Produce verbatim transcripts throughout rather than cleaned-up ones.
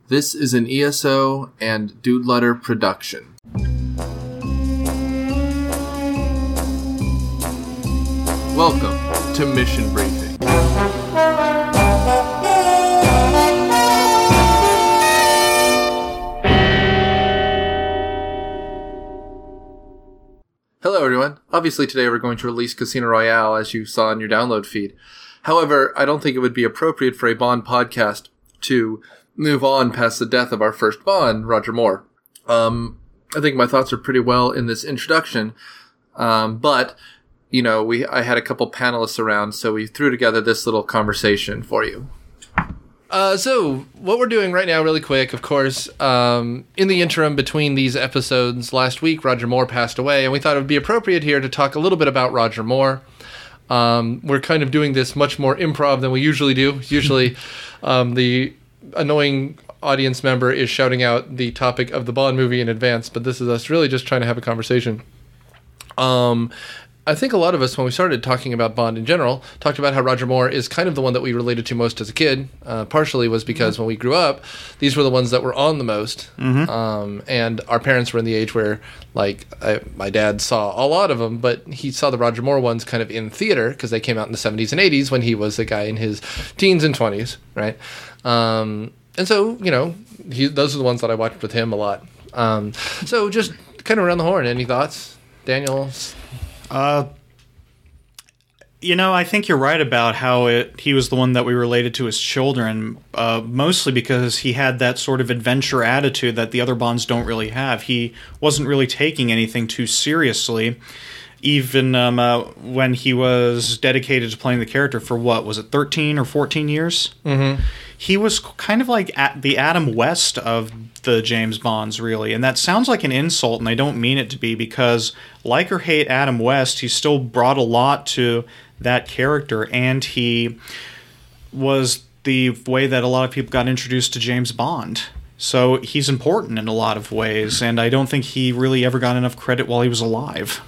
This is an E S O and Dude Letter production. Welcome to Mission Briefing. Hello everyone. Obviously today we're going to release Casino Royale as you saw in your download feed. However, I don't think it would be appropriate for a Bond podcast to move on past the death of our first Bond, Roger Moore. Um, I think my thoughts are pretty well in this introduction, um, but, you know, we I had a couple panelists around, so we threw together this little conversation for you. Uh, so, what we're doing right now, really quick, of course, um, in the interim between these episodes, last week, Roger Moore passed away, and we thought it would be appropriate here to talk a little bit about Roger Moore. Um, we're kind of doing this much more improv than we usually do. Usually, um, the annoying audience member is shouting out the topic of the Bond movie in advance, but this is us really just trying to have a conversation. Um, I think a lot of us, when we started talking about Bond in general, talked about how Roger Moore is kind of the one that we related to most as a kid. Uh, partially was because mm-hmm. when we grew up, these were the ones that were on the most. Mm-hmm. Um, and our parents were in the age where, like, I, my dad saw a lot of them, but he saw the Roger Moore ones kind of in theater because they came out in the seventies and eighties when he was a guy in his teens and twenties, right? Um, and so, you know, he, those are the ones that I watched with him a lot. Um, so just kind of around the horn. Any thoughts, Daniel? Uh, you know, I think you're right about how it, he was the one that we related to as children, uh, mostly because he had that sort of adventure attitude that the other Bonds don't really have. He wasn't really taking anything too seriously, even um, uh, when he was dedicated to playing the character for, what, was it thirteen or fourteen years? Mm-hmm. He was kind of like at the Adam West of the James Bonds, really. And that sounds like an insult, and I don't mean it to be, because like or hate Adam West, he still brought a lot to that character, and he was the way that a lot of people got introduced to James Bond. So he's important in a lot of ways, and I don't think he really ever got enough credit while he was alive.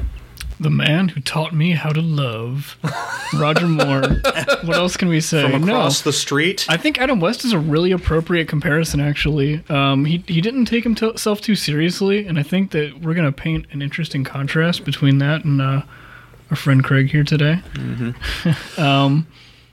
The man who taught me how to love, Roger Moore. What else can we say? From across no. the street? I think Adam West is a really appropriate comparison, actually. Um, he he didn't take himself too seriously, and I think that we're going to paint an interesting contrast between that and uh, our friend Craig here today. Mm-hmm. um,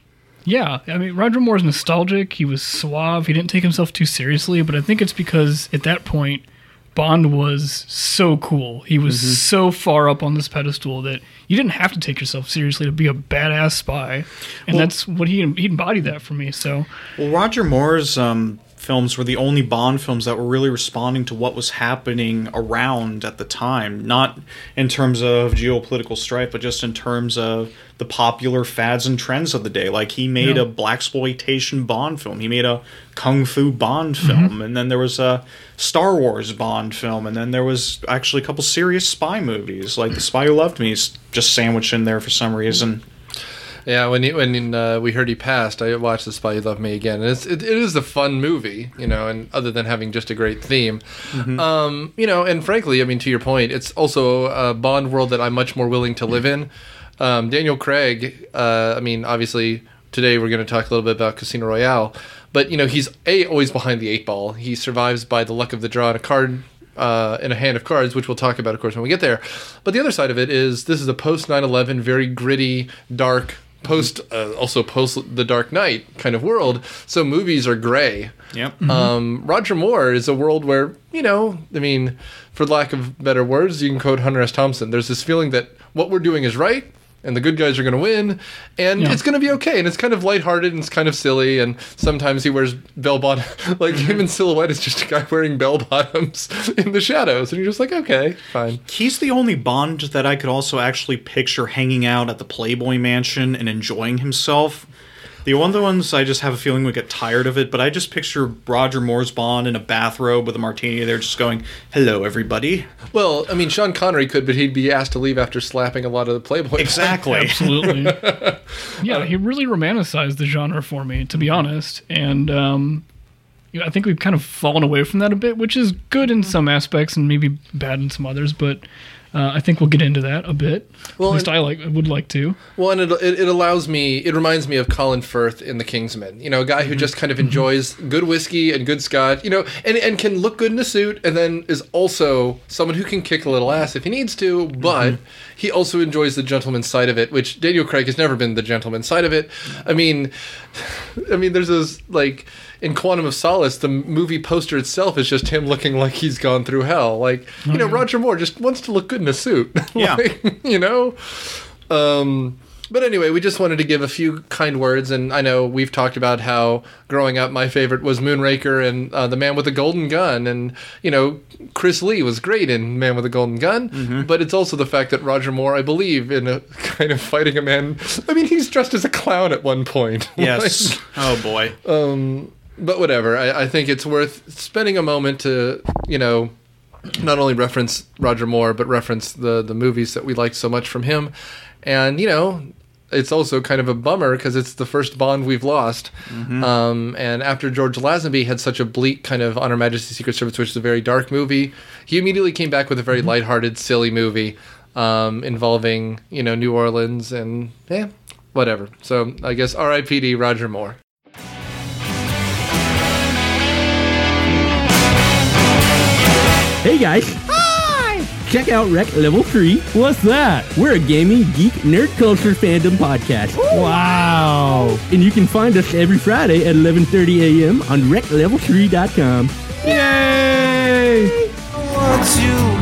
yeah, I mean, Roger Moore's nostalgic. He was suave. He didn't take himself too seriously, but I think it's because at that point, Bond was so cool. He was mm-hmm. so far up on this pedestal that you didn't have to take yourself seriously to be a badass spy. And well, that's what he he embodied that for me. So, well, Roger Moore's um, films were the only Bond films that were really responding to what was happening around at the time. Not in terms of geopolitical strife, but just in terms of the popular fads and trends of the day. Like, he made yeah. a blaxploitation Bond film. He made a kung fu Bond film. Mm-hmm. And then there was a Star Wars Bond film. And then there was actually a couple serious spy movies, like The Spy Who Loved Me is just sandwiched in there for some reason. Yeah, when he, when uh, we heard he passed, I watched The Spy Who Loved Me again. And it's, it, it is a fun movie, you know, and other than having just a great theme. Mm-hmm. Um, you know, and frankly, I mean, to your point, it's also a Bond world that I'm much more willing to live in. Um, Daniel Craig, uh, I mean, obviously, today we're going to talk a little bit about Casino Royale. But, you know, he's, A, always behind the eight ball. He survives by the luck of the draw in a card, uh, in a hand of cards, which we'll talk about, of course, when we get there. But the other side of it is this is a post nine eleven, very gritty, dark, post, uh, also post The Dark Knight kind of world. So movies are gray. Yep. Mm-hmm. Um, Roger Moore is a world where, you know, I mean, for lack of better words, you can quote Hunter S. Thompson. There's this feeling that what we're doing is right, and the good guys are going to win, and yeah. it's going to be okay. And it's kind of lighthearted, and it's kind of silly, and sometimes he wears bell-bottom. Like, mm-hmm. him in silhouette is just a guy wearing bell-bottoms in the shadows, and you're just like, okay, fine. He's the only Bond that I could also actually picture hanging out at the Playboy Mansion and enjoying himself. The other ones, I just have a feeling we get tired of it, but I just picture Roger Moore's Bond in a bathrobe with a martini there just going, hello, everybody. Well, I mean, Sean Connery could, but he'd be asked to leave after slapping a lot of the Playboy. Exactly. Absolutely. Yeah, he really romanticized the genre for me, to be honest. And um, you know, I think we've kind of fallen away from that a bit, which is good in some aspects and maybe bad in some others, but Uh, I think we'll get into that a bit. Well, At least and- I like would like to. Well, and it, it, it allows me, it reminds me of Colin Firth in The Kingsman. You know, a guy who just kind of enjoys good whiskey and good scotch, you know, and, and can look good in a suit, and then is also someone who can kick a little ass if he needs to, but mm-hmm. he also enjoys the gentleman side of it, which Daniel Craig has never been the gentleman side of it. I mean, I mean, there's this, like, in Quantum of Solace, the movie poster itself is just him looking like he's gone through hell. Like, you know, Roger Moore just wants to look good in a suit. Yeah. Like, you know? Um, but anyway, we just wanted to give a few kind words, and I know we've talked about how growing up my favorite was Moonraker and uh, The Man with the Golden Gun, and, you know, Chris Lee was great in Man with a Golden Gun, mm-hmm. but it's also the fact that Roger Moore, I believe, in a kind of fighting a man, I mean, he's dressed as a clown at one point. Yes. Like, oh, boy. Um... But whatever, I, I think it's worth spending a moment to, you know, not only reference Roger Moore, but reference the, the movies that we liked so much from him. And, you know, it's also kind of a bummer because it's the first Bond we've lost. Mm-hmm. Um, and after George Lazenby had such a bleak kind of On Her Majesty's Secret Service, which is a very dark movie, he immediately came back with a very mm-hmm. lighthearted, silly movie um, involving, you know, New Orleans and, yeah, whatever. So I guess R I P D Roger Moore. Hey guys! Hi! Check out Rec Level three. What's that? We're a gaming, geek, nerd culture fandom podcast. Ooh. Wow! And you can find us every Friday at eleven thirty a.m. on rec level three dot com. Yay! What you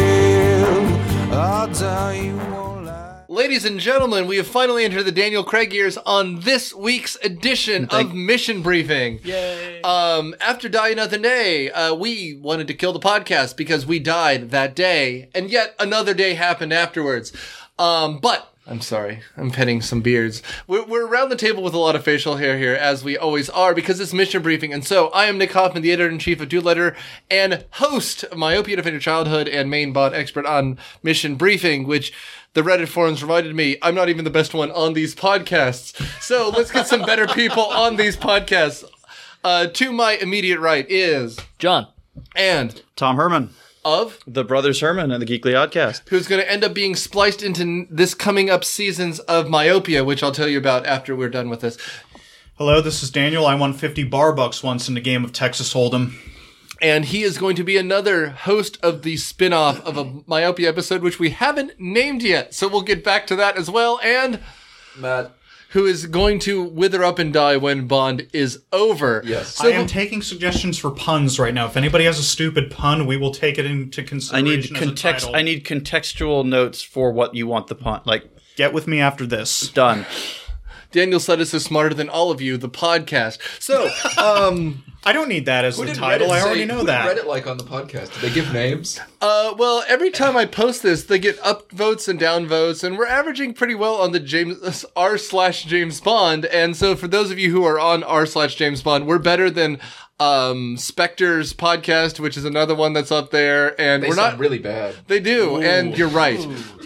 give, I'll tell you all I... Ladies and gentlemen, we have finally entered the Daniel Craig years on this week's edition Thank- of Mission Briefing. Yay! Um, after Die Another Day, uh, we wanted to kill the podcast because we died that day, and yet another day happened afterwards. Um, but I'm sorry, I'm petting some beards. We're, we're around the table with a lot of facial hair here, as we always are, because it's Mission Briefing. And so I am Nick Hoffman, the editor-in-chief of Dude Letter and host of Myopia Defend Your Childhood and main bot expert on Mission Briefing, which the Reddit forums reminded me I'm not even the best one on these podcasts. So let's get some better people on these podcasts. Uh, to my immediate right is John and Tom Herman of the Brothers Herman and the Geekly Oddcast, who's going to end up being spliced into n- this coming up seasons of Myopia, which I'll tell you about after we're done with this. Hello, this is Daniel. I won fifty bar bucks once in the game of Texas Hold'em. And he is going to be another host of the spin-off of a Myopia episode, which we haven't named yet. So we'll get back to that as well. And Matt, who is going to wither up and die when Bond is over. Yes. So I am taking suggestions for puns right now. If anybody has a stupid pun, we will take it into I consideration. need as a context. title. I need contextual notes for what you want the pun. Like, Get with me after this. done. Daniel Sudis is smarter than all of you, the podcast. So, um... I don't need that as who the did title. Reddit I already say- know who that. Did Reddit like on the podcast? Did they give names? Uh, well, every time I post this, they get up votes and down votes, and we're averaging pretty well on the James r slash James Bond. And so, for those of you who are on r slash James Bond, we're better than um, Spectre's podcast, which is another one that's up there. And They we're sound not really bad. They do, and you're right.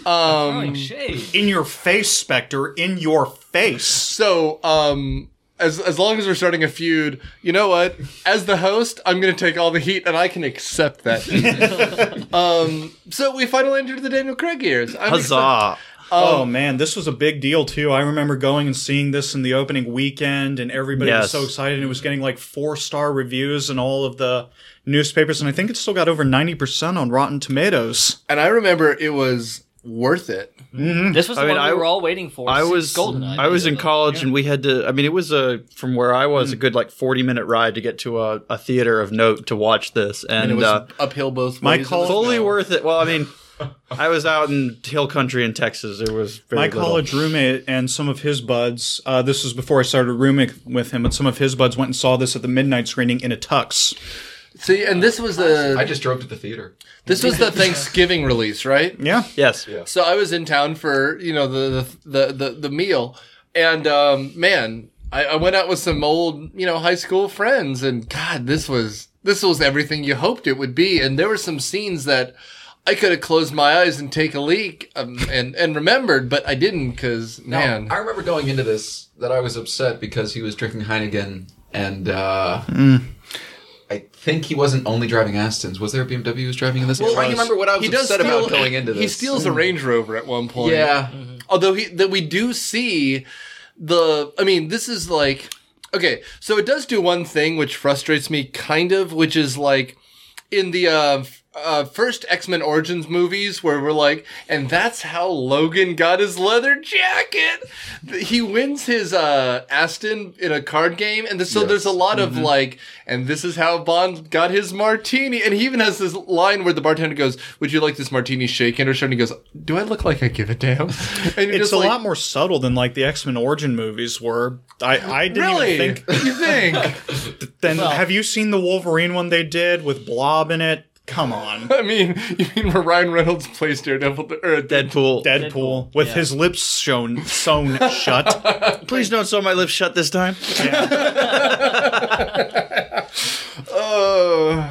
Um, shade. In your face, Spectre. In your face. so, um. As as long as we're starting a feud, you know what? As the host, I'm going to take all the heat, and I can accept that heat. um, so we finally entered the Daniel Craig years. I'm Huzzah! excited. Oh man, this was a big deal too. I remember going and seeing this in the opening weekend, and everybody was Yes. so excited. It was getting like four star reviews in all of the newspapers, and I think it still got over ninety percent on Rotten Tomatoes. And I remember it was worth it. This was the I mean, one we I- were all waiting for. I since was GoldenEye. I was in college and we had to. I mean, it was a from where I was a good like forty minute ride to get to a, a theater of note to watch this, and, And it was uh, uphill both my ways. call- fully worth it. Well, I mean, I was out in hill country in Texas. There was very My little. college roommate and some of his buds, uh, this was before I started rooming with him, but some of his buds went and saw this at the midnight screening in a tux. See, and this was the I just drove to the theater. this was the Thanksgiving release, right? Yeah. Yes. Yeah. So I was in town for you know the the the the, the meal, and um, man, I, I went out with some old you know high school friends, and God, this was this was everything you hoped it would be, and there were some scenes that I could have closed my eyes and take a leak um, and and remembered, but I didn't because Now, man, I remember going into this that I was upset because he was drinking Heineken, and uh, I think he wasn't only driving Astons. Was there a B M W he was driving in this? Well, I'm trying to remember what I was he does upset steal- about going into this. He steals a Range Rover at one point. Yeah. Although he that we do see the I mean, this is like okay, so it does do one thing which frustrates me kind of, which is like in the uh Uh, first X-Men Origins movies where we're like, and that's how Logan got his leather jacket. He wins his uh, Aston in a card game, and so Yes. there's a lot Mm-hmm. of like, and this is how Bond got his martini. And he even has this line where the bartender goes, "Would you like this martini shaken or shaken?" He goes, "Do I look like I give a damn?" And you're It's just a like, lot more subtle than like the X-Men Origin movies were. I, I didn't Really? even think. You think? Then have you seen the Wolverine one they did with Blob in it? Come on. I mean, you mean where Ryan Reynolds plays Daredevil or Deadpool. Deadpool, Deadpool, with yeah. his lips shown sewn shut. Please don't sew my lips shut this time. Uh,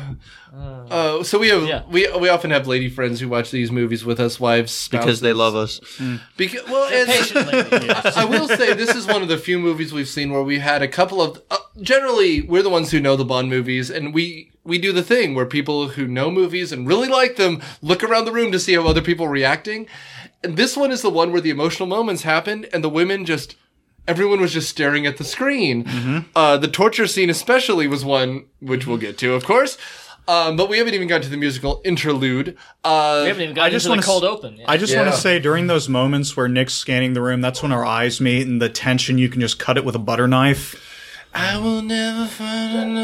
uh, so we have Yeah. we we often have lady friends who watch these movies with us, wives, spouses. Because they love us. Because well, it's, Patiently. I will say this is one of the few movies we've seen where we had a couple of. Uh, generally, we're the ones who know the Bond movies, and we we do the thing where people who know movies and really like them look around the room to see how other people are reacting. And this one is the one where the emotional moments happened, and the women just. Everyone was just staring at the screen. Uh, the torture scene especially was one, which we'll get to, of course. Um, but we haven't even gotten to the musical interlude. Uh, We haven't even I gotten just into the wanna cold s- open. yet. I just want Yeah. to say during those moments where Nick's scanning the room, that's when our eyes meet and the tension, you can just cut it with a butter knife. I will never find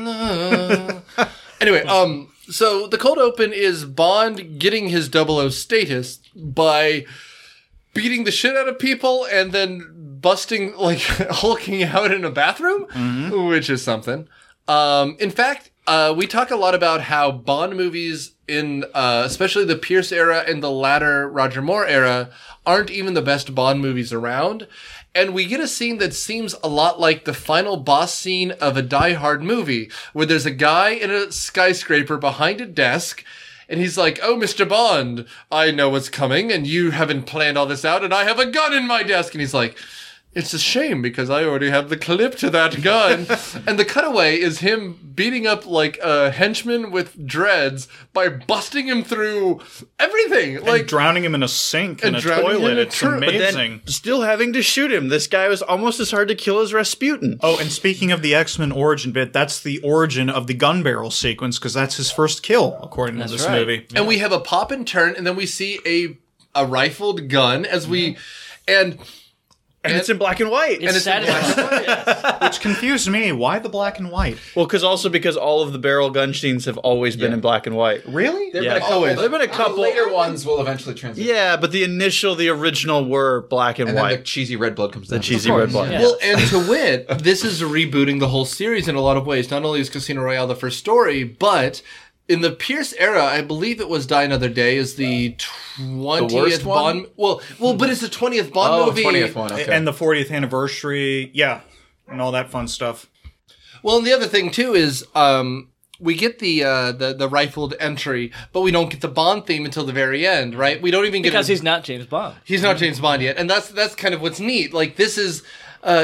another love. Anyway, um, so the cold open is Bond getting his double O status by beating the shit out of people and then busting, like, hulking out in a bathroom, which is something. Um, in fact, uh, we talk a lot about how Bond movies in, uh, especially the Pierce era and the latter Roger Moore era, aren't even the best Bond movies around. And we get a scene that seems a lot like the final boss scene of a Die Hard movie, where there's a guy in a skyscraper behind a desk, and he's like, "Oh, Mister Bond, I know what's coming, and you haven't planned all this out, and I have a gun in my desk." And he's like, "It's a shame because I already have the clip to that gun." And the cutaway is him beating up like a henchman with dreads by busting him through everything. Like Like, drowning him in a sink and and a drowning him toilet. in a It's tur- but then- amazing. Still having to shoot him. This guy was almost as hard to kill as Rasputin. Oh, and speaking of the X-Men origin bit, that's the origin of the gun barrel sequence because that's his first kill, according to this right. movie. and we have a pop and turn, and then we see a a rifled gun as we, and And it's in black and white. It's it's in satisfying. Which confused me. Why the black and white? Well, because also because all of the barrel gun scenes have always been Yeah. in black and white. Really? There Yeah. have been a couple. Always. There have been a The couple. later ones will eventually transition. Yeah, but the initial, the original were black and, And then white. the cheesy red blood comes down. The cheesy Of course, red blood. yeah. Well, and to wit, this is rebooting the whole series in a lot of ways. Not only is Casino Royale the first story, but in the Pierce era, I believe it was Die Another Day is the twentieth worst one? Bond. Well, well, but it's the twentieth Bond Oh, movie. twentieth one. Okay. And the fortieth anniversary, yeah, and all that fun stuff. Well, and the other thing too is um, we get the, uh, the the rifled entry, but we don't get the Bond theme until the very end, right? We don't even get Because a- he's not James Bond. He's not James Bond yet, and that's that's kind of what's neat. Like this is, uh,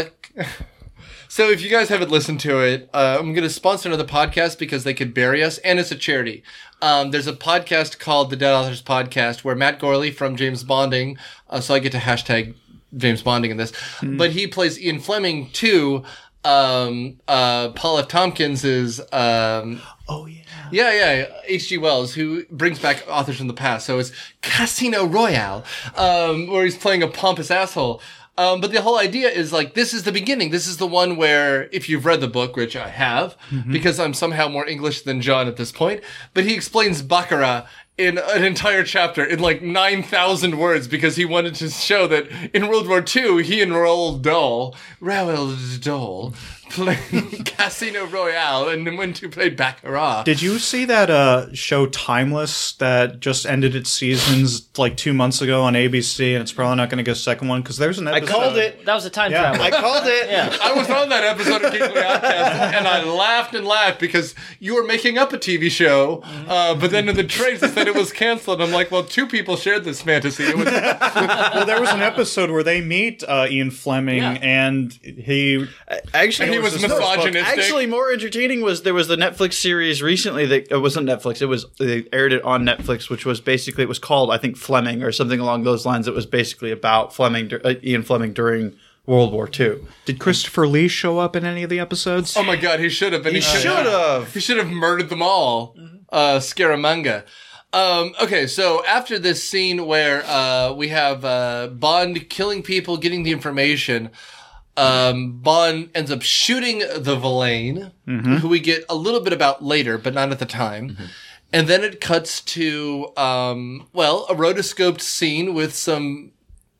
so if you guys haven't listened to it, uh, I'm going to sponsor another podcast because they could bury us, and it's a charity. Um, there's a podcast called the Dead Authors Podcast where Matt Gorley from James Bonding, uh, so I get to hashtag James Bonding in this, but he plays Ian Fleming too. Um, uh, Paul F. Tompkins is, um, Oh yeah. yeah, yeah, H G. Wells, who brings back authors from the past. So it's Casino Royale, um, where he's playing a pompous asshole. Um, but the whole idea is like, this is the beginning. This is the one where, if you've read the book, which I have, because I'm somehow more English than John at this point, but he explains Baccarat in an entire chapter in like nine thousand words because he wanted to show that in World War Two, he and Roald Dahl, Roald Dahl, played Casino Royale and then went to play Baccarat. Did you see that uh, show Timeless that just ended its seasons like two months ago on A B C, and it's probably not going to get a second one because there's an I episode. called it. That was a time Yeah. travel. I called it. Yeah. I was on that episode of Geekly Outcast, and I laughed and laughed because you were making up a T V show, uh, but then in the trailers it said it was canceled. I'm like, well, two people shared this fantasy. It was well, there was an episode where they meet uh, Ian Fleming, Yeah. and he Actually, he was was a misogynistic. Actually, more entertaining was there was the Netflix series recently that it wasn't Netflix. It was they aired it on Netflix, which was basically it was called I think Fleming or something along those lines. It was basically about Fleming, uh, Ian Fleming during World War Two. did Christopher Lee show up in any of the episodes? Oh my god, he should have. And he, He should should have. He should have murdered them all. Uh, Scaramanga. Um, okay, so after this scene where uh, we have uh, Bond killing people, getting the information, um, Bond ends up shooting the Verlaine, who we get a little bit about later, but not at the time. And then it cuts to, um, well, a rotoscoped scene with some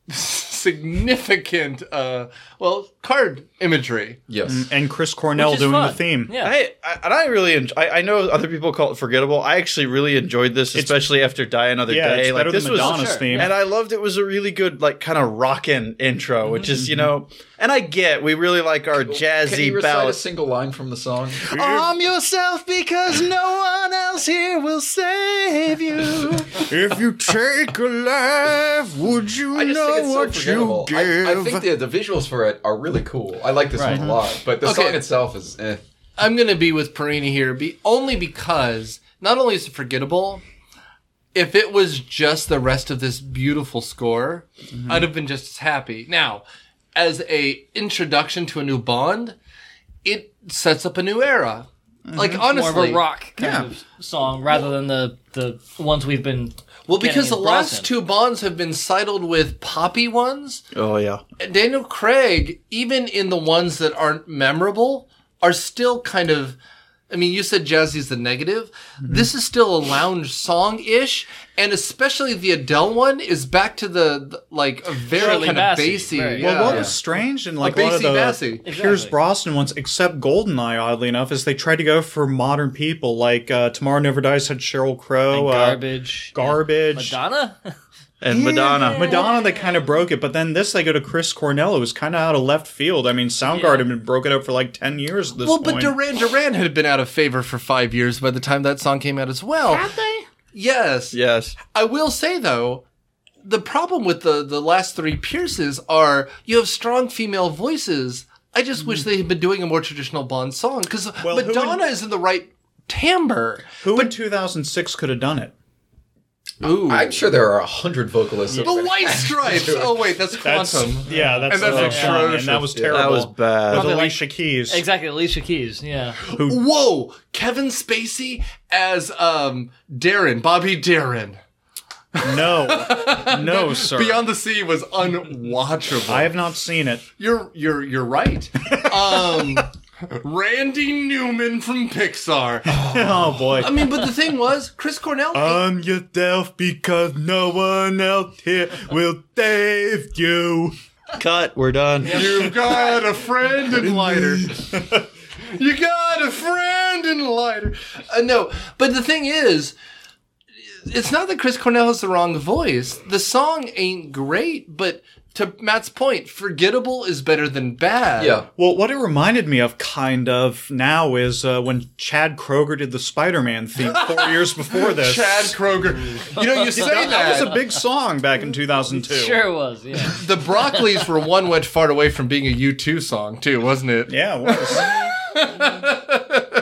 significant, uh, well, card imagery. Yes. And Chris Cornell Which is doing fun. the theme. Yeah. I, I and I really enjoy, I, I know other people call it forgettable. I actually really enjoyed this, especially after Die Another Yeah, Day. it's like better this than was Madonna's Sure. theme. and I loved it was a really good like kind of rockin' intro, which is you know, and I get we really like our Can jazzy you recite a ballad. single line from the song? Arm yourself because no one else here will save you. If you take a life, would you I just know think it's so what you forgettable. give? I, I think the, the visuals for it are really cool. I like this Right. one a lot, but the Okay. song itself is eh. I'm going to be with Perini here, be only because not only is it forgettable, if it was just the rest of this beautiful score, I'd have been just as happy. Now, as a introduction to a new Bond, it sets up a new era. Like More honestly, of a rock kind of song rather than the the ones we've been. well, because getting the in last Brosnan. two Bonds have been sidled with poppy ones. Oh yeah. Daniel Craig, even in the ones that aren't memorable, are still kind of. I mean, you said jazzy's the negative. This is still a lounge song-ish, and especially the Adele one is back to the, the like a very Shirley kind Bassey, of bassy. very- yeah. Well, what Yeah. was strange and like A a lot of Bassy the Bassy. Pierce Exactly. Brosnan ones, except Goldeneye, oddly enough, is they tried to go for modern people. Like uh, Tomorrow Never Dies had Sheryl Crow, And uh, garbage. Garbage, Madonna? And Madonna. Madonna. They kind of broke it, but then this they go to Chris Cornell, who was kind of out of left field. I mean, Soundgarden Yeah. had been broken up for like ten years at this Well, point. but Duran Duran had been out of favor for five years by the time that song came out as well. Have they? Yes. Yes. I will say though, the problem with the the last three Pierces are you have strong female voices. I just wish they had been doing a more traditional Bond song because Well, who Madonna in- is in the right timbre. Who in two thousand six could have done it? Ooh, I'm sure there are a hundred vocalists. the White Stripes. Oh wait, that's That's Quantum. yeah, that's, And that's uh, atrocious. and that was Yeah. terrible. That was bad. With Probably like- Alicia Keys. Exactly, Alicia Keys, yeah. Whoa, Kevin Spacey as um Darren, Bobby Darren. No, no, sir. Beyond the Sea was unwatchable. I have not seen it. You're you're you're right. Um, Randy Newman from Pixar. Oh boy. I mean, but the thing was, Chris Cornell. I'm yourself because no one else here will save you. Cut. We're done. You've got a friend in lighter. You got a friend in lighter. Uh, no, but the thing is, it's not that Chris Cornell has the wrong voice. The song ain't great, but to Matt's point, forgettable is better than bad. Yeah. Well, what it reminded me of, kind of, now is uh, when Chad Kroger did the Spider-Man theme four years before this. Chad Kroger. You know, you say that, that. that was a big song back in two thousand two. Sure it was, yeah. The Broccoli's were one went far away from being a U two song, too, wasn't it? Yeah, it was.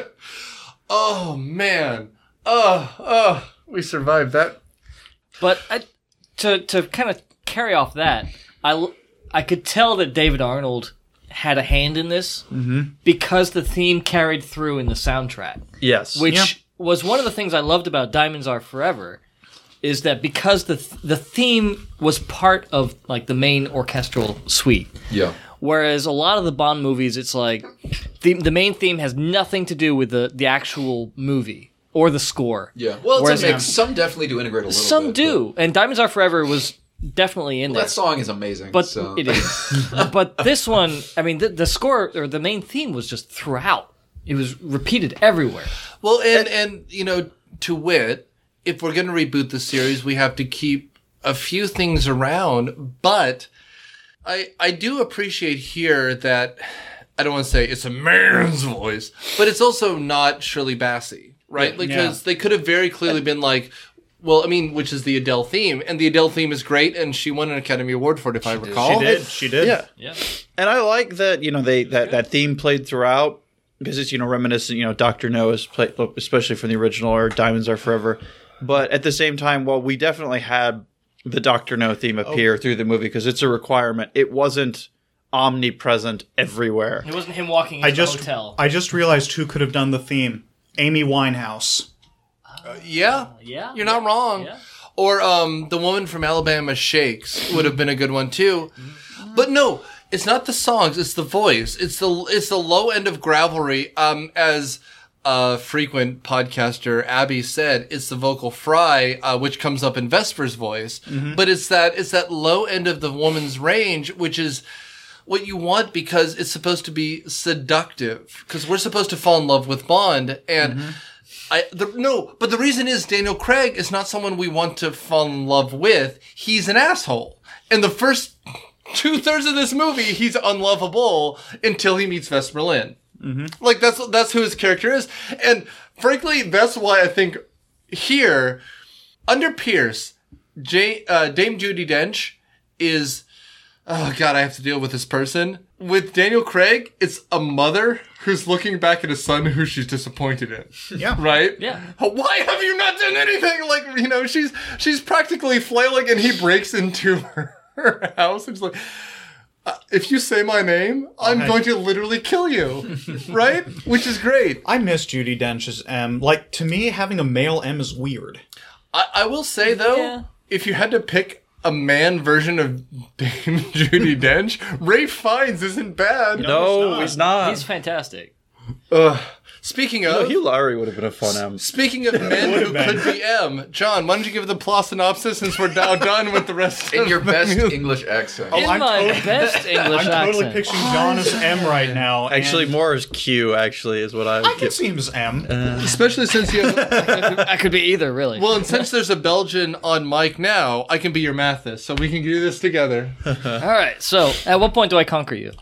Oh, man. Oh, oh. We survived that. But I, to to kind of carry off that, I, l- I could tell that David Arnold had a hand in this because the theme carried through in the soundtrack, Yes. which Yeah. was one of the things I loved about Diamonds Are Forever, is that because the th- the theme was part of like the main orchestral suite. Yeah. Whereas a lot of the Bond movies, it's like the the main theme has nothing to do with the, the actual movie or the score. Yeah. Well, it's Whereas- a mix. Some definitely do integrate a little Some bit, do, and Diamonds Are Forever was definitely in But there. that song is amazing. But so. it is. But this one, I mean, the, the score or the main theme was just throughout. It was repeated everywhere. Well, and, and you know, to wit, if we're going to reboot the series, we have to keep a few things around. But I I do appreciate here that I don't want to say it's a man's voice, but it's also not Shirley Bassey, right? Yeah. Because Yeah. they could have very clearly been like, well, I mean, which is the Adele theme, and the Adele theme is great, and she won an Academy Award for it, if I recall. She did. She did. Yeah. Yeah. And I like that, you know, they that, that theme played throughout because it's, you know, reminiscent, you know, Doctor No is played, especially from the original or Diamonds Are Forever. But at the same time, while we definitely had the Doctor No theme appear oh. through the movie because it's a requirement, it wasn't omnipresent everywhere. It wasn't him walking into I just, the hotel. I just realized who could have done the theme. Amy Winehouse. Uh, yeah. Yeah. You're not wrong. Yeah. Or um, the woman from Alabama Shakes would have been a good one too. But no, it's not the songs, it's the voice. It's the it's the low end of Gravelry. Um, as uh, frequent podcaster Abby said, it's the vocal fry, uh, which comes up in Vesper's voice. Mm-hmm. But it's that it's that low end of the woman's range, which is what you want because it's supposed to be seductive. Because we're supposed to fall in love with Bond, and mm-hmm. I the, no, but the reason is Daniel Craig is not someone we want to fall in love with. He's an asshole. And the first two thirds of this movie, he's unlovable until he meets Vesper Lynd. Mm-hmm. Like that's that's who his character is, and frankly, that's why I think here, under Pierce, J, uh, Dame Judi Dench is. Oh God, I have to deal with this person. With Daniel Craig, it's a mother who's looking back at a son who she's disappointed in. Yeah. Right? Yeah. Why have you not done anything? Like, you know, she's she's practically flailing and he breaks into her, her house and she's like, uh, if you say my name, I'm Okay. going to literally kill you. Right? Which is great. I miss Judi Dench's M. Like, to me, having a male M is weird. I, I will say, though, Yeah. if you had to pick a man version of Dame Judi Dench, Ray Fiennes isn't bad. No, he's not. He's fantastic. Ugh. Speaking of... No, Hugh Laurie would have been a fun M. Speaking of men who been. could be M, John, why don't you give the plot synopsis since we're now done with the rest In of your the best music? English accent. Oh, In I'm my totally- best English I'm totally accent. picturing John as M right now. Actually, and more as Q, actually, is what I would I can get. see him as M. Especially since you have... I could be either, really. Well, and since there's a Belgian on mic now, I can be your Mathis, so we can do this together. All right. So, at what point do I conquer you?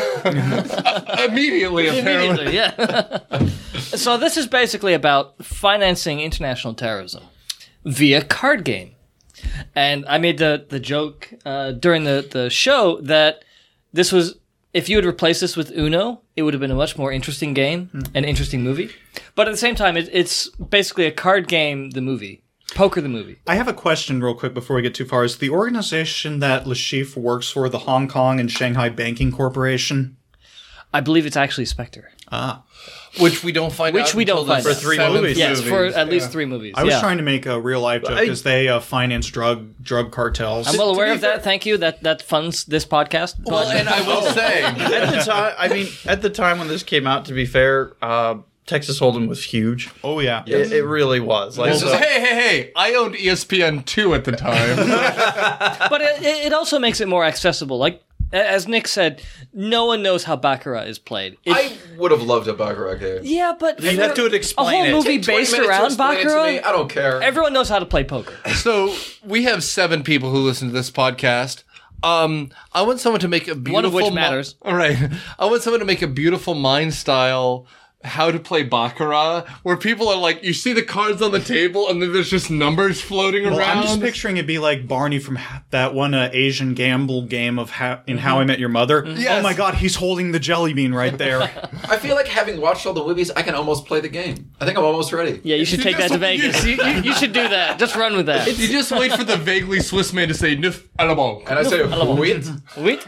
Immediately, apparently. Immediately, yeah. So this is basically about financing international terrorism via card game. And I made the, the joke uh, during the, the show that this was, if you had replaced this with Uno, it would have been a much more interesting game, mm. an interesting movie. But at the same time, it, it's basically a card game, the movie. Poker the movie. I have a question real quick before we get too far. Is the organization that Le Chiffre works for the Hong Kong and Shanghai Banking Corporation? I believe it's actually Spectre. Ah. Which we don't find Which out we don't until the find out. For three seventh movies. Yes, movie. for at least Yeah. three movies. I was yeah. trying to make a real life joke I- because they uh, finance drug drug cartels. I'm well aware be of that. fair- Thank you. That that funds this podcast. Well, But- and I will say... At the time, I mean, at the time when this came out, to be fair, uh, Texas Hold'em was huge. Oh, yeah. It, it really was. Like, This is, so- hey, hey, hey! I owned E S P N two at the time. But it, it also makes it more accessible. Like, as Nick said, no one knows how Baccarat is played. It, I would have loved a Baccarat game. yeah, but You'd have to a explain whole it. movie Take twenty based minutes to around explain it to me. Baccarat. I don't care. Everyone knows how to play poker. So we have seven people who listen to this podcast. Um, I want someone to make a beautiful One of which mi- matters. All right, I want someone to make a beautiful mind style how to play Baccarat, where people are like, you see the cards on the table, and then there's just numbers floating Well, around. I'm just picturing it be like Barney from ha- that one uh, Asian gamble game of ha- in How I Met Your Mother. Yes. Oh my God, he's holding the jelly bean right there. I feel like having watched all the movies, I can almost play the game. I think I'm almost ready. Yeah, you should You take that just- to Vegas. You, you, you should do that. Just run with that. You just wait for the vaguely Swiss man to say "Neuf à la banque." And I say, wait, Wait.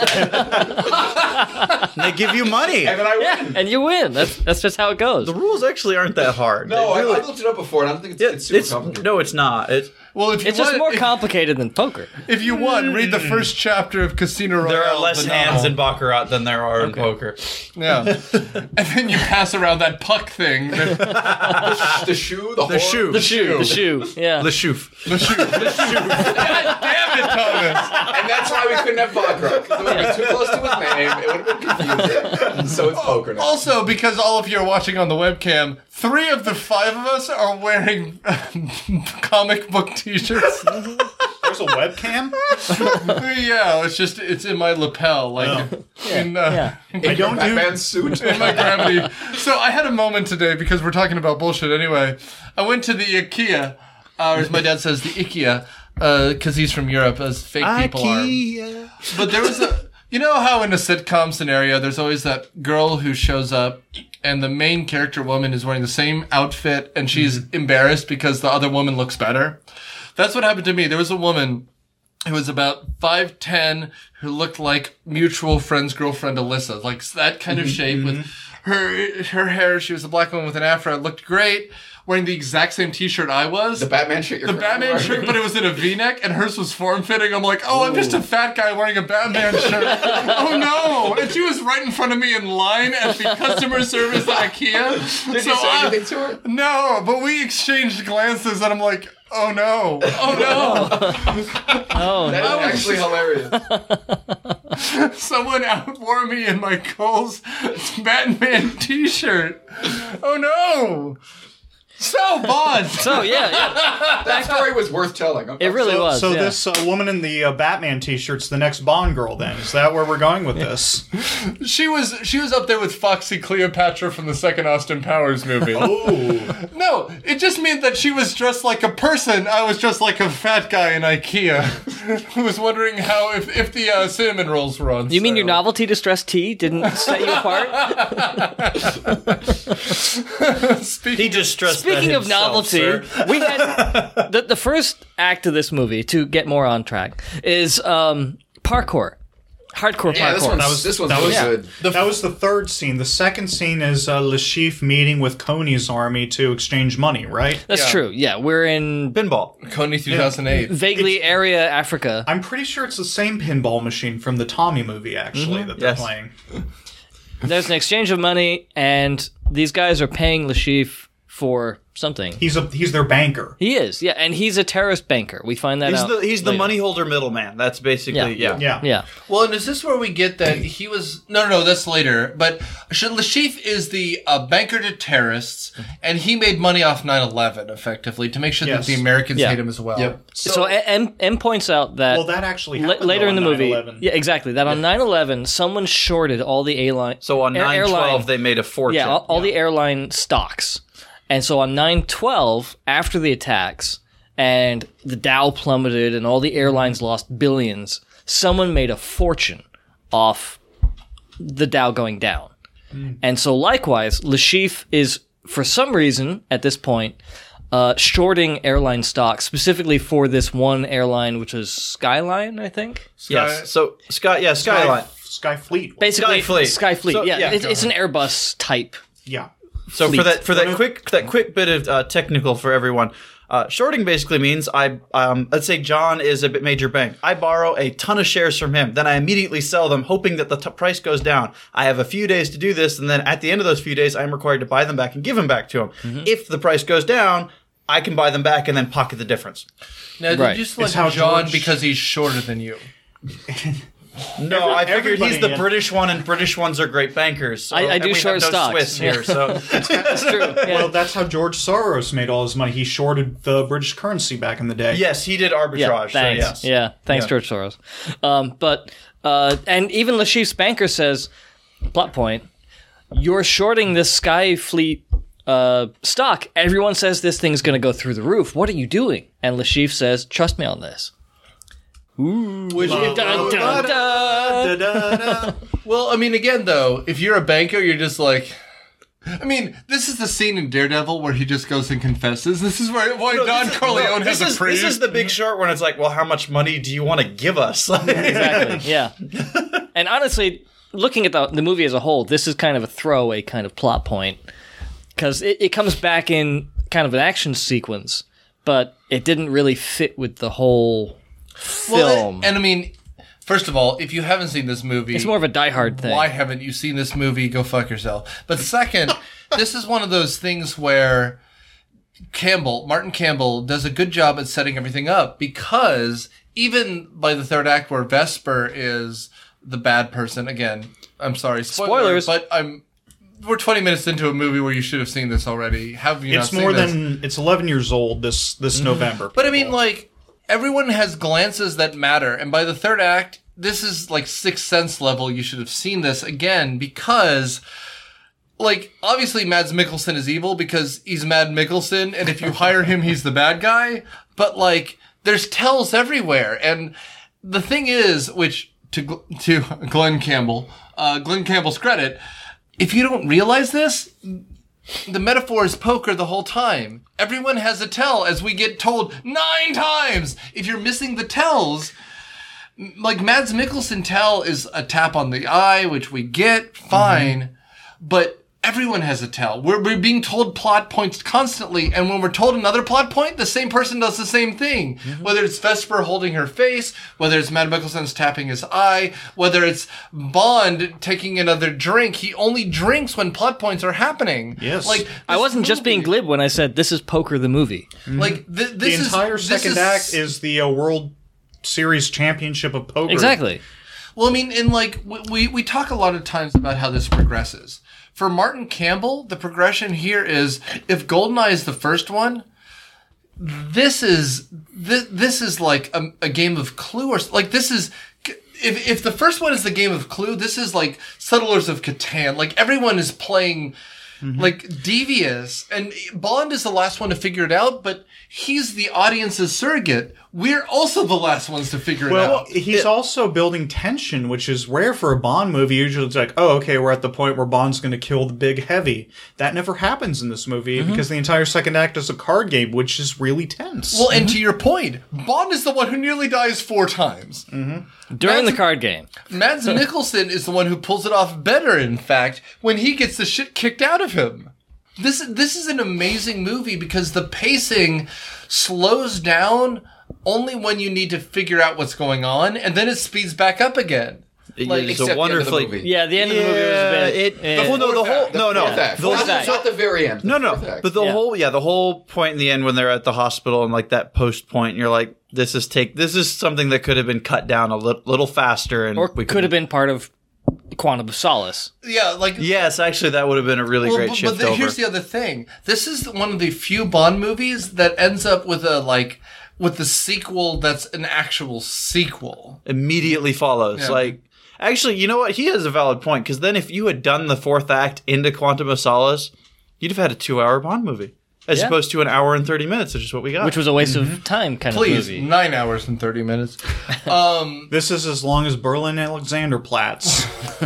And they give you money. and then I Yeah, win. and you win. That's that's just how it goes. The rules actually aren't that hard. No, They I, really- I looked it up before, and I don't think it's, Yeah, it's super it's, complicated. no, it's not. It's, Well, if you It's just want, more if, complicated than poker. if you want, read the first chapter of Casino Royale. there are less the hands novel. in Baccarat than there are in poker. Yeah, and then you pass around that puck thing. that- the shoe, the, The whore- shoe. The shoe. The shoe. Yeah. Le Chouf. The shoe. The shoe. God damn it, Thomas. And that's why we couldn't have Baccarat, because it would have been too close to his name. It would have been confusing. So it's poker now. Also, because all of you are watching on the webcam, three of the five of us are wearing comic book t-shirts. There's a webcam? Yeah, it's just it's in my lapel, like in, uh, I don't do Batman suit. in my gravity. So I had a moment today because we're talking about bullshit anyway. I went to the IKEA, uh, or as my dad says, the IKEA, because he's from Europe, as fake people IKEA. are. But there was a, you know how in a sitcom scenario, there's always that girl who shows up, and the main character woman is wearing the same outfit, and she's mm-hmm. embarrassed because the other woman looks better. That's what happened to me. There was a woman who was about five ten who looked like mutual friend's girlfriend Alyssa, like that kind of mm-hmm. shape with her her hair. She was a black woman with an afro. It looked great. Wearing the exact same T-shirt I was. The Batman shirt. You're the Batman wearing. shirt, but it was in a V-neck, and hers was form-fitting. I'm like, oh, Ooh. I'm just a fat guy wearing a Batman shirt. Oh no! And she was right in front of me in line at the customer service at IKEA. Did so you say I, anything to her? No, but we exchanged glances, and I'm like, oh no! Oh no! Oh, that no. is actually hilarious. Someone outwore me in my Kohl's Batman T-shirt. Oh no! So, Bond! So, yeah, yeah. That story was worth telling. It really so, was, So yeah. this uh, woman in the uh, Batman T-shirt's the next Bond girl, then? Is that where we're going with this? She was she was up there with Foxy Cleopatra from the second Austin Powers movie. Oh. No, it just meant that she was dressed like a person. I was dressed like a fat guy in IKEA who was wondering how if, if the uh, cinnamon rolls were on You mean sale. your novelty distressed tea didn't set you apart? Speaking He just stressed Speaking that of himself, novelty, sir. we had the, the first act of this movie, to get more on track, is um, parkour. Hardcore Yeah, parkour. this one's, That was- this one's that really was- good. The, that was the third scene. The second scene is uh, Le Chiffre meeting with Coney's army to exchange money, right? That's Yeah. true. Yeah, we're in Pinball. Coney two thousand eight. vaguely area Africa. I'm pretty sure it's the same pinball machine from the Tommy movie, actually, that they're Yes. playing. There's an exchange of money, and these guys are paying Le Chiffre for something. He's a he's their banker. He is, yeah, and he's a terrorist banker. We find that He's out. the he's the later. money holder middleman. That's basically Yeah. yeah. Yeah. Yeah. Well, and is this where we get that he was... No, no, no, that's later. But Le Chiffre is the uh, banker to terrorists, and he made money off nine eleven, effectively, to make sure Yes. that the Americans Yeah. hate him as well. Yep. So, M, M points out that, Well, that actually la- happened later though in the on movie, nine eleven. yeah, exactly, that on nine eleven, someone shorted all the airline. So on air- nine airline- twelve they made a fortune. Yeah, all, all the airline stocks. And so on nine twelve, after the attacks, and the Dow plummeted and all the airlines lost billions, someone made a fortune off the Dow going down. Mm. And so likewise, Le Chiffre is, for some reason, at this point, uh, shorting airline stocks, specifically for this one airline, which was Skyline, I think? Yes. So Sky yeah, Skyline. Sky, Sky Fleet. Basically, Skyfleet. Skyfleet, So, yeah. yeah, it's, go it's an Airbus type. Yeah. So Fleet. for that for that quick that quick bit of uh, technical for everyone, uh, shorting basically means I um, let's say John is a bit major bank. I borrow a ton of shares from him, then I immediately sell them, hoping that the t- price goes down. I have a few days to do this, and then at the end of those few days, I'm required to buy them back and give them back to him. Mm-hmm. If the price goes down, I can buy them back and then pocket the difference. Now, did Right. you select It's how John George- because he's shorter than you? No, I figured he's everybody the in- British one, and British ones are great bankers. So, I- I and do we short have no stocks. Swiss here, so That's true. Yeah. Well, that's how George Soros made all his money. He shorted the British currency back in the day. yes, he did arbitrage. Yeah, so thanks. yes. Yeah, thanks, Yeah. George Soros. Um, but uh, and even Le Chiffre's banker says, plot point, you're shorting this Skyfleet uh, stock. Everyone says this thing's going to go through the roof. What are you doing? And Le Chiffre says, trust me on this. Which, Dun, dun, dun. Da-da-da. well, I mean, again, though, if you're a banker, you're just like... I mean, this is the scene in Daredevil where he just goes and confesses. This is where why No, Don this is- Corleone no, has this a is, priest. This is the Big Short when it's like, well, how much money do you want to give us? Exactly, yeah. And honestly, looking at the, the movie as a whole, this is kind of a throwaway kind of plot point. Because it, it comes back in kind of an action sequence, but it didn't really fit with the whole film. Well, and I mean, first of all, if you haven't seen this movie, it's more of a Die Hard thing. why haven't you seen this movie? Go fuck yourself. But second, this is one of those things where Campbell, Martin Campbell, does a good job at setting everything up, because even by the third act where Vesper is the bad person, again, I'm sorry, spoiler, Spoilers. but I'm we're twenty minutes into a movie where you should have seen this already. Have you It's not more seen this? than it's eleven years old this this November. But I mean, like, everyone has glances that matter. And by the third act, this is like Sixth Sense level. You should have seen this again because, like, obviously Mads Mikkelsen is evil because he's Mad Mikkelsen. And if you hire him, he's the bad guy. But, like, there's tells everywhere. And the thing is, which to, to Glenn Campbell, uh, Glenn Campbell's credit, if you don't realize this, the metaphor is poker the whole time. Everyone has a tell, as we get told nine times. If you're missing the tells, like Mads Mikkelsen tell is a tap on the eye, which we get, fine. Mm-hmm. But everyone has a tell. We're, we're being told plot points constantly, and when we're told another plot point, the same person does the same thing. Mm-hmm. Whether it's Vesper holding her face, whether it's Mads Mikkelsen's tapping his eye, whether it's Bond taking another drink. He only drinks when plot points are happening. Yes. Like I wasn't movie, just being glib when I said this is Poker the movie. Mm-hmm. Like th- this the entire is, second this act is, is the uh, World Series Championship of Poker. Exactly. Well, I mean, and like we we talk a lot of times about how this progresses. For Martin Campbell, the progression here is if GoldenEye is the first one, this is this, this is like a, a game of Clue, or like this is if if the first one is the game of Clue, this is like Settlers of Catan. Like everyone is playing mm-hmm. like devious, and Bond is the last one to figure it out, but he's the audience's surrogate. We're also the last ones to figure well, it out. He's it, also building tension, which is rare for a Bond movie. Usually it's like, oh, okay, we're at the point where Bond's going to kill the big heavy. That never happens in this movie mm-hmm. because the entire second act is a card game, which is really tense. Well, and mm-hmm. to your point, Bond is the one who nearly dies four times. Mm-hmm. During Mads, the card game. Mads Mikkelsen is the one who pulls it off better, in fact, when he gets the shit kicked out of him. This, this is an amazing movie because the pacing slows down only when you need to figure out what's going on, and then it speeds back up again. Like, it's a wonderfully, yeah. The end of the movie was a bit. It, eh. the, no, the whole act, the no, no, act. the, Not, the, not the very end. No, no, but the yeah. whole, yeah, the whole point in the end when they're at the hospital and like that post point, you're like, this is take, this is something that could have been cut down a little, little faster, and or we could have been part of Quantum of Solace. Yeah, like yes, actually, that would have been a really well, great but, shift but the, over. Here's the other thing: this is one of the few Bond movies that ends up with a like with the sequel that's an actual sequel. Immediately follows, Yeah. like. Actually, you know what? He has a valid point, because then if you had done the fourth act into Quantum of Solace, you'd have had a two-hour Bond movie, as Yeah. opposed to an hour and thirty minutes, which is what we got. Which was a waste of time kind Please, of movie. nine hours and thirty minutes. Um, This is as long as Berlin Alexanderplatz.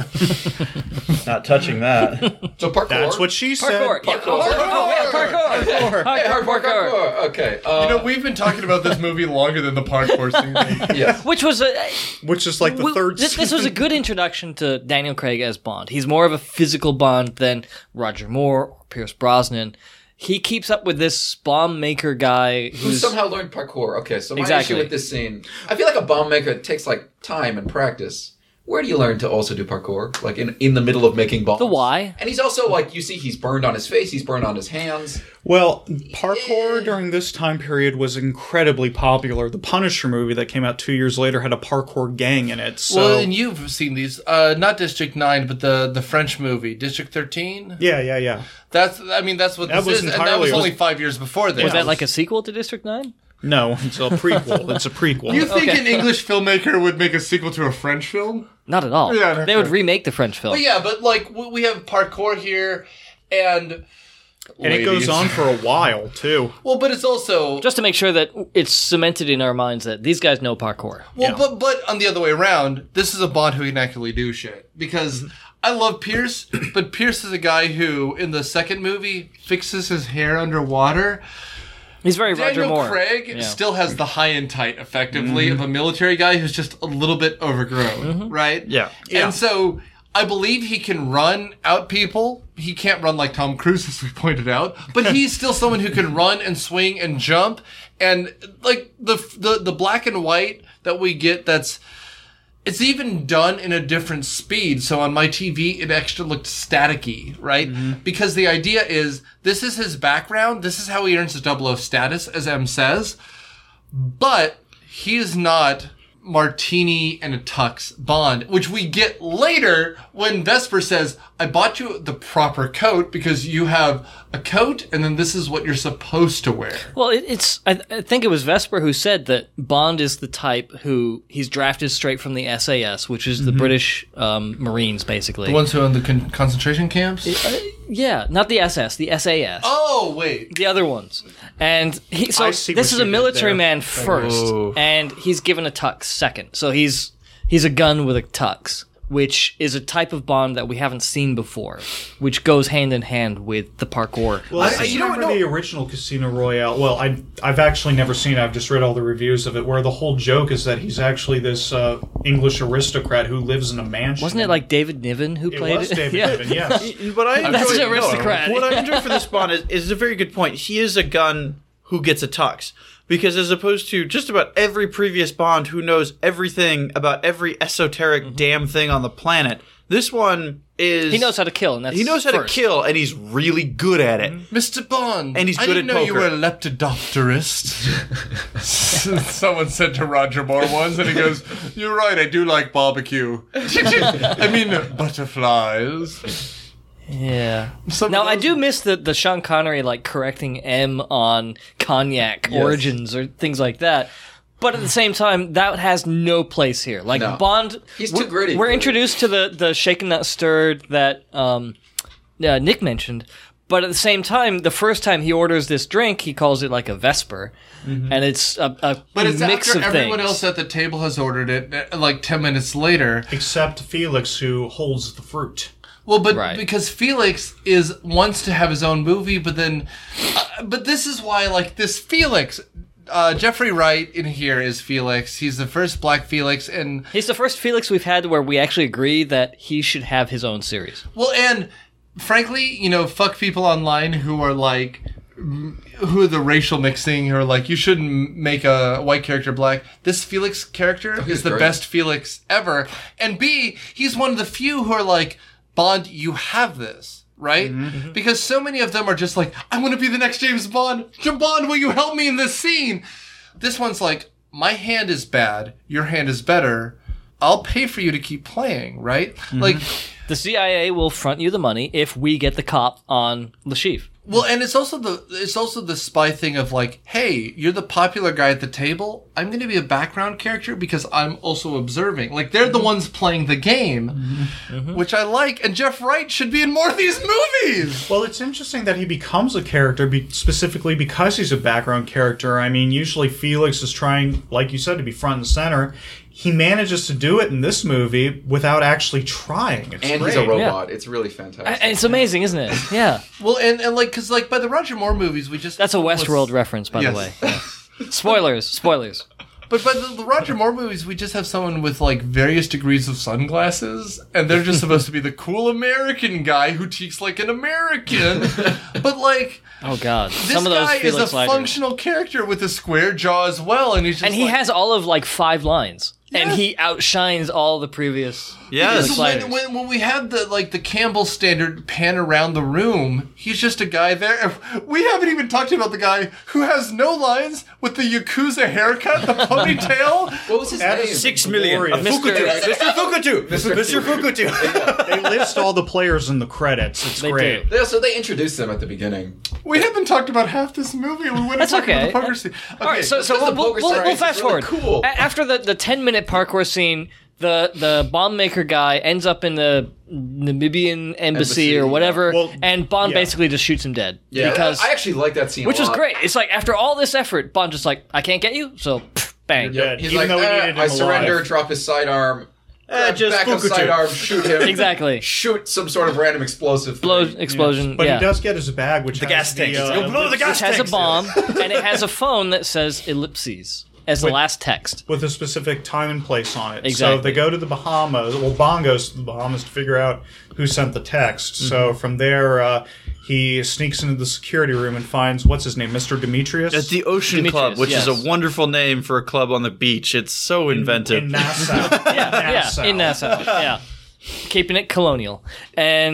Not touching that. So parkour. That's what she said. Parkour. Yeah. Oh, oh, yeah, parkour. Parkour. Hey, hard Parkour. parkour. Okay. Uh, you know, we've been talking about this movie longer than the parkour scene. yes. Which was a Which is like the Well, third this, this was a scene. good introduction to Daniel Craig as Bond. He's more of a physical Bond than Roger Moore or Pierce Brosnan. He keeps up with this bomb maker guy Who who's somehow learned parkour. Okay, so my Exactly. issue with this scene, I feel like a bomb maker takes like time and practice. Where do you learn to also do parkour? Like in, in the middle of making bombs? the why. And he's also like, you see he's burned on his face, he's burned on his hands. Well, parkour during this time period was incredibly popular. The Punisher movie that came out two years later had a parkour gang in it. So Well, and you've seen these, uh, not District nine, but the the French movie, District thirteen. yeah, yeah, yeah. That's, I mean, that's what That this was is, and that entirely- was it was- only five years before this. Was that like a sequel to District nine? No, it's a prequel. It's a prequel. You think Okay. an English filmmaker would make a sequel to a French film? Not at all. Yeah, they would okay. remake the French film. But yeah, but like w- we have parkour here, and and it goes ladies. on for a while too. Well, but it's also Just to make sure that it's cemented in our minds that these guys know parkour. well, Yeah. but but on the other way around, this is a Bond who can actually do shit because I love Pierce, but Pierce is a guy who in the second movie fixes his hair underwater. He's very Roger Daniel Moore. Craig Yeah. still has the high and tight, effectively, of a military guy who's just a little bit overgrown, right? Yeah. Yeah. And so I believe he can run out people. He can't run like Tom Cruise, as we pointed out, but he's still someone who can run and swing and jump. And like the the the black and white that we get, that's it's even done in a different speed. So on my T V, it actually looked staticky, right? Because the idea is this is his background. This is how he earns his double O status, as M says. But he is not martini and a tux Bond, which we get later when Vesper says, I bought you the proper coat because you have a coat and then this is what you're supposed to wear. Well, it, it's. I, I think it was Vesper who said that Bond is the type who he's drafted straight from the S A S, which is mm-hmm. the British um, Marines, basically. The ones who are in the con- concentration camps? Uh, yeah, not the S S, the S A S. Oh, wait. The other ones. And he, so this is a military man first, Whoa. and he's given a tux second. So he's he's a gun with a tux, which is a type of Bond that we haven't seen before, which goes hand in hand with the parkour. Well, I, I you remember the original Casino Royale. Well, I, I've actually never seen it. I've just read all the reviews of it, where the whole joke is that he's actually this uh, English aristocrat who lives in a mansion. Wasn't it like David Niven who it played was it? David yeah. Niven, yes. What I That's enjoy, an aristocrat. What I enjoy for this Bond is, is a very good point. He is a gun who gets a tux. Because as opposed to just about every previous Bond who knows everything about every esoteric mm-hmm. damn thing on the planet, this one is... He knows how to kill, and that's He knows how first. to kill, and he's really good at it. Mister Bond, and he's I good didn't at know poker. you were a lepidopterist. Someone said to Roger Moore once, and he goes, "You're right, I do like barbecue. I mean, butterflies." Yeah. Some now of I those- do miss the the Sean Connery like correcting M on cognac Yes. origins or things like that. But at the same time, that has no place here. Like No. Bond, He's too we're- gritty We're for it. introduced to the the shaken not stirred that um, uh, Nick mentioned. But at the same time, the first time he orders this drink, he calls it like a Vesper, and it's a, a But it's mix after of everyone things. else at the table has ordered it, uh, like ten minutes later. Except Felix, who holds the fruit. Well, but Right. because Felix is wants to have his own movie, but then, uh, but this is why, like, this Felix, uh, Jeffrey Wright in here is Felix. He's the first Black Felix, and He's the first Felix we've had where we actually agree that he should have his own series. well, and frankly, you know, fuck people online who are like, m- who are the racial mixing, who are like, you shouldn't make a white character black. This Felix character he's is the great. best Felix ever, and B, he's one of the few who are like, Bond, you have this, right? Mm-hmm. Because so many of them are just like, I want to be the next James Bond. James Bond, will you help me in this scene? This one's like, my hand is bad, your hand is better. I'll pay for you to keep playing, right? Mm-hmm. Like, The C I A will front you the money if we get the cop on Lashif. well, and it's also the it's also the spy thing of like, hey, you're the popular guy at the table. I'm going to be a background character because I'm also observing. Like, they're the ones playing the game, Mm-hmm. which I like. And Jeff Wright should be in more of these movies. Well, it's interesting that he becomes a character be- specifically because he's a background character. I mean, usually Felix is trying, like you said, to be front and center. He manages to do it in this movie without actually trying. It's And great. he's a robot. It's really fantastic. And it's amazing, isn't it? Yeah. Well, and, and like, because like by the Roger Moore movies, we just That's a Westworld reference, by Yes. the way. Yeah. Spoilers. Spoilers. But by the, the Roger Moore movies, we just have someone with like various degrees of sunglasses, and they're just supposed to be the cool American guy who talks like an American. But like, Oh, God. this Some of those guy is Felix a Leiter. functional character with a square jaw as well, and he's just And he like, has all of like five lines. And Yeah. he outshines all the previous. Yes. So Felix when, Leiters. when, when we had the like the Campbell standard pan around the room, he's just a guy there. We haven't even talked about the guy who has no lines with the Yakuza haircut, the ponytail. What was his That name? is Six million. glorious. Mister Mister Fukutu. Mister Fukutu. They list all the players in the credits. It's They great. do. Yeah, so they introduced them at the beginning. We haven't talked about half this movie. We went That's talk about okay. the poker scene. Okay, All right, so, so Because we'll, the we'll, poker we'll, series we'll is fast really forward. cool. A- After the, the ten-minute parkour scene, the, the bomb maker guy ends up in the Namibian embassy, Embassy, or whatever, Well, and Bond yeah. basically just shoots him dead. Yeah, Because, I actually like that scene. which a was lot. great. It's like, after all this effort, Bond just like, I can't get you, so pff, bang. Yeah. Yep. He's Even like, though he "Eh, needed him I surrender. alive." Drop his sidearm. Eh, grab just back up Fukutu. sidearm. Shoot him. Exactly. Shoot some sort of random explosive. Blow, thing. explosion, But yeah. he does get his bag, which The has gas tank. The, uh, You'll blow the gas Which has a tanks. bomb, and it has a phone that says ellipses as the With- last text. with a specific time and place on it. Exactly. So they go to the Bahamas. Well, Bond goes to the Bahamas to figure out who sent the text. Mm-hmm. So from there, uh, he sneaks into the security room and finds, what's his name, Mister Demetrius? At the Ocean Demetrius, Club, which yes. is a wonderful name for a club on the beach. It's so inventive. In Nassau. Yeah, Nassau. yeah, in Nassau. Yeah. Keeping it colonial. And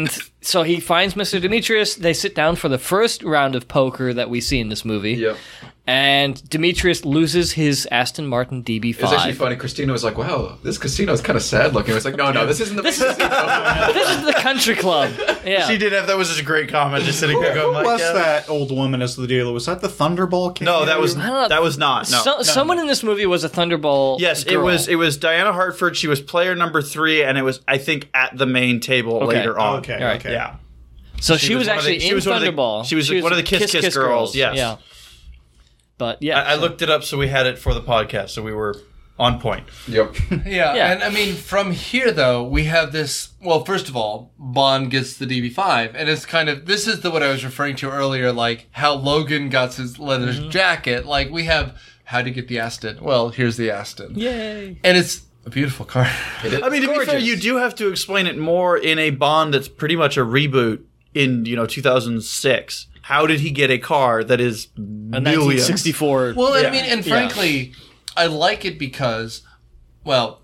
so he finds Mister Demetrius. They sit down for the first round of poker that we see in this movie. Yep. And Demetrius loses his Aston Martin D B five. It's actually funny. Christina was like, wow, this casino is kind of sad looking. I was like, no, no, this isn't the This big is- casino. This is the country club. Yeah. She did have that was just a great comment. Just sitting there going, Who like, was yeah. that old woman as the dealer? Was that the Thunderball King? No, that was I don't know. that was not. No. So, someone in this movie was a Thunderball. Yes, it girl. was. It was Diana Hartford. She was player number three, and it was, I think, at the main table Okay. later on. Okay, All right. okay. Yeah. So she, She was, was one of the- actually she in was one of the- Thunderball. she was one of the Kiss Kiss girls, yes. Yeah. But yeah, I, I looked it up, so we had it for the podcast, so we were on point. Yep. Yeah, Yeah. and I mean, from here though, we have this. Well, first of all, Bond gets the D B five, and it's kind of this is the what I was referring to earlier, like how Logan got his leather jacket. Like we have how to get the Aston. Well, here's the Aston. Yay! And it's a beautiful car. It is. I mean, to be fair, gorgeous. you do have to explain it more in a Bond that's pretty much a reboot in, you know, two thousand six. How did he get a car that is A millions? nineteen sixty-four. Well, I Yeah. mean, and Yeah. frankly, I like it because, well,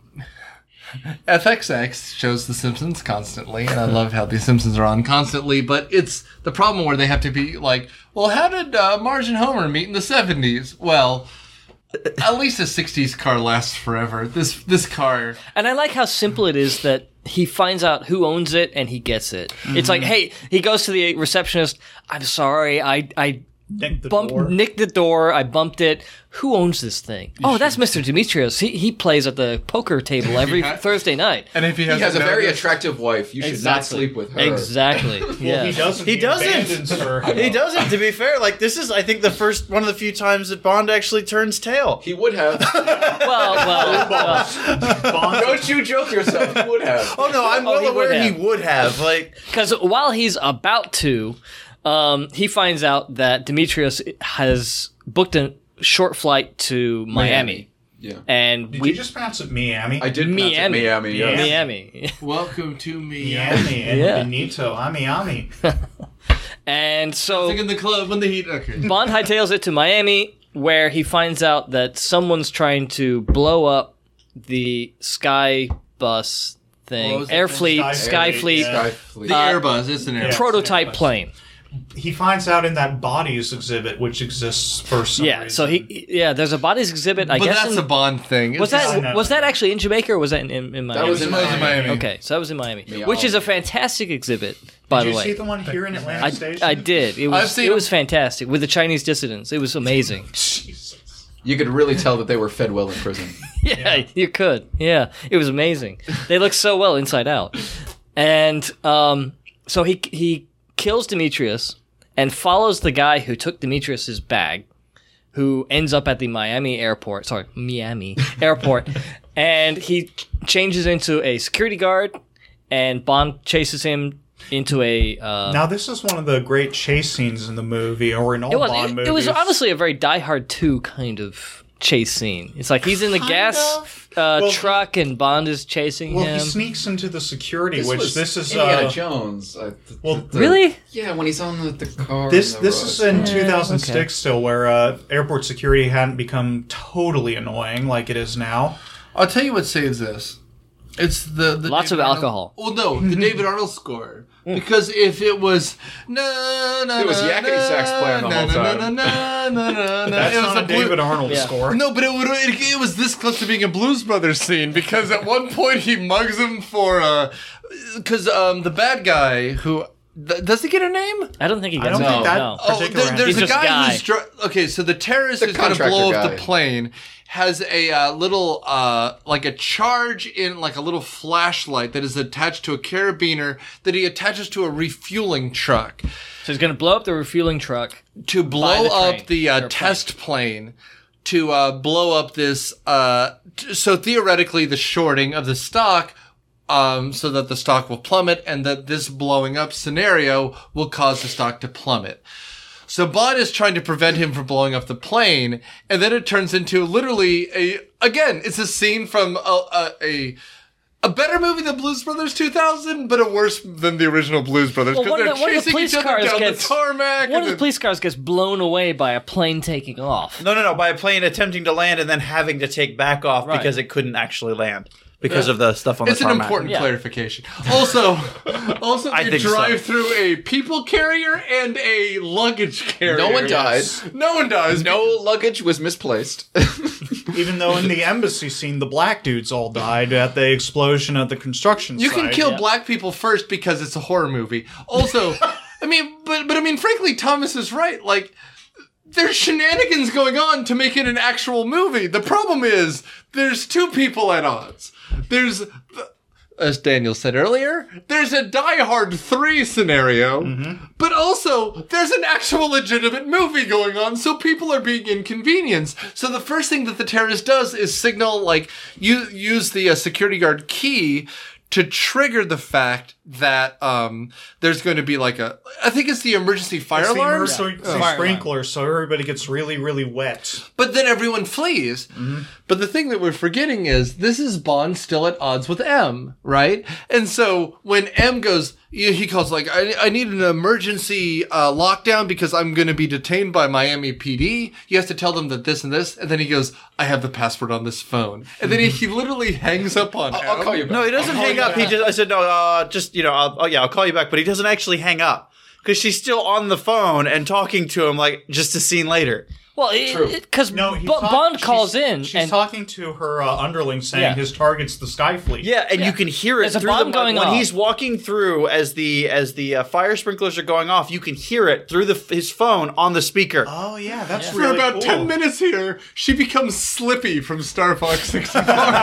F X X shows The Simpsons constantly, and I love how The Simpsons are on constantly, but it's the problem where they have to be like, well, how did uh, Marge and Homer meet in the seventies? Well, at least a sixties car lasts forever. This this car... And I like how simple it is that he finds out who owns it and he gets it. Mm-hmm. It's like, hey, he goes to the receptionist. I'm sorry, I I Nick the bumped, door. nicked the door. I bumped it. Who owns this thing? Oh, that's Mister Demetrius. He he plays at the poker table every ha- Thursday night. And if he He has, has a very notice- attractive wife. You should not sleep with her. Exactly. Yeah. He doesn't. He doesn't. abandons her. He doesn't, to be fair. Like, this is, I think, the first, one of the few times that Bond actually turns tail. He would have. well, well, well, Bond- Don't you joke yourself. He would have. Oh, no, I'm Oh, well he would aware he have. would have. Like, because while he's about to, um, he finds out that Demetrius has booked a short flight to Miami, Yeah. and Did we you just pronounce it Miami? I did pronounce it Miami. Miami. Yes. Miami. Welcome to me. Miami and Yeah. Benito. I'm Miami. And so Like in the club when the heat... Okay. Bond hightails it to Miami, where he finds out that someone's trying to blow up the Sky Bus What thing, was it? Air Fleet, Sky Sky Fleet, Fleet yeah. Skyfleet. The Uh, Airbus, it's an Airbus. Yeah. prototype Airbus. plane. He finds out in that bodies exhibit, which exists for some Yeah, reason. so he yeah, there's a bodies exhibit. I But guess that's in- a Bond thing. was It's I that know. was that actually in Jamaica or was that in, in, in Miami? That was in That was in Miami. Miami. Okay, so that was in Miami, Miami. which is a fantastic exhibit, by Did the you way. see the one here in Atlantic I, Station? I did. It was I've seen it them. was fantastic with the Chinese dissidents. It was amazing. Jesus. You could really tell that they were fed well in prison. yeah, you could. Yeah, it was amazing. They look so well inside out. And um, so he he kills Demetrius and follows the guy who took Demetrius's bag, who ends up at the Miami airport. Sorry, Miami airport, and he changes into a security guard, and Bond chases him into a. Uh, Now, this is one of the great chase scenes in the movie, or in all it was Bond it, movies. it was honestly a very Die Hard two kind of chase scene. It's like he's in the Kind gas of. uh, Well, truck and Bond is chasing Well, him. he sneaks into the security, This which was this is. Indiana Uh, Jones. I, th- well, th- the- Really? Yeah, when he's on the, the car. this and the this is road. in two thousand six okay. still, where uh, airport security hadn't become totally annoying like it is now. I'll tell you what saves this. It's the, the Lots David of Arnold- alcohol. Well, no, the David Arnold score. Because if it was na na It was na, yakety sax playing the na, whole na, time. Na, na, na, na, na, That's it was not a blue- David Arnold Yeah. score. No, but it would it, it was this close to being a Blues Brothers scene because at one point he mugs him for uh because um the bad guy who th- does he get a name? I don't think he I gets don't it. think that No. Oh, particular. there, there's He's a just guy, guy. who's dr- okay. So the terrorist The who's going to contractor blow up guy. the plane has a uh, little uh, like a charge in like a little flashlight that is attached to a carabiner that he attaches to a refueling truck So he's going to blow up the refueling truck. to blow the train, up the uh, or plane. test plane to uh, blow up this. Uh, t- so theoretically, the shorting of the stock. Um, so that the stock will plummet and that this blowing up scenario will cause the stock to plummet. So Bond is trying to prevent him from blowing up the plane, and then it turns into literally a, again, it's a scene from a, a, a, a better movie than Blues Brothers two thousand, but a worse than the original Blues Brothers, Well, because one of they're the- one of the chasing police each other cars down gets- the tarmac. One and of the then- police cars gets blown away by a plane taking off. no, no, no, by a plane attempting to land and then having to take back off Right. because it couldn't actually land. because of the stuff on It's the an tarmac. important Yeah. clarification. Also, also I they think so. drive through a people carrier and a luggage carrier. No one died. No one dies. No luggage was misplaced. Even though in the embassy scene, the black dudes all died at the explosion at the construction You site. can kill yeah. black people first because it's a horror movie. Also, I mean, but but I mean, frankly, Thomas is right. Like, there's shenanigans going on to make it an actual movie. The problem is there's two people at odds. There's, as Daniel said earlier, there's a Die Hard three scenario, but also there's an actual legitimate movie going on, so people are being inconvenienced. So the first thing that the terrorist does is signal, like, you use the uh, security guard key to trigger the fact that um, there's going to be like a, I think it's the emergency fire It's the alarm. emergency Fire sprinkler, so everybody gets really, really wet. But then everyone flees. But the thing that we're forgetting is this is Bond still at odds with M, right? And so when M goes, he he calls like, I, I need an emergency uh, lockdown because I'm going to be detained by Miami P D. He has to tell them that this and this. And then he goes, I have the password on this phone. And then he, he literally hangs up on I'll, M. I'll call you back. No, he doesn't hang up. He just. I said no. Uh, just you know. I'll, oh yeah, I'll call you back. But he doesn't actually hang up because she's still on the phone and talking to him like just a scene later. Well, True. because No, he's Bo- talk- Bond calls she's- in She's and talking to her uh, underling saying Yeah. his target's the Skyfleet. Yeah, and Yeah. you can hear it There's a through bomb the going when off. he's walking through as the as the uh, fire sprinklers are going off. You can hear it through the his phone on the speaker. Oh yeah, that's For really about cool. ten minutes here, she becomes Slippy from Star Fox sixty-four.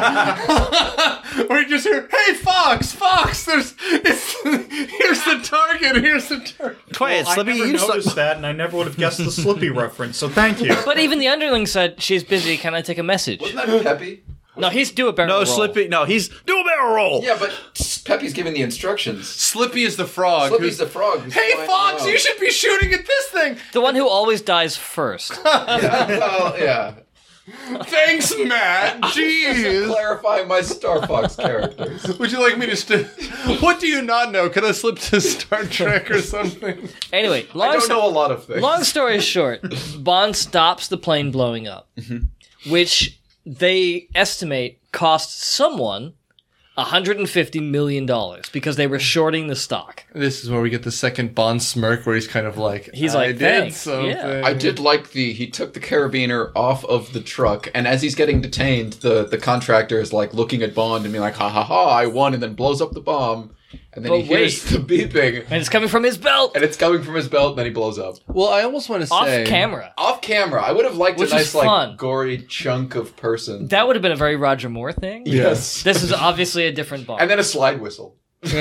Where you just hear, hey, Fox, Fox, there's, it's, here's the target, here's the target. Quiet, I Slippy. never You noticed suck. that, and I never would have guessed the Slippy reference. So thank you. But even the underling said, she's busy, can I take a message? Wasn't that Peppy? No, he's do a barrel No, roll. Slippy. No, he's do a barrel roll. Yeah, but Peppy's giving the instructions. Slippy is the frog. Slippy's who's- the frog. who's Hey, flying Fox, around. you should be shooting at this thing. The one who always dies first. Yeah, well, yeah. Thanks, Matt. Jeez. Clarifying my Star Fox characters. Would you like me to st- What do you not know? Can I slip to Star Trek or something? Anyway, I long, don't sto- know a lot of things. long story short, Bond stops the plane blowing up, which they estimate cost someone one hundred fifty million dollars because they were shorting the stock. This is where we get the second Bond smirk where he's kind of like, He's I like, did "Thanks." something. Yeah. I did like the he took the carabiner off of the truck, and as he's getting detained, the the contractor is like looking at Bond and being like, "Ha ha ha! I won!" and then blows up the bomb, and then But he hears the beeping, And it's coming from his belt. and it's coming from his belt, and then he blows up Well, I almost want to Off say... camera. off camera. I would have liked Which a is nice fun. like gory chunk of person. That would have been a very Roger Moore thing. yes, This is obviously a different Bond. and then a slide whistle.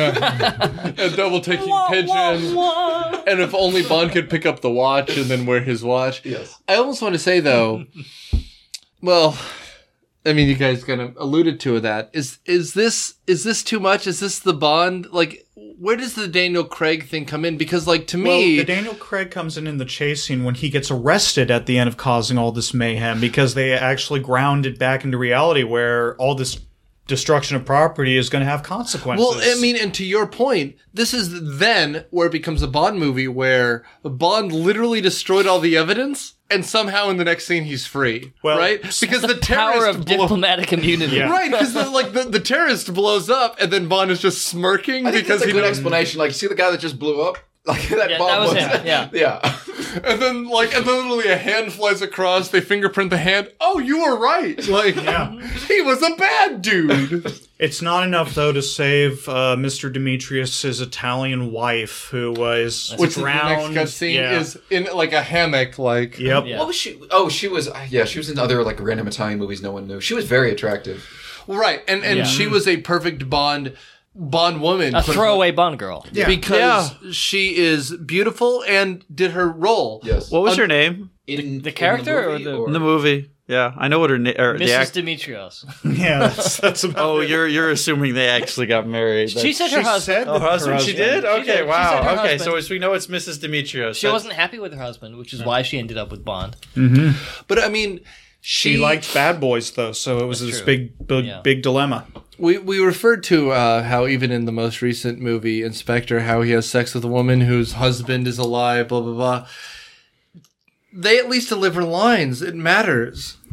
A double-taking pigeon. And if only Bond could pick up the watch and then wear his watch. Yes. I almost want to say, though, well, I mean, you guys kind of alluded to that. Is is this is this too much? Is this the Bond? Like, where does the Daniel Craig thing come in? Because, like, to Well, me... the Daniel Craig comes in in the chase scene when he gets arrested at the end of causing all this mayhem because they actually ground it back into reality where all this destruction of property is going to have consequences. Well, I mean, and to your point, this is then where it becomes a Bond movie where Bond literally destroyed all the evidence, and somehow in the next scene he's free, Well, right? Because the, Power terrorist of blow- diplomatic immunity. Yeah. right? Because the, like the, the terrorist blows up, and then Bond is just smirking I think because that's a he good knows- explanation. Like, you see the guy that just blew up? Like that Yeah, bomb that was him, yeah. yeah. and then like and then literally a hand flies across. They fingerprint the hand. Oh, you were right. Like Yeah. he was a bad dude. It's not enough, though, to save uh, Mister Demetrius' Italian wife, who was Which drowned. is the next cutscene Yeah. is in like a hammock. Like Yep. Yeah. What was she? Oh, she was. Yeah, she was in other like random Italian movies no one knew. She was very attractive. right, and and Yeah. she was a perfect Bond Bond woman. A throwaway Bond girl. Yeah. because she is beautiful and did her role. Yes. What was her name in the character in the or movie, the- in the movie? Yeah, I know what her name. The Missus act- Demetrios. Yeah, that's, that's about oh, it. you're you're assuming they actually got married. She said her She husband. said Oh, that her husband. She did. She Okay. did. She Wow. said her Okay. husband. So we know it's Missus Demetrios. She That's- wasn't happy with her husband, which is why she ended up with Bond. But I mean, she, She liked bad boys, though, so it was That's this true. big, big, Yeah. big dilemma. We we referred to uh, how even in the most recent movie, Inspector, how he has sex with a woman whose husband is alive, blah, blah, blah. They at least deliver lines. It matters.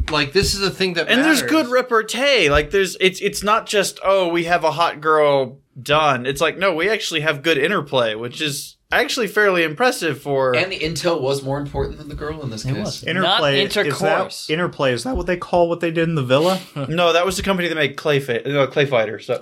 Like, this is a thing that And matters. there's good repartee. Like there's it's it's not just oh we have a hot girl done. It's like no we actually have good interplay, which is actually fairly impressive for. And the intel was more important than the girl in this case. was. Interplay. Not intercourse. Is that, interplay. Is that what they call what they did in the villa? No, that was the company that made Clay fa- no, Clay Fighter. So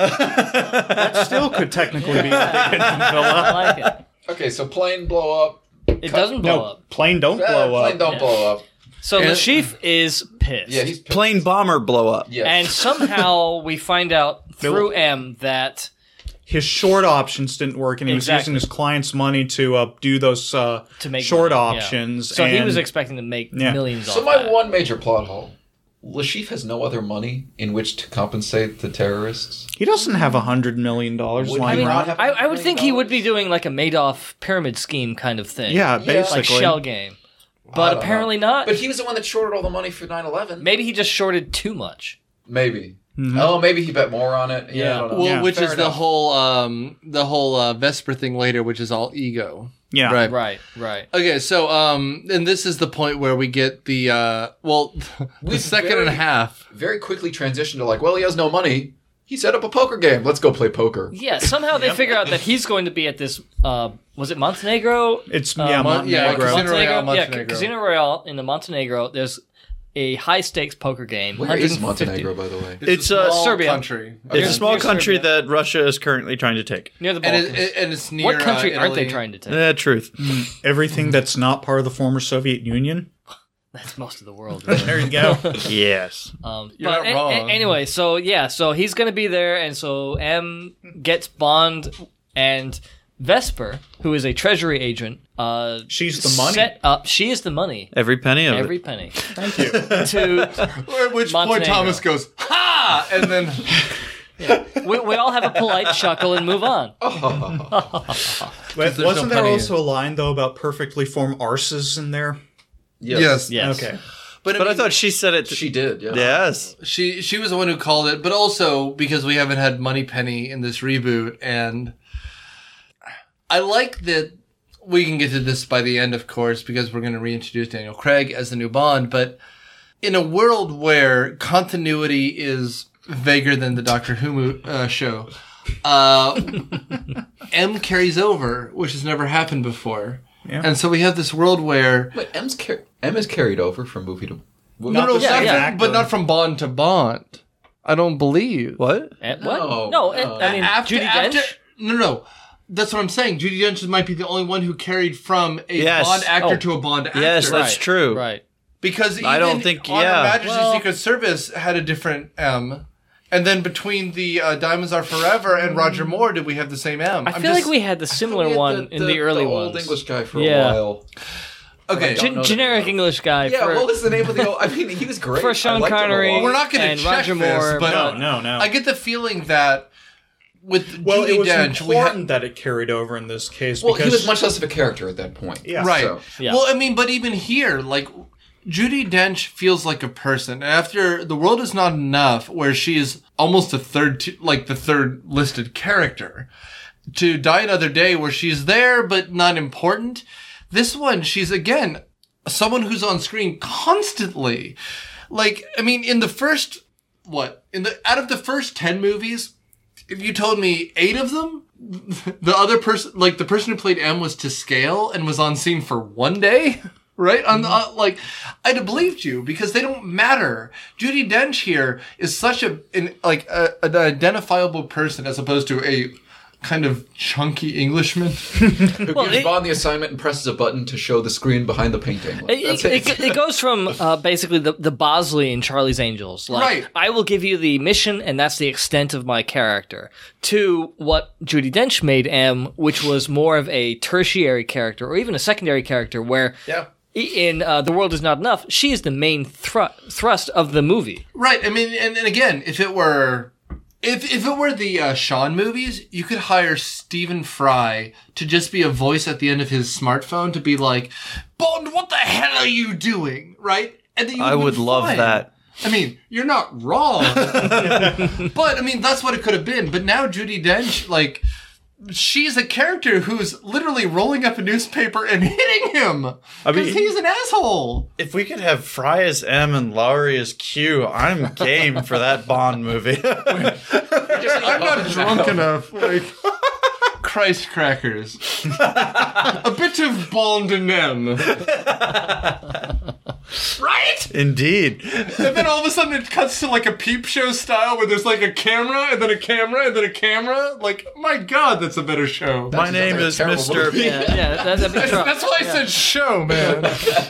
That still could technically be what they did in the I villa. like it. Okay, so plane blow up. It doesn't blow No, up. plane don't Uh, blow up. plane don't Yeah. blow up. So And- Lashif is pissed. Yeah, he's plane bomber blow up. Yeah. And somehow we find out through M that His short options didn't work, and he Exactly. was using his client's money to uh, do those uh, to make short money, yeah. options. So he and- was expecting to make Yeah. millions. So off my that. one major plot hole. Lashif has no other money in which to compensate the terrorists. He doesn't have a hundred million dollars Would he lying I mean, not around. have I, I would million think he would be dollars? doing like a Madoff pyramid scheme kind of thing. Yeah, like basically. shell game. I But don't apparently know. not. But he was the one that shorted all the money for nine eleven. Maybe he just shorted too much. Maybe. Oh, maybe he bet more on it. Yeah. Yeah. I don't know. Well, Yeah, which fair is the enough. whole um, the whole uh, Vesper thing later, which is all ego. Yeah. Right. Right, right. Okay, so um, and this is the point where we get the uh, well, the We've second very- and a half. Very quickly transitioned to like, well, he has no money. He set up a poker game. Let's go play poker. Yeah, somehow they figure out that he's going to be at this. Uh, was it Montenegro? It's Uh, yeah, Mon- yeah, Montenegro. Casino Royale, Yeah, Montenegro. Casino Royale in the Montenegro. There's a high stakes poker game. Where is one hundred fifty Montenegro, by the way? It's a uh, small Serbia. country. It's Yeah. a small Near country Serbia. that Russia is currently trying to take. near the and, Balkans. it, and it's near. what country uh, aren't they Italy. trying to take? Eh, truth. Everything that's not part of the former Soviet Union. That's most of the world. Really. There you go. Yes. Um, You're but not a- a- wrong. anyway, so yeah, so he's gonna be there, and so M gets Bond and Vesper, who is a treasury agent. Uh, She's the money. Set up. She is the money. Every penny of Every it. penny. Thank you. to At which point Montenegro. Thomas goes, "Ha!" and then we, we all have a polite chuckle and move on. Wait, no wasn't there penny. also a line though about perfectly formed arses in there? Yes. Yes. Okay. But, I But I mean, thought she said it. She did, yeah. Yes. she she was the one who called it, but also because we haven't had Moneypenny in this reboot, and I like that we can get to this by the end, of course, because we're going to reintroduce Daniel Craig as the new Bond. But in a world where continuity is vaguer than the Doctor Who mo- uh, show, uh, M carries over, which has never happened before. Yeah. And so we have this world where Wait, M's car- M is carried over from movie to movie. no, no, the not same from- actor. but not from Bond to Bond. I don't believe. What? Eh, what? No, No, eh, no. I mean After- Judi after- Dench. No, no. That's what I'm saying. Judi Dench might be the only one who carried from a Yes. Bond actor Oh. to a Bond actor. Yes, that's Right, true. Right. Because even I don't think- on yeah. Her Majesty's Well- Secret Service had a different M. And then between the uh, Diamonds Are Forever and Roger Moore, did we have the same M? I I'm feel just- like we had the similar We had one in the early old ones. English guy for Yeah. a while. Okay, don't Gen- know the generic name. English guy. Yeah, for, what was the name of the old? I mean, he was great. For I Sean liked him a Connery. lot. we're not going to and check Roger this, Moore, but No, no, no. I get the feeling that with well, Judi it was Dench, we had important that it carried over in this case Well, because he was much less of a character at that point. Yeah. right. So- Yeah. Well, I mean, but even here, like Judi Dench feels like a person. And after The World Is Not Enough, where she is almost a third, t- like the third listed character, to Die Another Day, where she's there but not important. This one, she's again someone who's on screen constantly. Like, I mean, in the first what in the out of the first ten movies, if you told me eight of them, the other person, like the person who played M, was to scale and was on scene for one day, right? On the, uh, like, I'd have believed you because they don't matter. Judi Dench here is such a in, like a, an identifiable person as opposed to a kind of chunky Englishman. Who Well, gives it- Bond the assignment and presses a button to show the screen behind the painting. Like, It, that's it, it. it, it goes from uh, basically the, the Bosley in Charlie's Angels. Like, Right. I will give you the mission, and that's the extent of my character, to what Judi Dench made M, which was more of a tertiary character, or even a secondary character, where Yeah. in uh, The World Is Not Enough, she is the main thru- thrust of the movie. Right. I mean, and, and again, if it were, if if it were the uh, Sean movies, you could hire Stephen Fry to just be a voice at the end of his smartphone to be like, Bond, what the hell are you doing? Right? And then you I would've would been love fine. that. I mean, you're not wrong. But I mean, that's what it could have been. But now Judi Dench, like, she's a character who's literally rolling up a newspaper and hitting him. I mean, because he's an asshole. If we could have Fry as M and Lowry as Q, I'm game for that Bond movie. I'm not drunk enough. Like, Christ crackers. A bit of Bond in them. Right? Indeed. And then all of a sudden it cuts to like a peep show style where there's like a camera and then a camera and then a camera. Like, my God, that's a better show. My name like a is terrible Mister movie. Yeah, yeah, that, that'd be That's, tough. that's why I said show, man.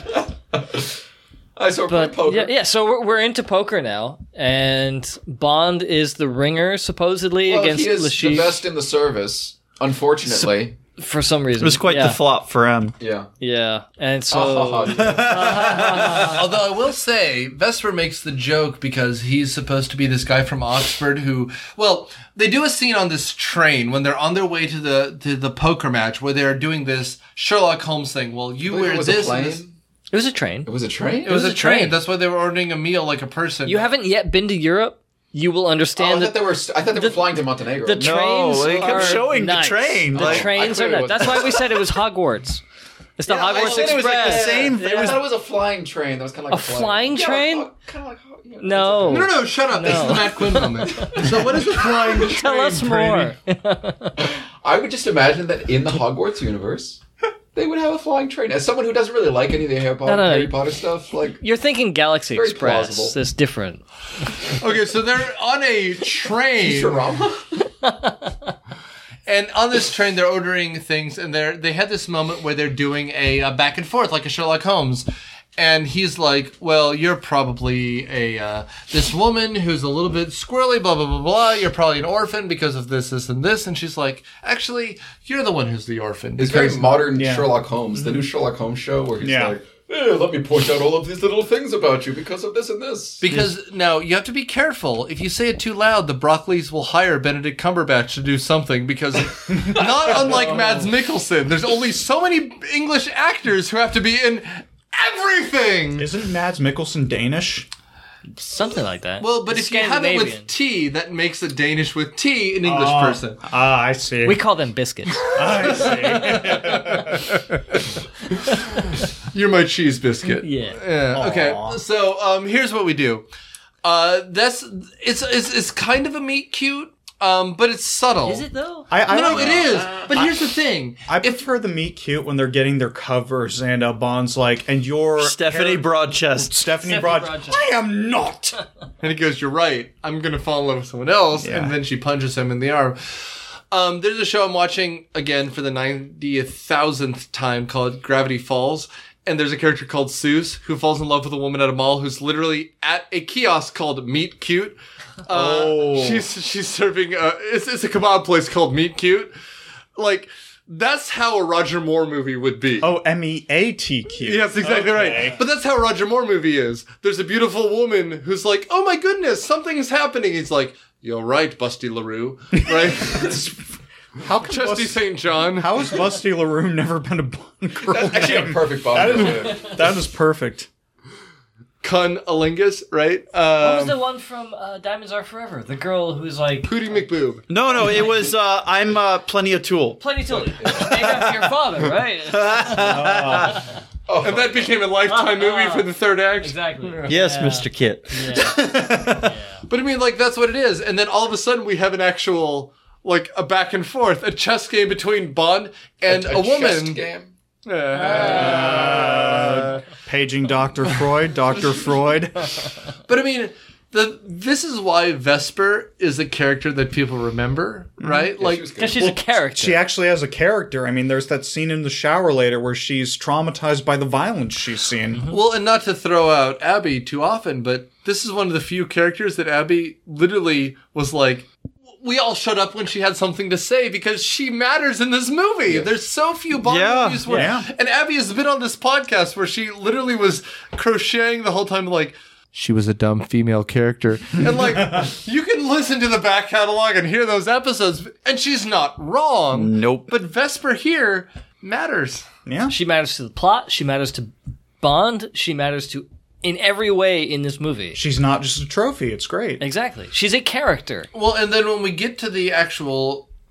I saw But poker. yeah, yeah, so we're, we're into poker now, and Bond is the ringer supposedly well, against he is Lashif the best in the service, unfortunately. for some reason. It was quite yeah. the flop for M. yeah. Yeah, and so Oh, yeah. Although I will say, Vesper makes the joke because he's supposed to be this guy from Oxford who, well, they do a scene on this train when they're on their way to the to the poker match where they're doing this Sherlock Holmes thing. Well, you I believe wear it was this. a and plane. this. it was a train. It was a train? It was, a train. train. That's why they were ordering a meal like a person. You haven't yet been to Europe. You will Oh, I understand thought that they were. I thought they were flying to Montenegro. the trains they kept are showing the nice. train, The like- trains I are thought it nice. was- That's why we said it was Hogwarts. It's the Yeah, I Hogwarts thought it Express. was like the same- I it was- thought it was a flying train. That was kind of like A flying train? kind of like. You know, No. No, no, no, shut up. This is the Matt Quinn moment. So what is the flying train? Tell us more. I would just imagine that in the Hogwarts universe, they would have a flying train. As someone who doesn't really like any of the Harry Potter, No, no, no. Harry Potter stuff, like You're thinking Galaxy Very Express. plausible. It's different. Okay, so they're on a train. Futurama. And on this train, they're ordering things, and they're they had this moment where they're doing a, a back and forth, like a Sherlock Holmes. And he's like, "Well, you're probably a uh, this woman who's a little bit squirrely, blah blah blah blah. You're probably an orphan because of this, this, and this." And she's like, "Actually, you're the one who's the orphan." It's very because- modern Yeah. Sherlock Holmes, the new Sherlock Holmes show, where he's Yeah. like, eh, "Let me point out all of these little things about you because of this and this." Because now you have to be careful. If you say it too loud, the Broccoli's will hire Benedict Cumberbatch to do something. Because not unlike Mads Mikkelsen, there's only so many English actors who have to be in everything. Isn't Mads Mikkelsen Danish? Something like that. Well, but It's if you have it Scandinavian. with T, that makes it Danish with T an English Oh. person. Ah, I see. We call them biscuits. I see. You're my cheese biscuit. Yeah. Yeah. Okay. Aw. So um, here's what we do. Uh, that's it's it's it's kind of a meet cute, um, but it's subtle. Is it though? I, I No, no, like- it is. But here's the thing. I prefer the meet cute when they're getting their covers and uh, Bond's like, and you're Stephanie Broadchest. Stephanie, Stephanie Broad. Broadchest. I am not. And he goes, "You're right. I'm gonna fall in love with someone else." Yeah. And then she punches him in the arm. Um, there's a show I'm watching again for the ninetieth thousandth time called Gravity Falls. And there's a character called Seuss who falls in love with a woman at a mall who's literally at a kiosk called Meet Cute. Uh, Oh. She's she's serving a it's it's a kebab place called Meet Cute. Like that's how a Roger Moore movie would be. Oh, M E A T Q. Yes, exactly Okay. right. But that's how a Roger Moore movie is. There's a beautiful woman who's like, "Oh my goodness, something's happening." He's like, "You're right, Busty LaRue." Right? How could Trusty Bus- Saint John. How has Busty LaRue never been a Bond girl? That's actually a name? perfect Bond. That movie. is, that is perfect. Cun Alingus, right? What was Um, the one from uh, Diamonds Are Forever? The girl who's like Pootie McBoob. No, no, it was uh, I'm uh, Plenty of Tool. plenty to named after your father, right? And that became a Lifetime movie for the third act. Exactly. Yes, Yeah. Mister Kit. Yeah. But I mean, like, that's what it is. And then all of a sudden we have an actual, like, a back and forth, a chess game between Bond and a, a chest woman. game. Uh, Paging Doctor Freud, Doctor Freud. But I mean, the this is why Vesper is a character that people remember, right? like, she was good. Because she's a character. She actually has a character. I mean, there's that scene in the shower later where she's traumatized by the violence she's seen. well, and not to throw out Abby too often, but this is one of the few characters that Abby literally was like, we all shut up when she had something to say because she matters in this movie. There's so few Bond Yeah, movies where, yeah. and Abby has been on this podcast where she literally was crocheting the whole time, like, she was a dumb female character. And like, you can listen to the back catalog and hear those episodes, and she's not wrong. Nope. But Vesper here matters. Yeah. She matters to the plot. She matters to Bond. She matters to in every way in this movie. She's not just a trophy. It's great. Exactly. She's a character. Well, and then when we get to the actual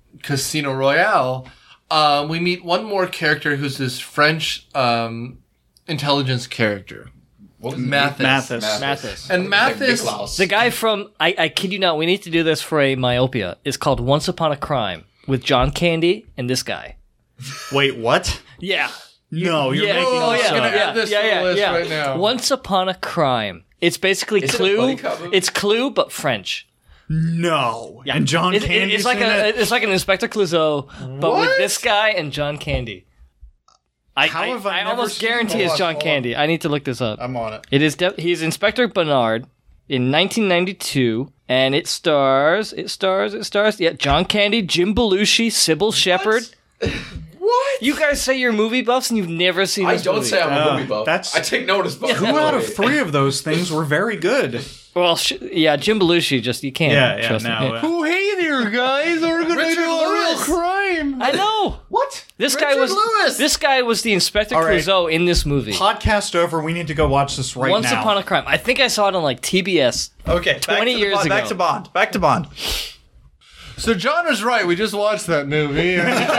Casino Royale, uh, we meet one more character who's this French um, intelligence character. What was his Mathis. name? Mathis. Mathis. And Mathis, Niklaus. The guy from, I, I kid you not, we need to do this for a myopia. It's called Once Upon a Crime with John Candy and this guy. Wait, what? Yeah. No, you're yeah. making oh, this yeah. I'm gonna up. yeah. add this yeah, to the yeah, list yeah. right now. Once Upon a Crime. It's basically Is it a Clue. buddy cop movie? It's Clue, but French. No. Yeah. And John It- it- Candy's It's like in a, it? it's like an Inspector Clouseau, but with What? this guy and John Candy. I, How I, have I I never almost seen- guarantee Hold it's on, John hold Candy. I need to look this up. I'm on it. It is. De- he's Inspector Bernard in nineteen ninety-two, and it stars. It stars. It stars. Yeah, John Candy, Jim Belushi, Sybil Shepherd. What? You guys say you're movie buffs and you've never seen I this don't movie. say I'm a Uh, movie buff. that's- I take notice. But Two out of three of those things were very good. Well, sh- yeah, Jim Belushi. Just you can't. Yeah, yeah, trust him. no. Yeah. Who hey there, guys? We're gonna Richard do a real Lewis. crime. I know. What? This guy Richard was. Lewis. This guy was the Inspector All right. Clouseau in this movie. Podcast over. We need to go watch this right Once now. Upon a Crime. I think I saw it on like T B S. Okay, back twenty to the years Bond, Back ago. to Bond. Back to Bond. So John was right. We just watched that movie.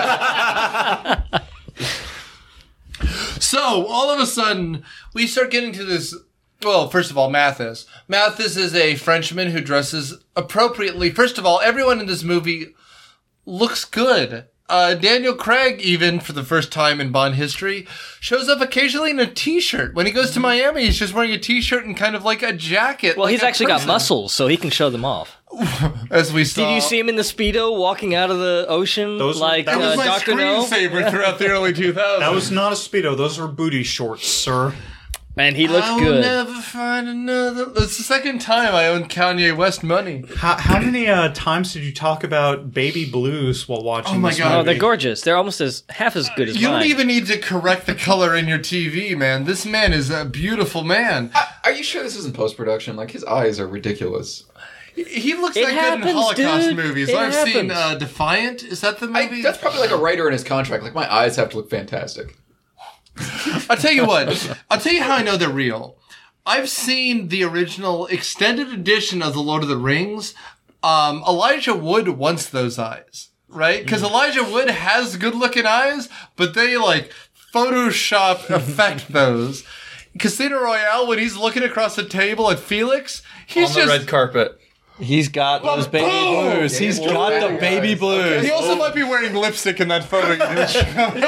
So all of a sudden, we start getting to this. Well, first of all, Mathis. Mathis is a Frenchman who dresses appropriately. First of all, everyone in this movie looks good. Uh, Daniel Craig, even for the first time in Bond history, shows up occasionally in a t-shirt. When he goes to Miami, he's just wearing a t-shirt and kind of like a jacket. Well, like he's a actually got person. muscles, so he can show them off. As we saw. Did you see him in the Speedo walking out of the ocean Those were- like that That uh, was my Doctor No? screensaver throughout the early two thousands. That was not a Speedo. Those were booty shorts, sir. And he looks I will good. never find another. It's the second time I own Kanye West money. How, how many uh, times did you talk about baby blues while watching Oh my this God. Oh, movie? they're gorgeous. They're almost as half as good as You mine. don't even need to correct the color in your T V, man. This man is a beautiful man. Are you sure this isn't post production? Like his eyes are ridiculous. He looks It like good in happens, Holocaust dude. movies. It I've seen happens. uh, Defiant. Is that the I, movie? that's probably like a writer in his contract. Like my eyes have to look fantastic. I'll tell you what. I'll tell you how I know they're real. I've seen the original extended edition of The Lord of the Rings. Um, Elijah Wood wants those eyes, right? Because Elijah Wood has good-looking eyes, but they, like, Photoshop affect those. Casino Royale, when he's looking across the table at Felix, he's On the just... red carpet. He's got those baby boom! blues. He's Yeah, got well, the baby guys. blues. He also might be wearing lipstick in that photo you just showed.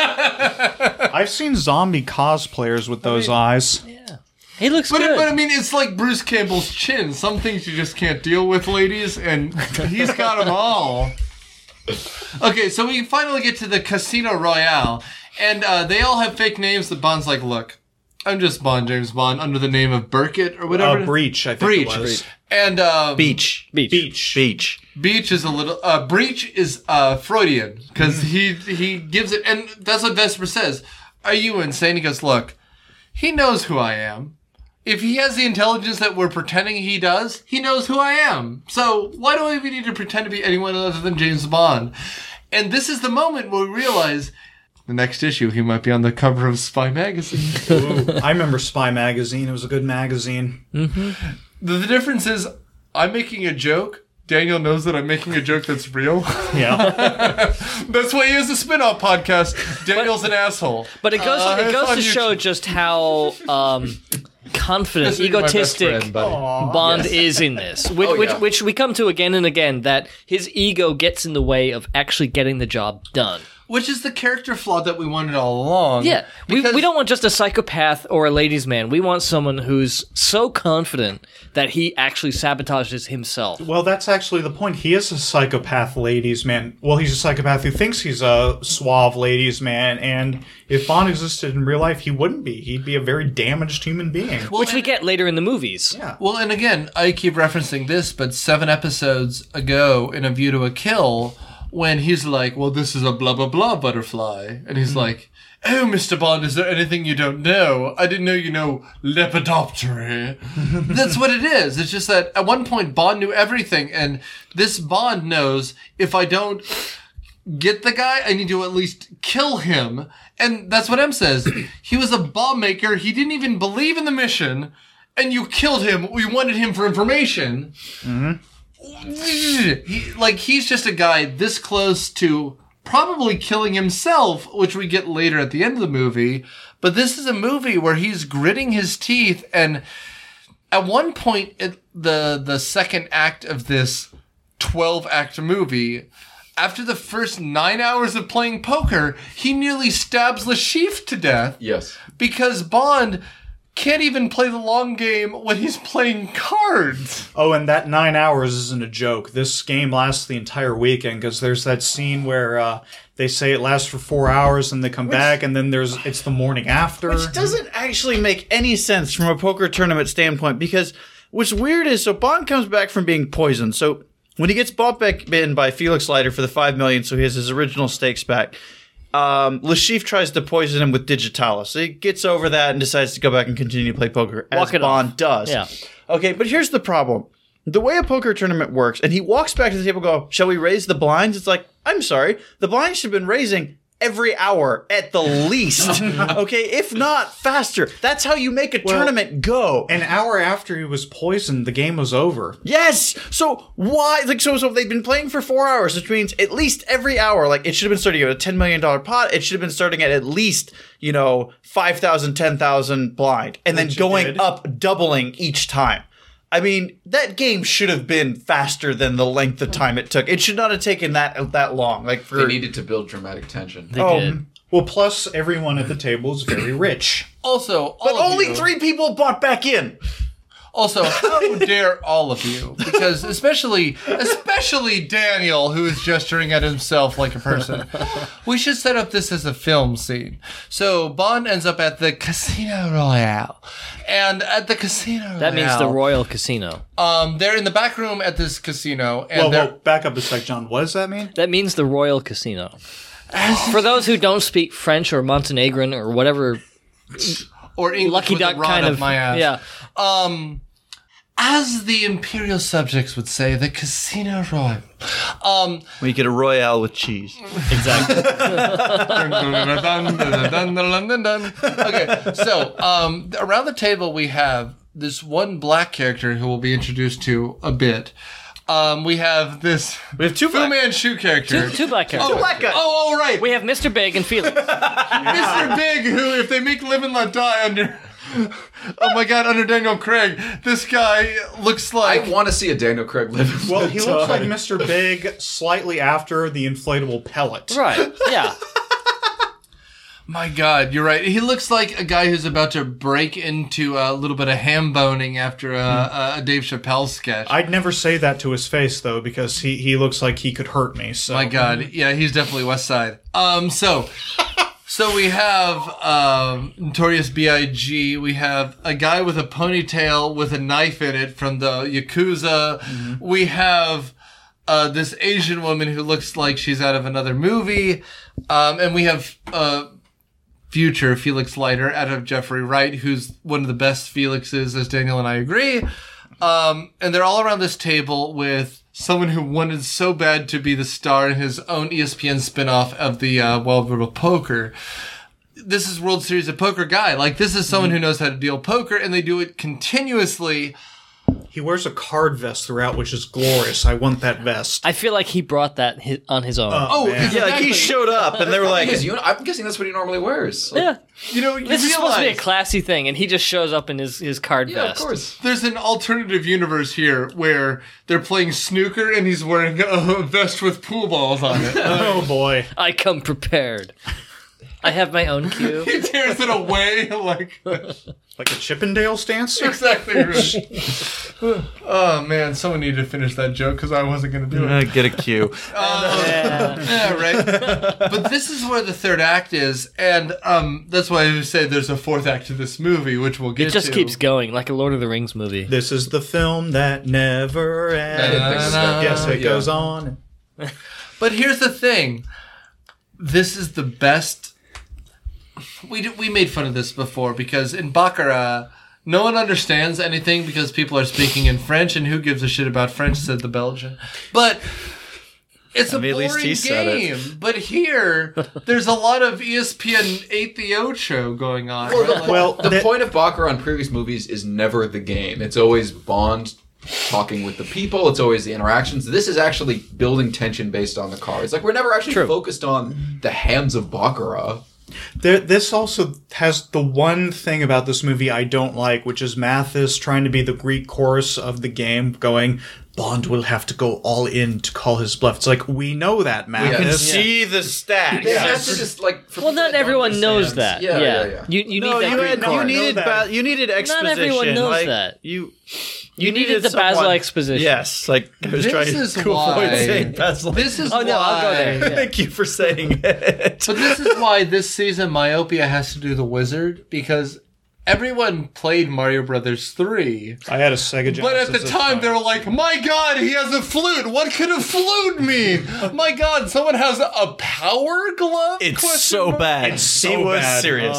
I've seen zombie cosplayers with those eyes. He looks But, good. but I mean, it's like Bruce Campbell's chin. Some things you just can't deal with, ladies, and he's got them all. Okay, so we finally get to the Casino Royale, and uh, they all have fake names. That Bond's like, look, I'm just Bond, James Bond, under the name of Burkett or whatever. Uh, Breach, I think Breach. it was. And um, Beach. Beach. Beach. Beach. Beach is a little uh, Breach is uh, Freudian because he he gives it, and that's what Vesper says. Are you insane? He goes, look, he knows who I am. If he has the intelligence that we're pretending he does, he knows who I am. So why do I even need to pretend to be anyone other than James Bond? And this is the moment where we realize the next issue he might be on the cover of Spy Magazine. Ooh, I remember Spy Magazine. It was a good magazine. the, the difference is I'm making a joke. Daniel knows that I'm making a joke that's real. Yeah. That's why he has a spin-off podcast. Daniel's an asshole. But it goes Uh, it it's goes on to show YouTube. just how um, confident, This is my best egotistic friend, buddy. Bond is in this, which, Oh, which yeah. which we come to again and again. That his ego gets in the way of actually getting the job done. Which is the character flaw that we wanted all along. Yeah, we, Because- we don't want just a psychopath or a ladies' man. We want someone who's so confident that he actually sabotages himself. Well, that's actually the point. He is a psychopath ladies man. Well, he's a psychopath who thinks he's a suave ladies man, and if Bond existed in real life, he wouldn't be. He'd be a very damaged human being. Which we get later in the movies. Yeah. Well, and again, I keep referencing this, but seven episodes ago in A View to a Kill, when he's like, well, this is a blah, blah, blah butterfly. And he's like, oh, Mister Bond, is there anything you don't know? I didn't know you know Lepidoptera. That's what it is. It's just that at one point, Bond knew everything. And this Bond knows if I don't get the guy, I need to at least kill him. And that's what M says. He was a bomb maker. He didn't even believe in the mission. And you killed him. We wanted him for information. he, like he's just a guy this close to probably killing himself, which we get later at the end of the movie. But this is a movie where he's gritting his teeth, and at one point, it, the the second act of this twelve act movie, after the first nine hours of playing poker, he nearly stabs Lashif to death. Yes. Because Bond can't even play the long game when he's playing cards. Oh, and that nine hours isn't a joke. This game lasts the entire weekend because there's that scene where uh, they say it lasts for four hours and they come which, back and then there's it's the morning after. Which doesn't actually make any sense from a poker tournament standpoint because what's weird is, so Bond comes back from being poisoned. So when he gets bought back in by Felix Leiter for the five million dollars, so he has his original stakes back, Um, Lashif tries to poison him with Digitalis. He gets over that and decides to go back and continue to play poker, as Walk it Bond off. does. Yeah. Okay, but here's the problem. The way a poker tournament works, and he walks back to the table and go, shall we raise the blinds? It's like, I'm sorry, the blinds should have been raising every hour at the least. Okay, if not faster. That's how you make a well, tournament go. An hour after he was poisoned, the game was over. Yes. So why? Like so, so they've been playing for four hours, which means at least every hour. Like it should have been starting at a ten million dollar pot. It should have been starting at at least you know five thousand, ten thousand blind, and Which then going did. up, doubling each time. I mean, that game should have been faster than the length of time it took. It should not have taken that that long. Like for, they needed to build dramatic tension. They oh, did. Well, plus everyone at the table is very rich. Also, all but of only you, three people bought back in. Also, how dare all of you? Because especially, especially Daniel, who is gesturing at himself like a person. We should set up this as a film scene. So Bond ends up at the Casino Royale, and at the Casino Royale, That means the Royal Casino. Um, they're in the back room at this casino, and Well, they're well, back up a sec, John. What does that mean? That means the Royal Casino. For those who don't speak French or Montenegrin or whatever or English Lucky with a Duck rod kind up of my ass. yeah. Um, as the Imperial subjects would say, the Casino Royale. Um, We get a Royale with cheese. Exactly. okay, so um, around the table we have this one black character who we'll be introduced to a bit. Um, we have this We have two Fu black- Manchu character. two, two black characters. Oh, black guys. oh, oh, right. We have Mister Big and Felix. Mister Big, who, if they make Live and Let Die under, oh my God, under Daniel Craig, this guy looks like. I want to see a Daniel Craig live. Well, he looks like Mister Big slightly after the inflatable pellet. Right. Yeah. My God, you're right. He looks like a guy who's about to break into a little bit of ham boning after a, a Dave Chappelle sketch. I'd never say that to his face, though, because he, he looks like he could hurt me. So. My God, yeah, he's definitely West Side. Um, so, so we have um, Notorious B I G. We have a guy with a ponytail with a knife in it from the Yakuza. Mm-hmm. We have uh, this Asian woman who looks like she's out of another movie, um, and we have. Uh, Future Felix Leiter out of Jeffrey Wright, who's one of the best Felixes, as Daniel and I agree. Um, and they're all around this table with someone who wanted so bad to be the star in his own E S P N spinoff of the uh, Wild World of Poker. This is World Series of Poker guy. Like, this is someone who knows how to deal poker, and they do it continuously. He wears a card vest throughout, which is glorious. I want that vest. I feel like he brought that hi- on his own. Uh, Oh, man. exactly. Yeah, like he showed up and they were like, Because you, I'm guessing that's what he normally wears. Like, yeah. You know, you This is supposed to be a realize classy thing, and he just shows up in his, his card yeah, of vest. course. there's an alternative universe here where they're playing snooker and he's wearing a vest with pool balls on it. Oh, boy. I come prepared. I have my own cue. He tears it away like Like a Chippendale stance? exactly right. Oh man, someone needed to finish that joke because I wasn't going to do uh, it. get a cue. Yeah. Yeah, right. But this is where the third act is, and um, that's why I say there's a fourth act to this movie, which we'll get It just to. keeps going, like a Lord of the Rings movie. This is the film that never ends. Da-da-da-da. Yes, it Yeah. goes on. But here's the thing: this is the best. We d- we made fun of this before because in Baccarat, no one understands anything because people are speaking in French, and who gives a shit about French? Said the Belgian. But it's I a mean, at least boring he said it. game. But here, there's a lot of E S P N eight the Ocho going on. Well, right? the, Like- Well, the that- point of Baccarat on previous movies is never the game. It's always Bond talking with the people. It's always the interactions. This is actually building tension based on the cards. Like, we're never actually True. focused on the hands of Baccarat. There, this also has the one thing about this movie I don't like, which is Mathis trying to be the Greek chorus of the game, going, Bond will have to go all in to call his bluff. It's like, we know that, You can Mathis. see the stacks. They have to just, like... for Well, people not that don't everyone knows understand- that. Yeah, Yeah, yeah, yeah. You you No, need you, that Greek had, you chorus. needed ba- you needed exposition. everyone knows like, that. You You needed the Basil someone- exposition. Yes, like I was This trying is to why- avoid saying Basil. This is Oh why. no, I'll go there. Yeah. Thank you for saying it. But this is why this season Myopia has to do the wizard, because everyone played Mario Brothers three. I had a Sega Genesis. But at the time, they were like, my god, he has a flute! What could a flute mean? My god, someone has a power glove? It's Question so mark? bad. It's so he was bad. serious.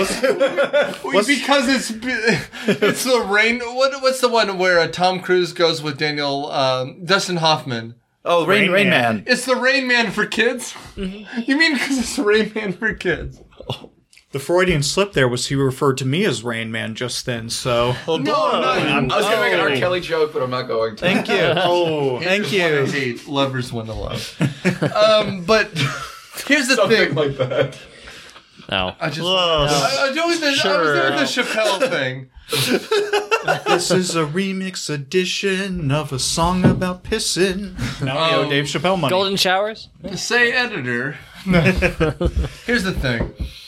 Well, because it's it's the rain. What what's the one where uh, Tom Cruise goes with Daniel um, Dustin Hoffman? Oh, Rain, Rain Rain Man. Man. It's the Rain Man for kids. Mm-hmm. You mean because it's Rain Man for kids? The Freudian slip there was he referred to me as Rain Man just then, so... No, no. I was going to make an R. Oh. Kelly joke, but I'm not going to. Thank you. Oh, Thank One I you. hate. Lovers win the love. um, but here's the Something thing. like that. No. I just Whoa. I, I, was doing the, I was Sure. doing the Chappelle thing. this is a remix edition of a song about pissing. Now we owe Um, Dave Chappelle money. Golden showers? Say editor. Here's the thing.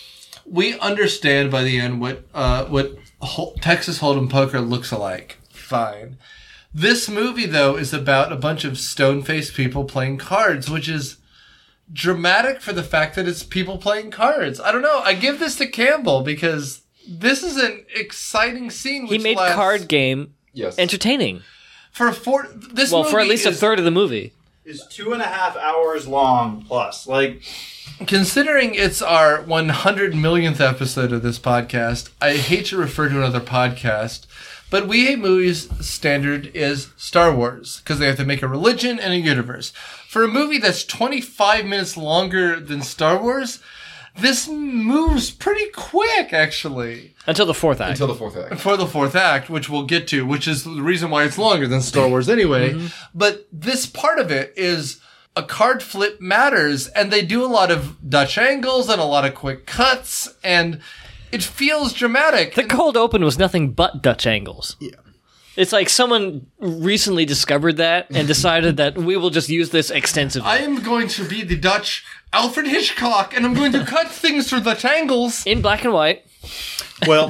We understand by the end what uh, what Hol- Texas Hold'em poker looks like. Fine. This movie, though, is about a bunch of stone-faced people playing cards, which is dramatic for the fact that it's people playing cards. I don't know. I give this to Campbell because this is an exciting scene. He Which made lasts card game Yes. entertaining. for a four. This Well, for at movie least a is- third of the movie. Is two and a half hours long plus. Like, Considering it's our one hundred millionth episode of this podcast, I hate to refer to another podcast, but We Hate Movies standard is Star Wars, because they have to make a religion and a universe. For a movie that's twenty-five minutes longer than Star Wars, this moves pretty quick, actually. Until the fourth act. Until the fourth act. For the fourth act, which we'll get to, which is the reason why it's longer than Star Wars anyway. Mm-hmm. But this part of it is a card flip matters, and they do a lot of Dutch angles and a lot of quick cuts, and it feels dramatic. The cold open was nothing but Dutch angles. Yeah. It's like someone recently discovered that and decided that we will just use this extensively. I am going to be the Dutch Alfred Hitchcock, and I'm going to cut things through Dutch angles. In black and white. Well,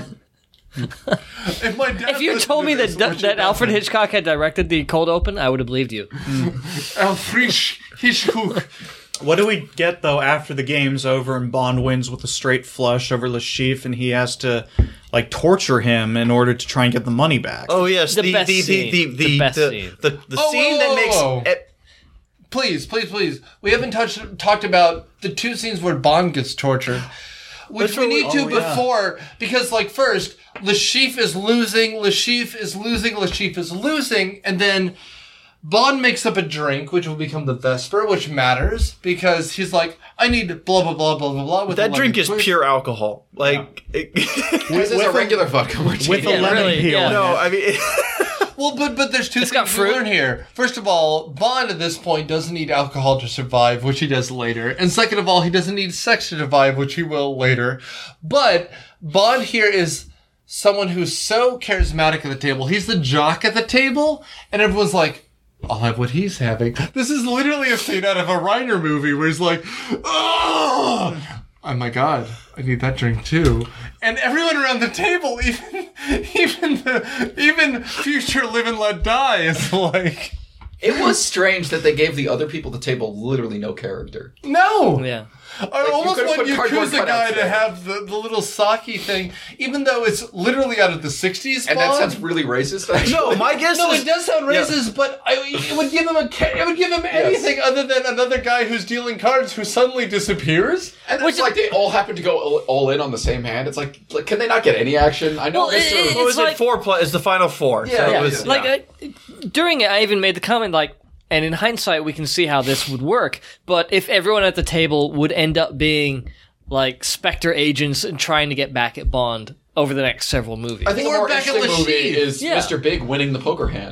If, my dad If you listened told to me this, that which that he Alfred doesn't. Hitchcock had directed the cold open, I would have believed you. Alfred Hitchcock. what do we get, though, after the game's over and Bond wins with a straight flush over Le Chiffre and he has to, like, torture him in order to try and get the money back? oh yes, The the best the, scene. the, the, The the, best the, scene. the, the Oh, scene whoa, that whoa, makes whoa. it, Please, please, please. We haven't touched talked about the two scenes where Bond gets tortured. Which That's we what we- need to oh, yeah. before, because, like, first, Le Chiffre is losing, Le Chiffre is losing, Le Chiffre is losing, and then Bond makes up a drink, which will become the Vesper, which matters, because he's like, I need blah, blah, blah, blah, blah, blah. With that a drink lemon is twist. pure alcohol. Like, it, This is a regular vodka martini. With a Yeah, lemon really, peel. yeah. in no, it. I mean, Well, but but there's two It's things got we fruit. learn here. First of all, Bond at this point doesn't need alcohol to survive, which he does later. And second of all, he doesn't need sex to survive, which he will later. But Bond here is someone who's so charismatic at the table. He's the jock at the table, and everyone's like, I'll have what he's having. This is literally a scene out of a Reiner movie where he's like, oh, oh my god, I need that drink too. And everyone around the table, even even the even future Live and Let Die, is like, It was strange that they gave the other people at the table literally no character. no. Yeah. I you almost could've want put cardboard Yakuza guy cutouts to there. have the, the little sake thing, even though it's literally out of the sixties. And Bond. that sounds really racist, actually. no, my guess No, is it does sound Yeah. racist, but I, it would give him a ca- it would give him anything other than another guy who's dealing cards who suddenly disappears. And it's like they all happen to go all, all in on the same hand. It's like, like, can they not get any action? I know Well, Mister it- What was It's like- it? Four plus is the final four. Yeah, so yeah, it was, yeah. Like, I, during it, I even made the comment, like, and in hindsight, we can see how this would work. But if everyone at the table would end up being, like, Spectre agents and trying to get back at Bond over the next several movies. I think a Or more back at interesting movie Lachine. is Yeah. Mister Big winning the poker hand.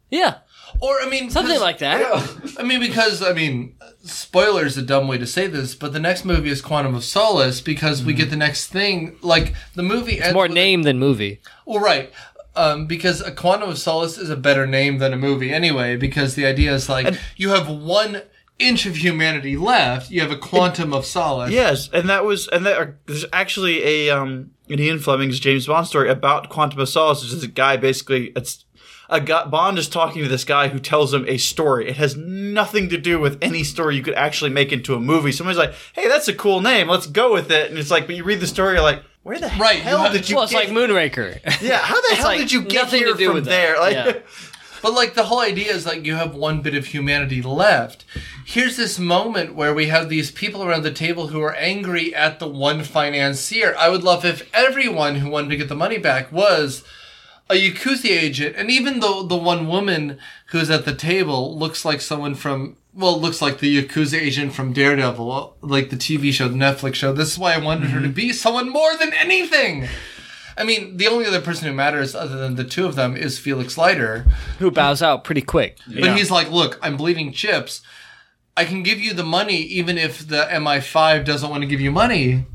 Yeah. Or, I mean... Something like that. Yeah. I mean, because, I mean, spoiler is a dumb way to say this, but the next movie is Quantum of Solace because mm-hmm. we get the next thing. Like, the movie ends It's more with name a, than movie. Well, right. Um, because a Quantum of Solace is a better name than a movie anyway, because the idea is, like, and, you have one inch of humanity left, you have a Quantum it, of Solace. Yes, and that was... And that, uh, there's actually a... Um, in Ian Fleming's James Bond story about Quantum of Solace, which is a guy basically... It's, A guy, Bond is talking to this guy who tells him a story. It has nothing to do with any story you could actually make into a movie. Somebody's like, hey, that's a cool name. Let's go with it. And it's like, but you read the story, you're like, where the right, hell have, did you well, get... Well, it's like Moonraker. Yeah, how the hell like did you get here to do from with there? Like, yeah. But, like, the whole idea is, like, you have one bit of humanity left. Here's this moment where we have these people around the table who are angry at the one financier. I would love if everyone who wanted to get the money back was... a Yakuza agent, and even though the one woman who's at the table looks like someone from, well, looks like the Yakuza agent from Daredevil, like the T V show, the Netflix show. This is why I wanted mm-hmm. her to be someone more than anything. I mean, the only other person who matters other than the two of them is Felix Leiter. Who bows out pretty quick. But yeah. he's like, look, I'm bleeding chips. I can give you the money even if the M I five doesn't want to give you money.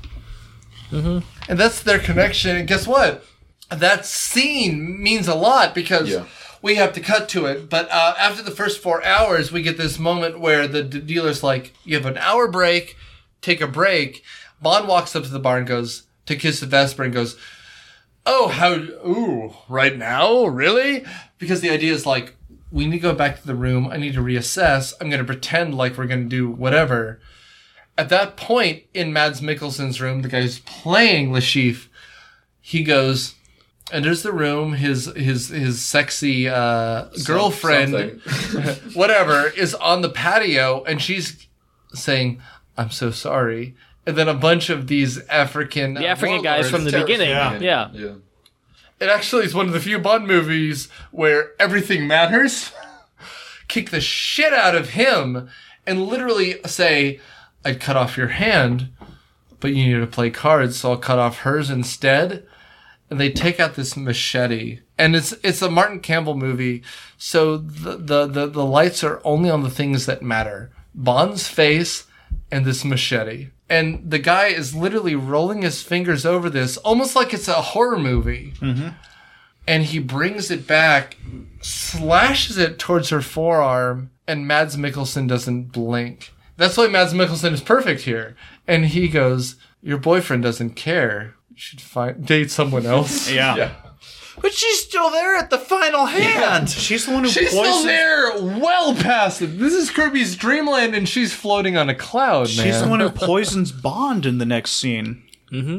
Mm-hmm. And that's their connection. And guess what? That scene means a lot because yeah. we have to cut to it. But uh, after the first four hours, we get this moment where the d- dealer's like, you have an hour break, take a break. Bond walks up to the bar and goes to kiss the Vesper and goes, oh, how, ooh, right now? Really? Because the idea is like, we need to go back to the room. I need to reassess. I'm going to pretend like we're going to do whatever. At that point, in Mads Mikkelsen's room, the guy who's playing Lashif, he goes... enters the room, his his his sexy uh, girlfriend, whatever, is on the patio, and she's saying, I'm so sorry. And then a bunch of these African... The uh, African guys from the beginning. Yeah. yeah. yeah. It actually is one of the few Bond movies where everything matters. Kick the shit out of him and literally say, I'd cut off your hand, but you need to play cards, so I'll cut off hers instead. And they take out this machete, and it's it's a Martin Campbell movie, so the, the, the, the lights are only on the things that matter. Bond's face and this machete. And the guy is literally rolling his fingers over this, almost like it's a horror movie. Mm-hmm. And he brings it back, slashes it towards her forearm, and Mads Mikkelsen doesn't blink. That's why Mads Mikkelsen is perfect here. And he goes, your boyfriend doesn't care. You should find date someone else. yeah. yeah. But she's still there at the final hand. Yeah. She's the one who She's poisons... still there well past it. This is Kirby's dreamland and she's floating on a cloud, man. She's the one who poisons Bond in the next scene. Mm-hmm.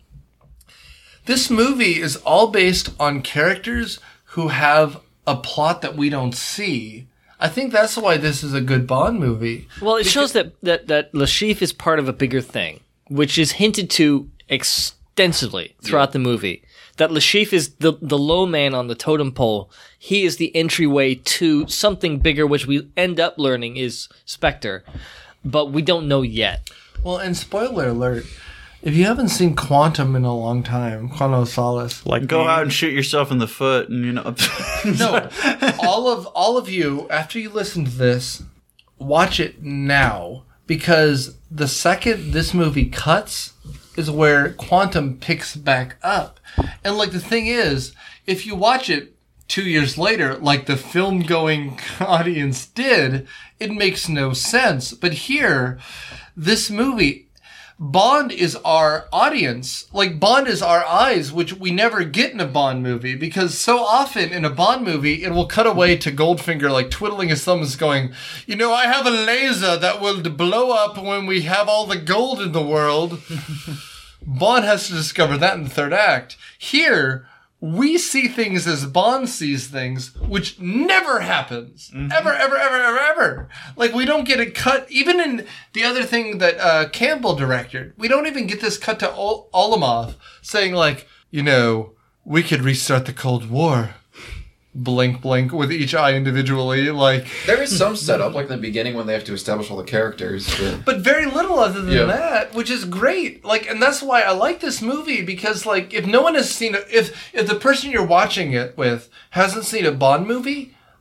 This movie is all based on characters who have a plot that we don't see. I think that's why this is a good Bond movie. Well, it because... shows that, that, that Lashif is part of a bigger thing, which is hinted to extensively throughout yeah. the movie. That Lashif is the, the low man on the totem pole. He is the entryway to something bigger, which we end up learning is Spectre. But we don't know yet. Well, and spoiler alert, if you haven't seen Quantum in a long time, Quantum of Solace. Like go me. out and shoot yourself in the foot and, you know. No, all of, all of you, after you listen to this, watch it now. Because the second this movie cuts is where Quantum picks back up. And, like, the thing is, if you watch it two years later, like the film-going audience did, it makes no sense. But here, this movie, Bond is our audience. Like, Bond is our eyes, which we never get in a Bond movie. Because so often in a Bond movie, it will cut away to Goldfinger, like, twiddling his thumbs going, you know, I have a laser that will blow up when we have all the gold in the world. Bond has to discover that in the third act. Here, we see things as Bond sees things, which never happens. Mm-hmm. Ever, ever, ever, ever, ever. Like, we don't get it cut. Even in the other thing that uh, Campbell directed, we don't even get this cut to Ol- Olimov saying, like, you know, we could restart the Cold War. Blink, blink with each eye individually, like... There is some setup, like in the beginning when they have to establish all the characters. But, but very little other than yeah. that, which is great. Like, and that's why I like this movie, because, like, if no one has seen it... If, if the person you're watching it with hasn't seen a Bond movie,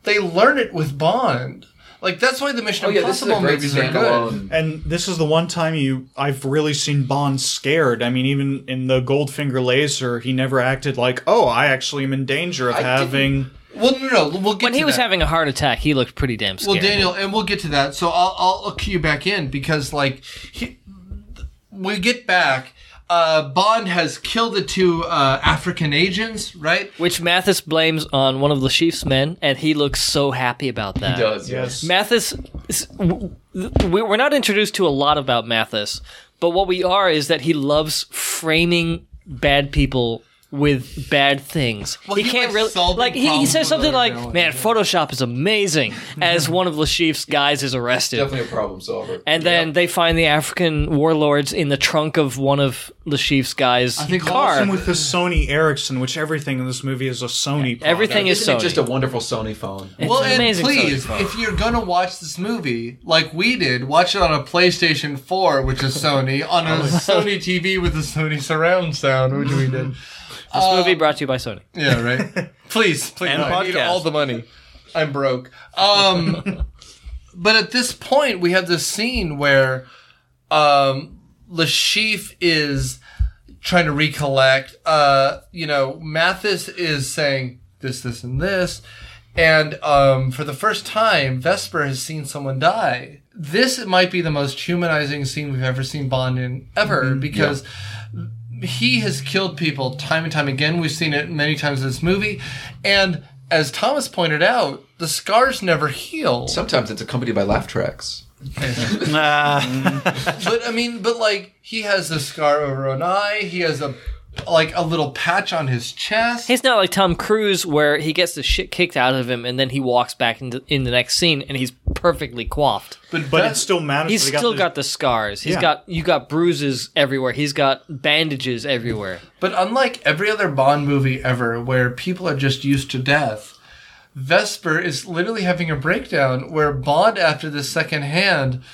they learn it with Bond. Like, that's why the Mission Oh yeah, this is Impossible a great movies are good. standalone. And this is the one time you I've really seen Bond scared. I mean, even in the Goldfinger Laser, he never acted like, "Oh, I actually am in danger of I having." Well, no, no, we'll get When to he was that. having a heart attack, he looked pretty damn scared. Well, Daniel, and we'll get to that. So I'll I'll, I'll cue you back in because like he, we get back. Uh, Bond has killed the two uh, African agents, right? Which Mathis blames on one of the Chief's men, and he looks so happy about that. He does, yes. Mathis, is- w- w- we're not introduced to a lot about Mathis, but what we are is that he loves framing bad people with bad things. Well, he, he can't likes really solving like he, he problems says with something other like, villains. "Man, Photoshop is amazing," as one of Lashif's guys is arrested. Definitely a problem solver. And then they find the African warlords in the trunk of one of Lashif's guys' I think car. Awesome with the Sony Ericsson, which everything in this movie is a Sony. Product. Everything is Isn't it Sony. just a wonderful Sony phone? It's well, an and amazing please, Sony phone. if you're gonna watch this movie like we did, watch it on a PlayStation four, which is Sony, on a Sony T V with a Sony surround sound, which we did. This movie brought to you by Sony. Yeah, right. Please, please. And I need podcast. all the money. I'm broke. Um, but at this point, we have this scene where um, Lashif is trying to recollect. Uh, you know, Mathis is saying this, this, and this. And um, for the first time, Vesper has seen someone die. This might be the most humanizing scene we've ever seen Bond in ever because he has killed people time and time again. We've seen it many times in this movie. And as Thomas pointed out, the scars never heal. Sometimes it's accompanied by laugh tracks. But I mean, but like, he has a scar over an eye. He has a like a little patch on his chest. He's not like Tom Cruise, where he gets the shit kicked out of him, and then he walks back into in the next scene, and he's perfectly coiffed. But, But Ves- it still matters. He's that he still the- got the scars. He's Yeah. got you got bruises everywhere. He's got bandages everywhere. But unlike every other Bond movie ever, where people are just used to death, Vesper is literally having a breakdown where Bond, after the second hand,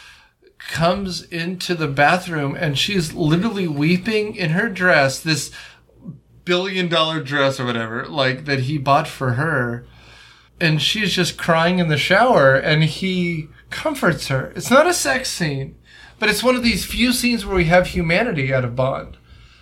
comes into the bathroom and she's literally weeping in her dress, this billion dollar dress or whatever, like that he bought for her. And she's just crying in the shower and he comforts her. It's not a sex scene, but it's one of these few scenes where we have humanity out of Bond.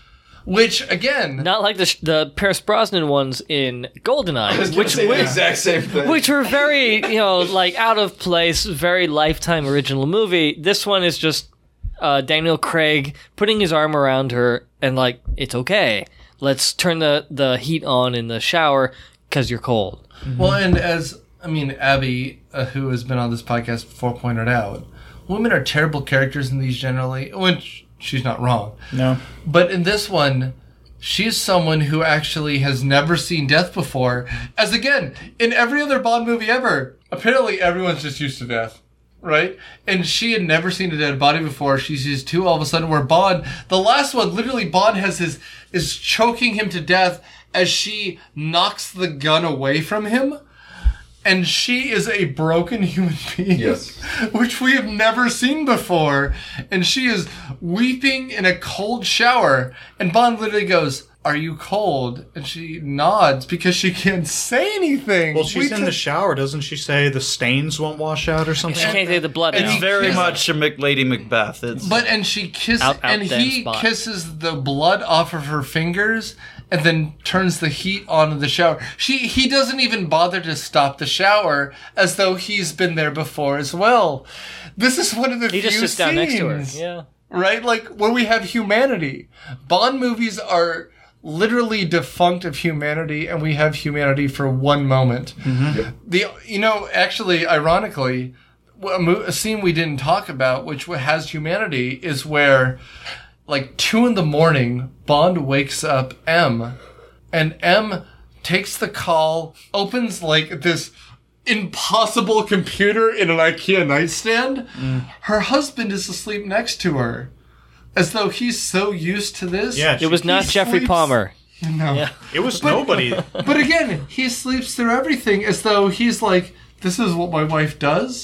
Which, again... Not like the sh- the Pierce Brosnan ones in GoldenEye, which say the which, exact same thing. which were very, you know, like out of place, very Lifetime original movie. This one is just uh, Daniel Craig putting his arm around her and like, it's okay. Let's turn the, the heat on in the shower because you're cold. Well, and as, I mean, Abby, uh, who has been on this podcast before, pointed out, women are terrible characters in these generally, which she's not wrong. No. But in this one, she's someone who actually has never seen death before. As again, in every other Bond movie ever, apparently everyone's just used to death. Right? And she had never seen a dead body before. She's used to all of a sudden where Bond, the last one, literally Bond has his, is choking him to death as she knocks the gun away from him. And she is a broken human being. Yes. Which we have never seen before. And she is weeping in a cold shower. And Bond literally goes, "Are you cold?" And she nods because she can't say anything. Well, she's We in t- the shower, doesn't she? Say the stains won't wash out or something. She can't take the blood and out. he It's very kiss- much a Mc- Lady Macbeth. It's But and she kisses Out- out and damn he spot. kisses the blood off of her fingers and then turns the heat on the shower. She he doesn't even bother to stop the shower as though he's been there before as well. This is one of the He few just sits down next to her. scenes, Yeah. right? Like where we have humanity. Bond movies are literally defunct of humanity, and we have humanity for one moment. The you know actually, ironically, a, mo- a scene we didn't talk about, which has humanity, is where, like two in the morning, Bond wakes up M, and M takes the call, opens like this impossible computer in an IKEA nightstand. Her husband is asleep next to her. As though he's so used to this. Yeah, It was not He Jeffrey sleeps- Palmer. No. Yeah. It was nobody. But again, he sleeps through everything as though he's like, this is what my wife does.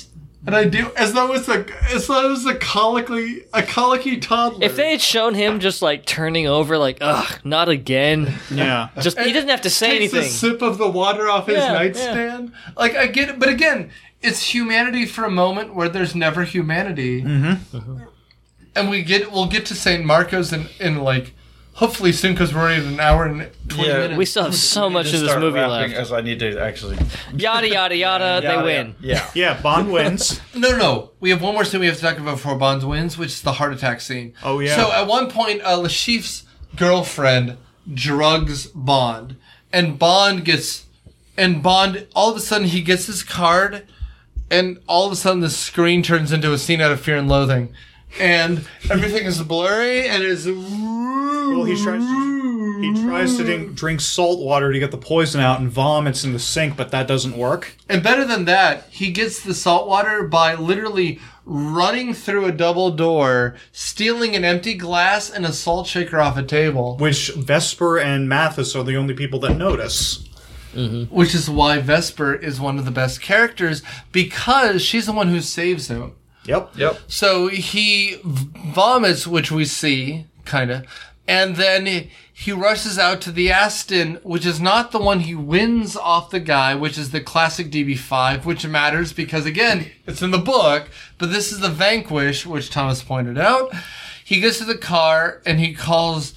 And I do, as though it's a, as though it's a colicky, a colicky toddler. If they had shown him just like turning over, like, ugh, not again. Yeah. Just he doesn't have to say takes anything. a sip of the water off his Yeah, nightstand. Like, I get it, but again, it's humanity for a moment where there's never humanity. Mm-hmm. And we get, we'll get to Saint Marcos in, in like, hopefully soon, because we're already at an hour and twenty Yeah, minutes. We still have so much Just of this start movie rapping left. As I need to actually. Yada yada yada. They Yeah, win. Yeah. Yeah, Bond wins. No, no, no. We have one more scene we have to talk about before Bond wins, which is the heart attack scene. Oh, yeah. So at one point, uh, Lashif's girlfriend drugs Bond, and Bond gets, and Bond, all of a sudden he gets his card, and all of a sudden the screen turns into a scene out of Fear and Loathing, and everything is blurry, and it's. Well, he tries to, he tries to drink, drink salt water to get the poison out and vomits in the sink, but that doesn't work. And better than that, he gets the salt water by literally running through a double door, stealing an empty glass and a salt shaker off a table. Which Vesper and Mathis are the only people that notice. Mm-hmm. Which is why Vesper is one of the best characters, because she's the one who saves him. Yep. Yep. So he v- vomits, which we see, kind of, and then he, he rushes out to the Aston, which is not the one he wins off the guy, which is the classic D B five, which matters because, again, it's in the book, but this is the Vanquish, which Thomas pointed out. He gets to the car, and he calls,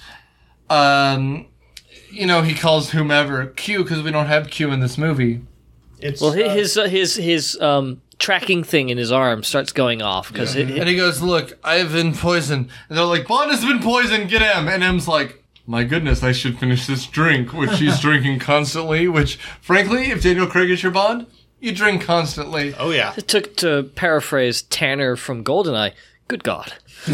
um, you know, he calls whomever Q, because we don't have Q in this movie. It's, Well, uh, his uh, his his um tracking thing in his arm starts going off because And he goes, look, I have been poisoned. And they're like, Bond has been poisoned, get him. And M's like, my goodness, I should finish this drink, which she's drinking constantly, which, frankly, if Daniel Craig is your Bond, you drink constantly. oh, yeah. to to paraphrase Tanner from GoldenEye. Good God.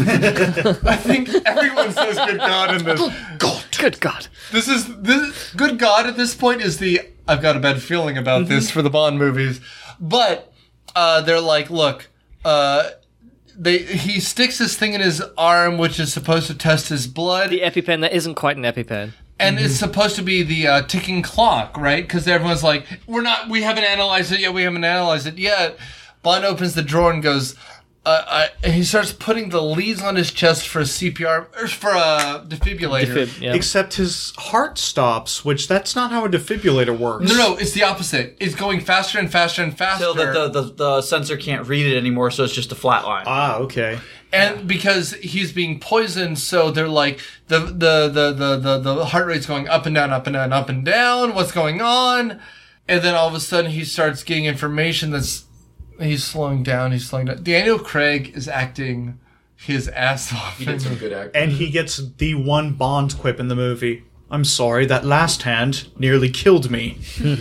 I think everyone says good God in this. God. Good God. This is, this, good God at this point is the, I've got a bad feeling about this for the Bond movies. But, uh, they're like, look, uh, they, he sticks this thing in his arm, which is supposed to test his blood. The EpiPen that isn't quite an EpiPen. And it's supposed to be the uh, ticking clock, right? Because everyone's like, we're not, we haven't analyzed it yet, we haven't analyzed it yet. Bond opens the drawer and goes, uh, uh, and he starts putting the leads on his chest for a C P R, or for a defibrillator. Defib, yeah. Except his heart stops, which that's not how a defibrillator works. No, no, it's the opposite. It's going faster and faster and faster. Until the, the, the, the sensor can't read it anymore, so it's just a flat line. Ah, okay. And because he's being poisoned, so they're like, the, the, the, the, the, the heart rate's going up and down, up and down, up and down. What's going on? And then all of a sudden he starts getting information that's, he's slowing down, he's slowing down. Daniel Craig is acting his ass off. He did some good acting. And he gets the one Bond quip in the movie. I'm sorry, that last hand nearly killed me.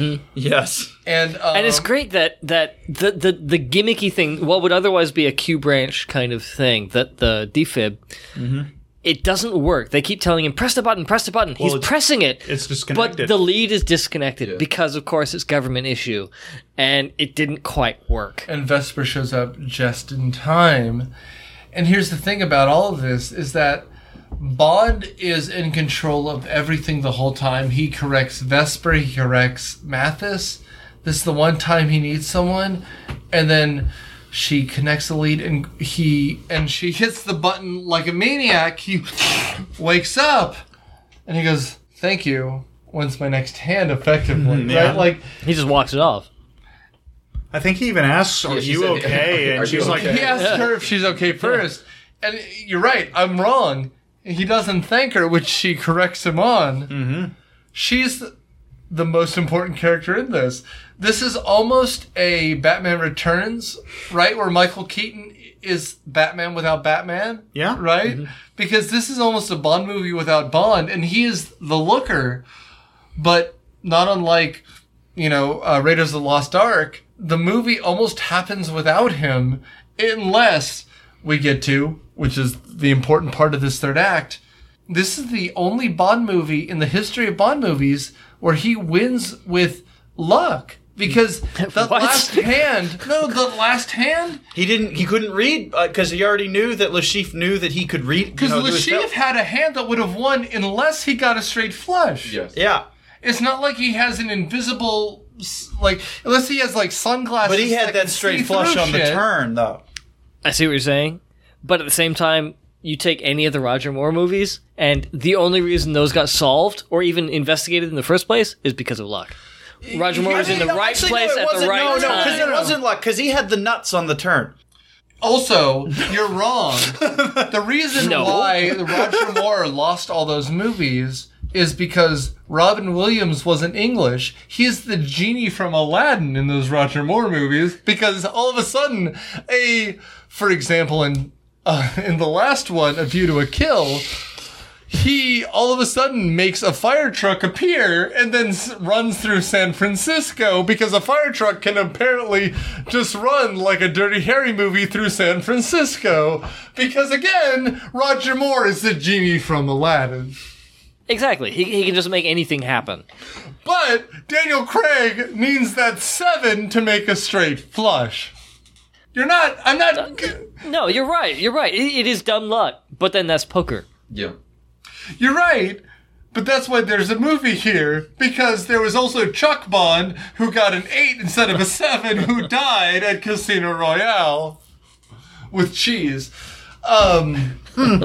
Yes. And, um, And it's great that that the, the, the gimmicky thing, what would otherwise be a Q branch kind of thing, that the defib, it doesn't work. They keep telling him, press the button, press the button. Well, He's it's- pressing it. it's But disconnected. the lead is disconnected Yeah. because, of course, it's government issue. And it didn't quite work. and Vesper shows up just in time. And here's the thing about all of this is that Bond is in control of everything the whole time. He corrects Vesper, he corrects Mathis. This is the one time he needs someone, and then she connects the lead, and he and she hits the button like a maniac. He wakes up, and he goes, "Thank you. When's my next hand?" Effectively, yeah. right? Like He just walks it off. I think he even asks, are Yeah, she you said, okay? "Are And you she's like, okay?" he asks her if she's okay first, and you're right. I'm wrong. He doesn't thank her, which she corrects him on. Mm-hmm. She's the most important character in this. This is almost a Batman Returns, right? Where Michael Keaton is Batman without Batman. Yeah. Right? Because this is almost a Bond movie without Bond, and he is the Looker. But not unlike, you know, uh, Raiders of the Lost Ark, the movie almost happens without him, unless we get to, which is the important part of this third act, this is the only Bond movie in the history of Bond movies where he wins with luck. Because the What? last hand, no, the last hand, He didn't. He couldn't read because he already knew that Lashif knew that he could read. because you know, do his Lashif spell. had a hand that would have won unless he got a straight flush. Yes. Yeah. It's not like he has an invisible like unless he has like sunglasses. But he had that that can straight see flush through on the shit. turn, though. I see what you're saying, but at the same time, you take any of the Roger Moore movies, and the only reason those got solved or even investigated in the first place is because of luck. Roger Moore was in the No, right actually, place no, it at the wasn't. right no, no, time. because it wasn't luck. Because he had the nuts on the turn. Also, you're wrong. The reason No. why Roger Moore lost all those movies is because Robin Williams wasn't English. He's the genie from Aladdin in those Roger Moore movies because all of a sudden, a, for example, in uh, in the last one, A View to a Kill, he all of a sudden makes a fire truck appear and then s- runs through San Francisco because a fire truck can apparently just run like a Dirty Harry movie through San Francisco. Because again, Roger Moore is the genie from Aladdin. Exactly. He, he can just make anything happen. But Daniel Craig needs that seven to make a straight flush. You're not, I'm not... No, you're right. You're right. It, it is dumb luck, but then that's poker. Yeah. You're right, but that's why there's a movie here, because there was also Chuck Bond, who got an eight instead of a seven, who died at Casino Royale with cheese. Um,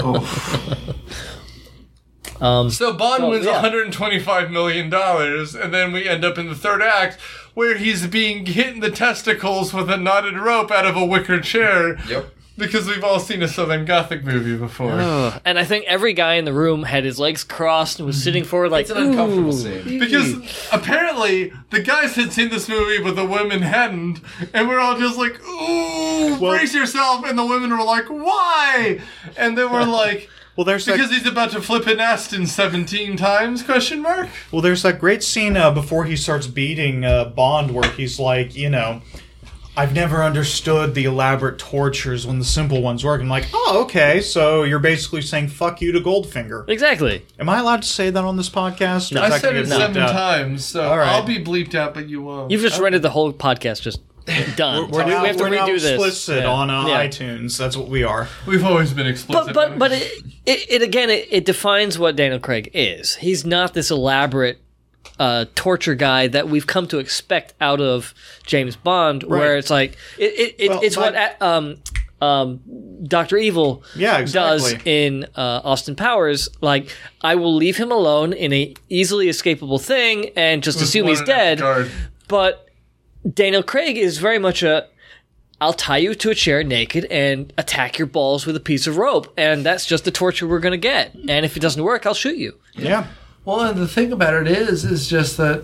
Um, so Bond well, wins yeah. one hundred twenty-five million dollars, and then we end up in the third act, where he's being hit in the testicles with a knotted rope out of a wicker chair. Yep. Because we've all seen a Southern Gothic movie before. Ugh. And I think every guy in the room had his legs crossed and was sitting forward like, It's an uncomfortable "Ooh." scene. Because apparently the guys had seen this movie, but the women hadn't, and we're all just like, "Ooh, brace yourself!" And the women were like, "Why?" And then we're like, Well, there's that, "Because he's about to flip an Aston seventeen times?" Question mark. well, there's that great scene uh, before he starts beating uh, Bond where he's like, you know, I've never understood the elaborate tortures when the simple ones work. I'm like, oh, okay, so you're basically saying fuck you to Goldfinger. Exactly. Am I allowed to say that on this podcast? Or is I that said gonna it get bleeped seven out? times, so All right. I'll be bleeped out, but you won't. You've just rendered the whole podcast just done. We're we now, have to we're now redo this. explicit Yeah. on uh, Yeah. iTunes. That's what we are. We've always been explicit. But but but it, it, it again it, it defines what Daniel Craig is. He's not this elaborate uh, torture guy that we've come to expect out of James Bond, where it's like it, it, it Well, it's my- what um um Doctor Evil Yeah, does exactly. in uh, Austin Powers. Like, I will leave him alone in a easily escapable thing and just With assume one he's and a half dead. guard. But Daniel Craig is very much a I'll tie you to a chair naked and attack your balls with a piece of rope, and that's just the torture we're going to get. And if it doesn't work, I'll shoot you. Yeah. Well, and the thing about it is, is just that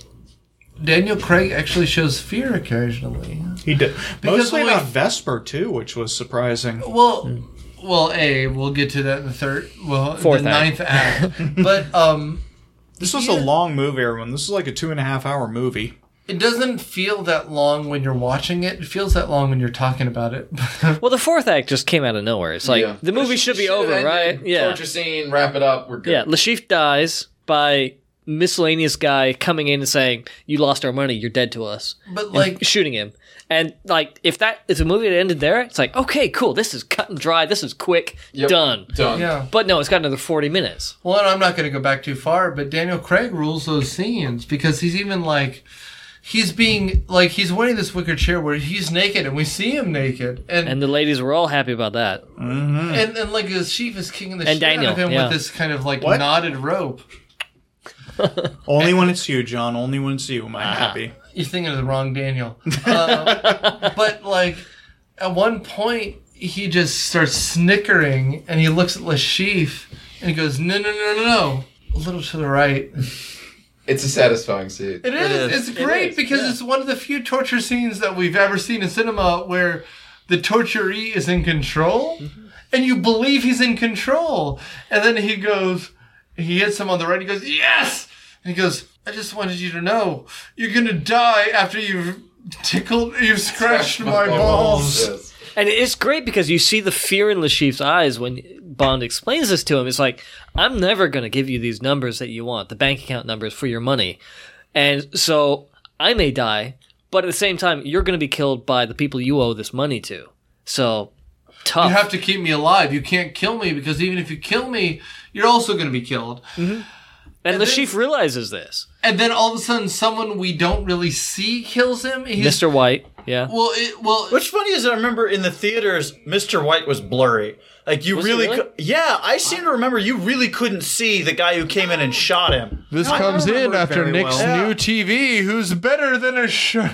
Daniel Craig actually shows fear occasionally. He did. Because Mostly when we- about Vesper, too, which was surprising. Well, well, a we'll get to that in the third, well, Fourth the act. ninth act. But um, This was Yeah. a long movie, everyone. This is like a two and a half hour movie. it doesn't feel that long when you're watching it. It feels that long when you're talking about it. Well, the fourth act just came out of nowhere. It's like, Yeah. the movie should be over, ended. right? Yeah. Torture scene, wrap it up, we're good. Yeah, Lashif dies by miscellaneous guy coming in and saying, "You lost our money, you're dead to us." But And like, shooting him. And like, if that if a movie that ended there, it's like, okay, cool, this is cut and dry, this is quick, Yep. done. Done. yeah. But no, it's got another forty minutes. Well, and I'm not going to go back too far, but Daniel Craig rules those scenes because he's even like, he's being like he's wearing this wicker chair where he's naked and we see him naked, and And the ladies were all happy about that. and, and like his chief is kicking the And shit out Daniel, of him yeah. with this kind of like What? knotted rope. Only when it's you, John. Only when it's you am I happy. You're thinking of the wrong Daniel. Uh, but like at one point he just starts snickering and he looks at Lashif and he goes, "No, no, no, no, no, a little to the right." It's a satisfying scene. It is. is. It's It great is, because yeah. it's one of the few torture scenes that we've ever seen in cinema where the torturee is in control, Mm-hmm. and you believe he's in control. And then he goes, he hits him on the right. He goes, "Yes!" And he goes, "I just wanted you to know you're gonna die after you've tickled, you've scratched my balls." Yes. And it's great because you see the fear in Lashif's eyes when Bond explains this to him. It's like, I'm never going to give you these numbers that you want, the bank account numbers for your money. And so I may die, but at the same time, you're going to be killed by the people you owe this money to. So, tough. You have to keep me alive. You can't kill me because even if you kill me, you're also going to be killed. Mm-hmm. And, And the then- chief realizes this. And then all of a sudden, someone we don't really see kills him. He's, Mister White, yeah. Well, it, well, What's funny is I remember in the theaters, Mister White was blurry. Like you Was he really, really? cou- yeah. I seem to remember you really couldn't see the guy who came in and shot him. This I comes in remember it after very Nick's well. new Yeah. T V, who's better than a shirt.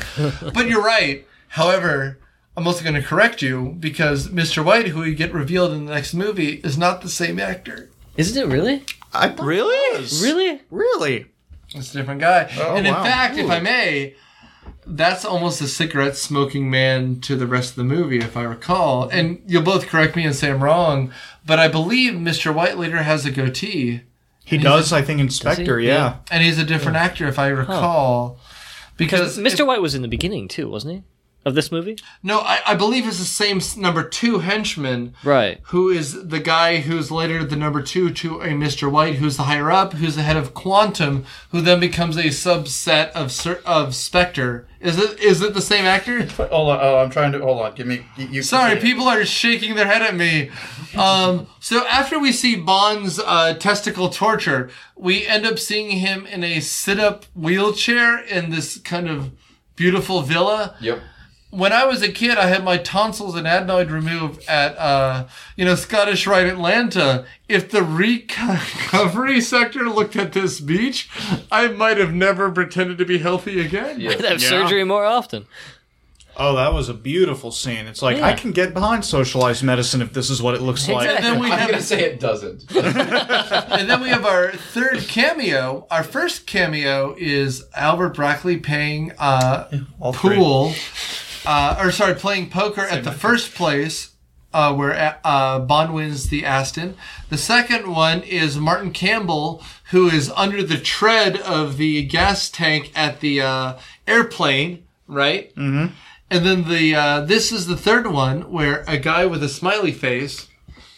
but you're right. However, I'm also going to correct you because Mister White, who we get revealed in the next movie, is not the same actor. Isn't it really? I really, Really? really. It's a different guy. Oh, and in wow. fact, if I may, that's almost a cigarette smoking man to the rest of the movie, if I recall. And you'll both correct me and say I'm wrong, but I believe Mister White later has a goatee. He does, I think, Inspector, he? yeah. Yeah. And he's a different actor, if I recall. Because Mister if- White was in the beginning, too, wasn't he? Of this movie? No, I, I believe it's the same s- number two henchman. Right. Who is the guy who's later the number two to a Mister White, who's the higher up, who's the head of Quantum, who then becomes a subset of Cer- of Spectre. Is it is it the same actor? Hold on. Oh, I'm trying to. Hold on. Give me. You, you Sorry, people are shaking their head at me. Um, so after we see Bond's uh, testicle torture, we end up seeing him in a sit-up wheelchair in this kind of beautiful villa. Yep. When I was a kid, I had my tonsils and adenoid removed at, uh, you know, Scottish Rite Atlanta. If the recovery sector looked at this beach, I might have never pretended to be healthy again. Yeah. I'd have Yeah. surgery more often. Oh, that was a beautiful scene. It's like, Yeah. I can get behind socialized medicine if this is what it looks like. Exactly. And then we I'm have, gonna say it doesn't. and then we have our third cameo. Our first cameo is Albert Broccoli paying uh, All three. pool, uh, or sorry, playing poker at the first place. Uh, where uh, Bond wins the Aston. The second one is Martin Campbell, who is under the tread of the gas tank at the uh, airplane, right? Mm-hmm. And then the uh, this is the third one, where a guy with a smiley face,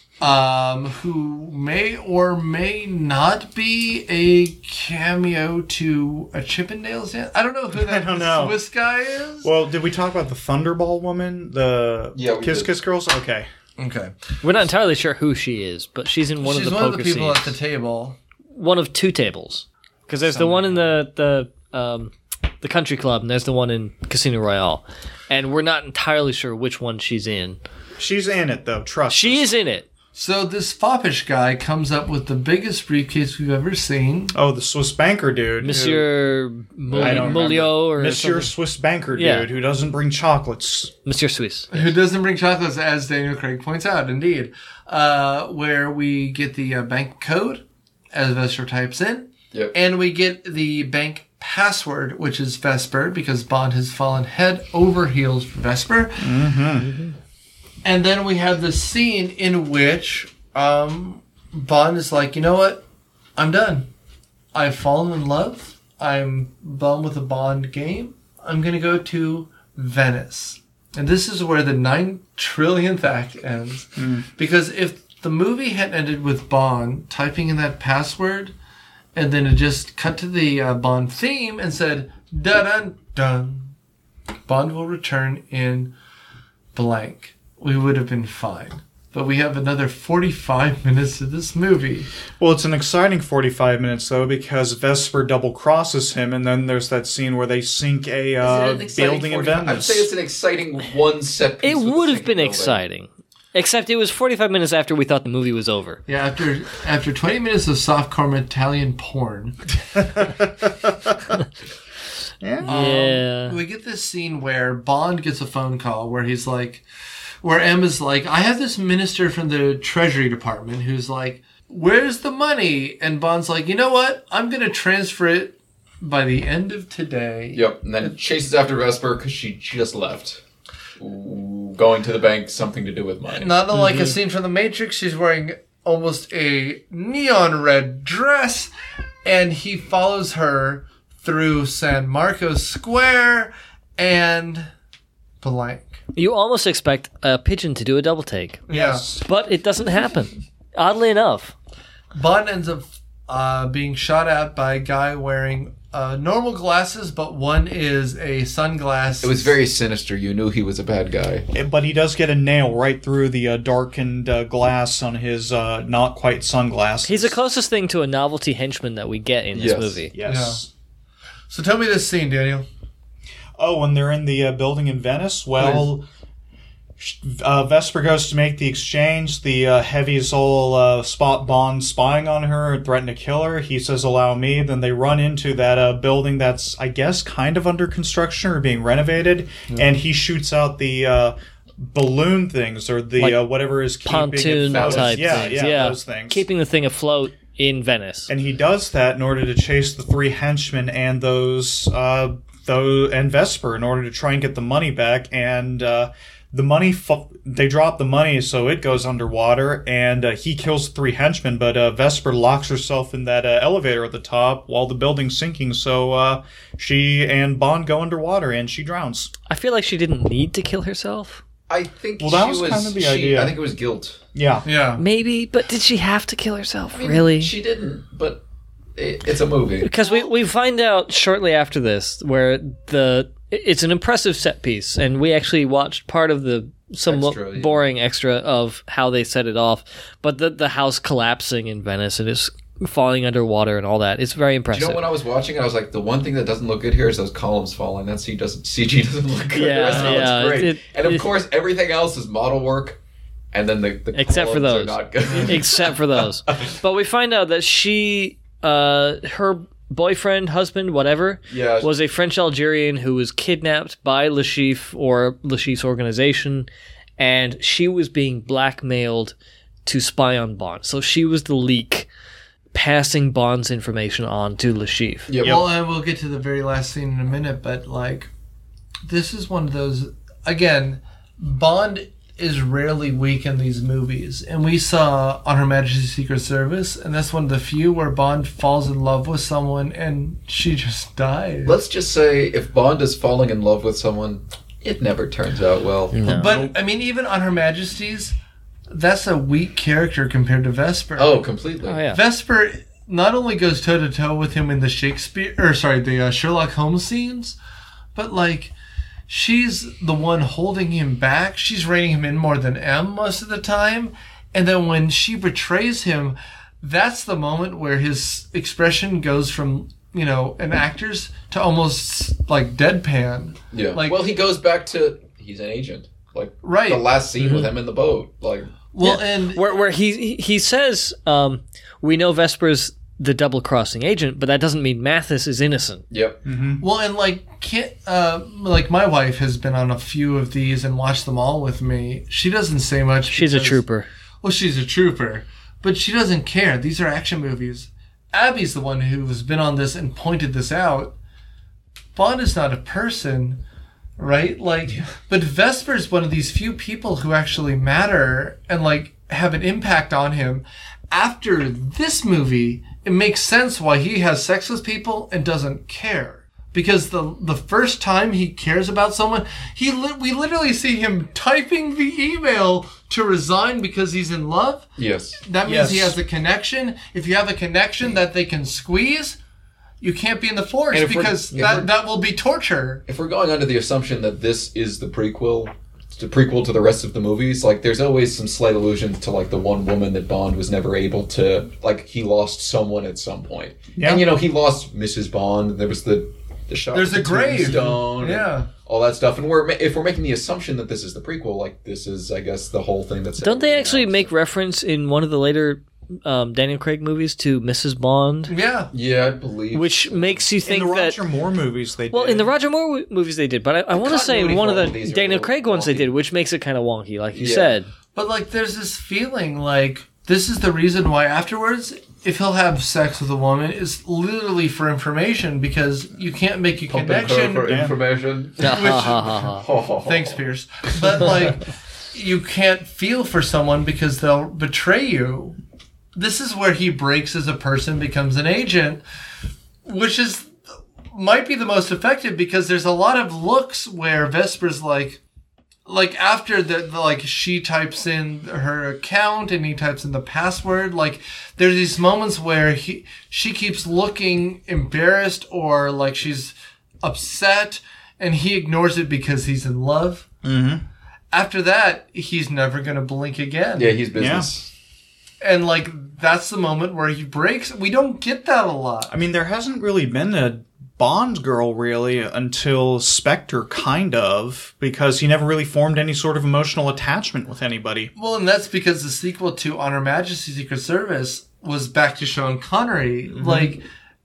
um, who may or may not be a cameo to a Chippendales dance. I don't know who that I don't know. Swiss guy is. Well, did we talk about the Thunderball woman? The Yeah, we Kiss did. Kiss Girls? Okay. Okay. We're not entirely sure who she is, but she's in one She's of the one poker of the people scenes. at the table. One of two tables. Because there's the one in the the um, the country club, and there's the one in Casino Royale. And we're not entirely sure which one she's in. She's in it, though. Trust She us. is in it. So this foppish guy comes up with the biggest briefcase we've ever seen. Oh, the Swiss banker dude. who- Monsieur I don't Mul- Mulio or Monsieur something. Swiss banker dude Yeah. who doesn't bring chocolates. Monsieur Swiss. Who doesn't bring chocolates, as Daniel Craig points out, indeed. Uh, where we get the uh, bank code, as Vesper types in. Yep. And we get the bank password, which is Vesper, because Bond has fallen head over heels for Vesper. Mm-hmm. And then we have this scene in which um, Bond is like, you know what? I'm done. I've fallen in love. I'm done with the Bond game. I'm going to go to Venice. And this is where the nine trillionth act ends. Because if the movie had ended with Bond typing in that password, and then it just cut to the uh, Bond theme and said, dun dun, Bond will return in blank, we would have been fine. But we have another forty-five minutes of this movie. Well, it's an exciting forty-five minutes, though, because Vesper double crosses him, and then there's that scene where they sink a uh, Is it an exciting building in forty-five? Venice. I'd say it's an exciting one set piece. It with a would have sinking been building. exciting. Except it was forty-five minutes after we thought the movie was over. Yeah, after after twenty minutes of softcore Italian porn, Yeah. we get this scene where Bond gets a phone call where he's like, where Emma's like, I have this minister from the Treasury Department who's like, where's the money? And Bond's like, you know what? I'm going to transfer it by the end of today. Yep, and then chases after Vesper because she just left. Ooh, going to the bank, something to do with money. Not unlike a scene from The Matrix, she's wearing almost a neon red dress, and he follows her through San Marcos Square and blank. You almost expect a pigeon to do a double take. Yes. But it doesn't happen. Oddly enough. Bond ends up uh, being shot at by a guy wearing uh, uh, normal glasses, but one is a sunglass. It was very sinister. You knew he was a bad guy. But he does get a nail right through the uh, darkened uh, glass on his uh, not quite sunglasses. He's the closest thing to a novelty henchman that we get in this Yes. movie. Yes. Yeah. So tell me this scene, Daniel. Oh, when they're in the uh, building in Venice, well, uh, Vesper goes to make the exchange. The uh, heavies all uh, spot Bond spying on her and threaten to kill her. He says, allow me. Then they run into that uh, building that's, I guess, kind of under construction or being renovated. Mm. And he shoots out the uh, balloon things or the like uh, whatever is keeping pontoon it type yeah, things. Yeah, yeah, those things. Keeping the thing afloat in Venice. And he does that in order to chase the three henchmen and those... Uh, Though, and Vesper in order to try and get the money back, and uh, the money fu- they drop the money, so it goes underwater, and uh, he kills the three henchmen. But uh, Vesper locks herself in that uh, elevator at the top while the building's sinking, so uh, she and Bond go underwater, and she drowns. I feel like she didn't need to kill herself. I think well, that she was, was kind of the she, idea. I think it was guilt. Yeah, yeah, maybe. But did she have to kill herself? I mean, really? She didn't, but. It's a movie. Because we, we find out shortly after this where the it's an impressive set piece, and we actually watched part of the somewhat extra, yeah. boring extra of how they set it off. But the the house collapsing in Venice and it's falling underwater and all that. It's very impressive. Do you know when I was watching it, I was like, the one thing that doesn't look good here is those columns falling. That C, doesn't, C G doesn't look good. Yeah, the rest of it yeah, looks great. it- and of it- course, everything else is model work. And then the, the except for columns those, are not good. except for those. But we find out that she, uh, her boyfriend, husband, whatever, Yeah. was a French Algerian who was kidnapped by Le Chiffre or Le Chiffre's organization, and she was being blackmailed to spy on Bond. So she was the leak, passing Bond's information on to Le Chiffre. Yep. Well, and we'll get to the very last scene in a minute, but like, this is one of those. Again, Bond is rarely weak in these movies, and we saw On Her Majesty's Secret Service, and that's one of the few where Bond falls in love with someone and she just dies. Let's just say if Bond is falling in love with someone, it never turns out well. No. But I mean, even On Her Majesty's, that's a weak character compared to Vesper. Oh, completely. Oh, yeah. Vesper not only goes toe to toe with him in the Shakespeare, or sorry, the uh, Sherlock Holmes scenes, but like, she's the one holding him back. She's reining him in more than M most of the time. And then when she betrays him, that's the moment where his expression goes from, you know, an actor's to almost like deadpan. Yeah. Like, well, he goes back to he's an agent. Like Right. the last scene Mm-hmm. with him in the boat. Like well, Yeah. and Where where he he says, um, we know Vesper's the double crossing agent, but that doesn't mean Mathis is innocent. Yep. well, and like, can't, uh, like my wife has been on a few of these and watched them all with me. She doesn't say much. She's a because- trooper. Well, she's a trooper, but she doesn't care. These are action movies. Abby's the one who's been on this and pointed this out. Bond is not a person, right? Like, but Vesper's one of these few people who actually matter and like have an impact on him. After this movie, it makes sense why he has sex with people and doesn't care. Because the the first time he cares about someone, he li- we literally see him typing the email to resign because he's in love. Yes. That means Yes. he has a connection. If you have a connection that they can squeeze, you can't be in the force And if we're- because if that, we're- that will be torture. If we're going under the assumption that this is the prequel, the prequel to the rest of the movies, like there's always some slight allusions to like the one woman that Bond was never able to, like he lost someone at some point. Yeah. And you know, he lost Missus Bond. There was the the shot. There's of a the grave. tombstone and Yeah. all that stuff. And we're ma- if we're making the assumption that this is the prequel, like this is, I guess, the whole thing that's. Don't they actually make reference in one of the later um, Daniel Craig movies to Missus Bond? Yeah. Yeah, I believe. Which makes you think in the that. Roger Moore movies, they did. Well, in the Roger Moore w- movies they did, but I, I want to say in continuity one of for all the of these are a Daniel little Craig ones they wonky. did, which makes it kind of wonky, like you Yeah. said. But like, there's this feeling like this is the reason why afterwards, if he'll have sex with a woman, is literally for information because you can't make a connection. for information. Thanks, Pierce. But like, you can't feel for someone because they'll betray you. This is where he breaks as a person, becomes an agent, which is might be the most effective because there's a lot of looks where Vesper's like, like after the, the like she types in her account and he types in the password, like there's these moments where he she keeps looking embarrassed or like she's upset and he ignores it because he's in love. Mm-hmm. After that, he's never gonna blink again. Yeah, he's business. Yeah. And like that's the moment where he breaks. We don't get that a lot. I mean, there hasn't really been a Bond girl really until Spectre, kind of, because he never really formed any sort of emotional attachment with anybody. Well, and that's because the sequel to On Her Majesty's Secret Service was back to Sean Connery. Mm-hmm. Like,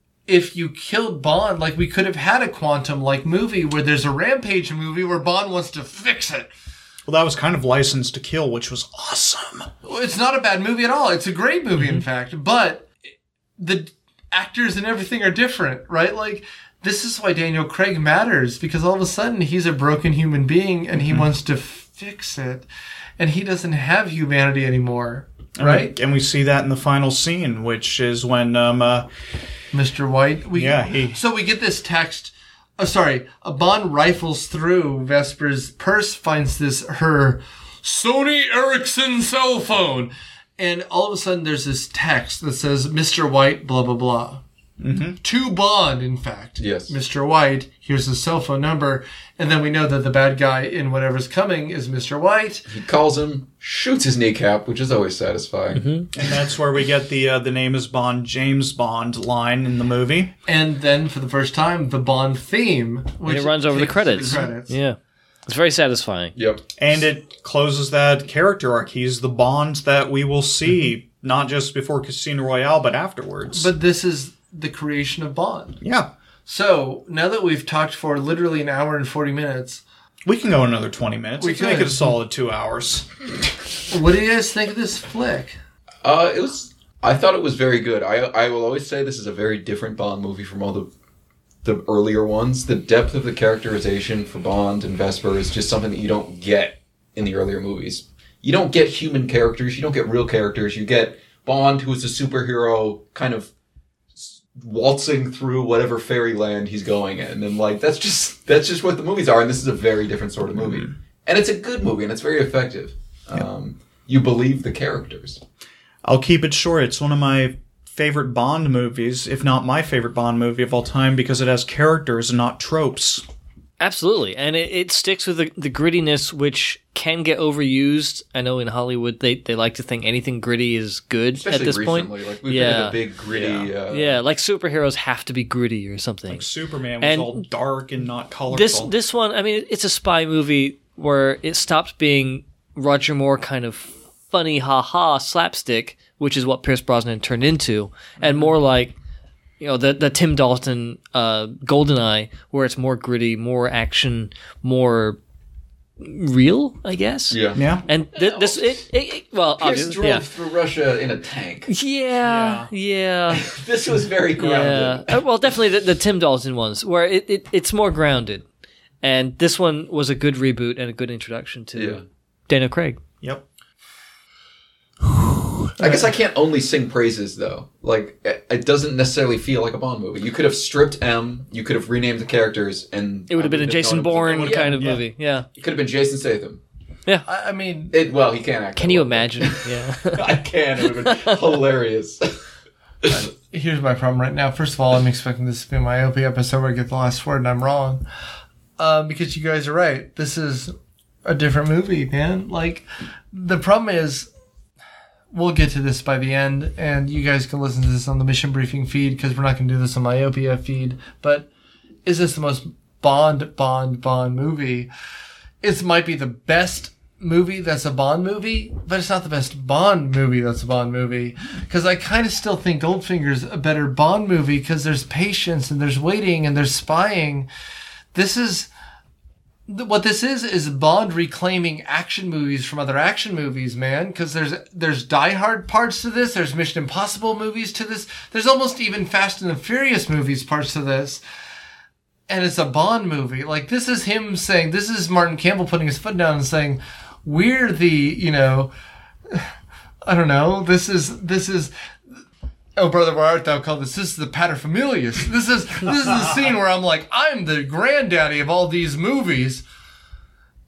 if you killed Bond, like we could have had a Quantum-like movie where there's a Rampage movie where Bond wants to fix it. Well, that was kind of License to Kill, which was awesome. Well, it's not a bad movie at all. It's a great movie, mm-hmm. in fact, but the actors and everything are different, right? Like, this is why Daniel Craig matters, because all of a sudden he's a broken human being and he mm-hmm. wants to fix it, and he doesn't have humanity anymore, right? And we, and we see that in the final scene, which is when um, uh, Mister White. We, yeah, he. So we get this text. Oh, sorry, a Bond rifles through Vesper's purse, finds this her Sony Ericsson cell phone, and all of a sudden there's this text that says Mister White, blah blah blah. Mm-hmm. To Bond, in fact. Yes. Mister White, here's his cell phone number, and then we know that the bad guy in whatever's coming is Mister White. He calls him, shoots his kneecap, which is always satisfying. Mm-hmm. And that's where we get the uh, the name is Bond, James Bond line in the movie. And then, for the first time, the Bond theme. Which and it runs over the credits. the credits. Yeah. It's very satisfying. Yep. And it closes that character arc. He's the Bond that we will see, mm-hmm. not just before Casino Royale, but afterwards. But this is the creation of Bond. Yeah. So, now that we've talked for literally an hour and forty minutes... We can go another twenty minutes. We we can could. make it a solid two hours. What do you guys think of this flick? Uh, it was... I thought it was very good. I I will always say this is a very different Bond movie from all the the earlier ones. The depth of the characterization for Bond and Vesper is just something that you don't get in the earlier movies. You don't get human characters. You don't get real characters. You get Bond, who is a superhero, kind of waltzing through whatever fairyland he's going in, and like that's just that's just what the movies are, and this is a very different sort of movie. Mm-hmm. And it's a good movie, and it's very effective. Yeah. Um, you believe the characters. I'll keep it short. It's one of my favorite Bond movies, if not my favorite Bond movie of all time, because it has characters and not tropes. Absolutely, and it, it sticks with the, the grittiness, which can get overused. I know in Hollywood they, they like to think anything gritty is good. Especially at this recently. point. Like we've yeah. been in a big gritty. Yeah. Uh, yeah, like superheroes have to be gritty or something. Like Superman was and all dark and not colorful. This this one, I mean, it's a spy movie where it stopped being Roger Moore kind of funny, ha-ha slapstick, which is what Pierce Brosnan turned into, and more like, you know, the the Tim Dalton uh, GoldenEye, where it's more gritty, more action, more real, I guess. Yeah. Yeah. And th- this, it, it, it well, Pierce obviously, drove yeah. through Russia in a tank. Yeah, yeah. yeah. This was very grounded. Yeah. Uh, well, definitely the, the Tim Dalton ones, where it, it it's more grounded, and this one was a good reboot and a good introduction to Yeah. Daniel Craig. Yep. I guess I can't only sing praises, though. Like, it it doesn't necessarily feel like a Bond movie. You could have stripped M, you could have renamed the characters, and... It would have been a Jason Bourne yeah, kind of yeah. movie. Yeah. It could have been Jason Statham. Yeah. I, I mean... It, well, he can't act. Can you imagine? Yeah. I can. It would have been hilarious. Here's my problem right now. First of all, I'm expecting this to be my O P episode where I get the last word and I'm wrong. Uh, because you guys are right. This is a different movie, man. Like, the problem is... We'll get to this by the end, and you guys can listen to this on the Mission Briefing feed, because we're not going to do this on my O P F feed. But is this the most Bond, Bond, Bond movie? It might be the best movie that's a Bond movie, but it's not the best Bond movie that's a Bond movie. Because I kind of still think Goldfinger's a better Bond movie, because there's patience, and there's waiting, and there's spying. This is... What this is is Bond reclaiming action movies from other action movies, man. Because there's there's Die Hard parts to this. There's Mission Impossible movies to this. There's almost even Fast and the Furious movies parts to this. And it's a Bond movie. Like, this is him saying, this is Martin Campbell putting his foot down and saying, we're the, you know, I don't know. This is this is. Oh, brother, where art thou called this? This is the paterfamilias. This is this is the scene where I'm like, I'm the granddaddy of all these movies.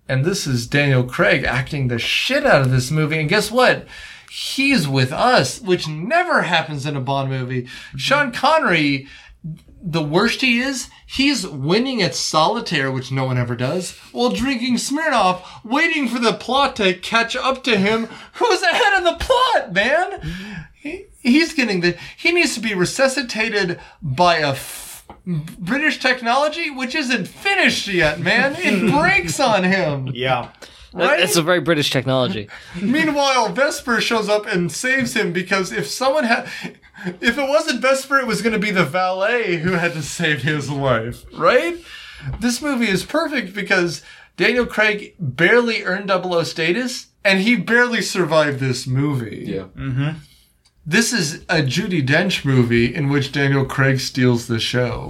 And this is Daniel Craig acting the shit out of this movie. And guess what? He's with us, which never happens in a Bond movie. Mm-hmm. Sean Connery, the worst he is, he's winning at solitaire, which no one ever does, while drinking Smirnoff, waiting for the plot to catch up to him. Who's ahead of the plot, man? He, he's getting the... He needs to be resuscitated by a f- British technology, which isn't finished yet, man. It breaks on him. Yeah. Right? It's a very British technology. Meanwhile, Vesper shows up and saves him because if someone had... If it wasn't Vesper, it was going to be the valet who had to save his wife, right? This movie is perfect because Daniel Craig barely earned double O status, and he barely survived this movie. Yeah. Mm-hmm. This is a Judi Dench movie in which Daniel Craig steals the show.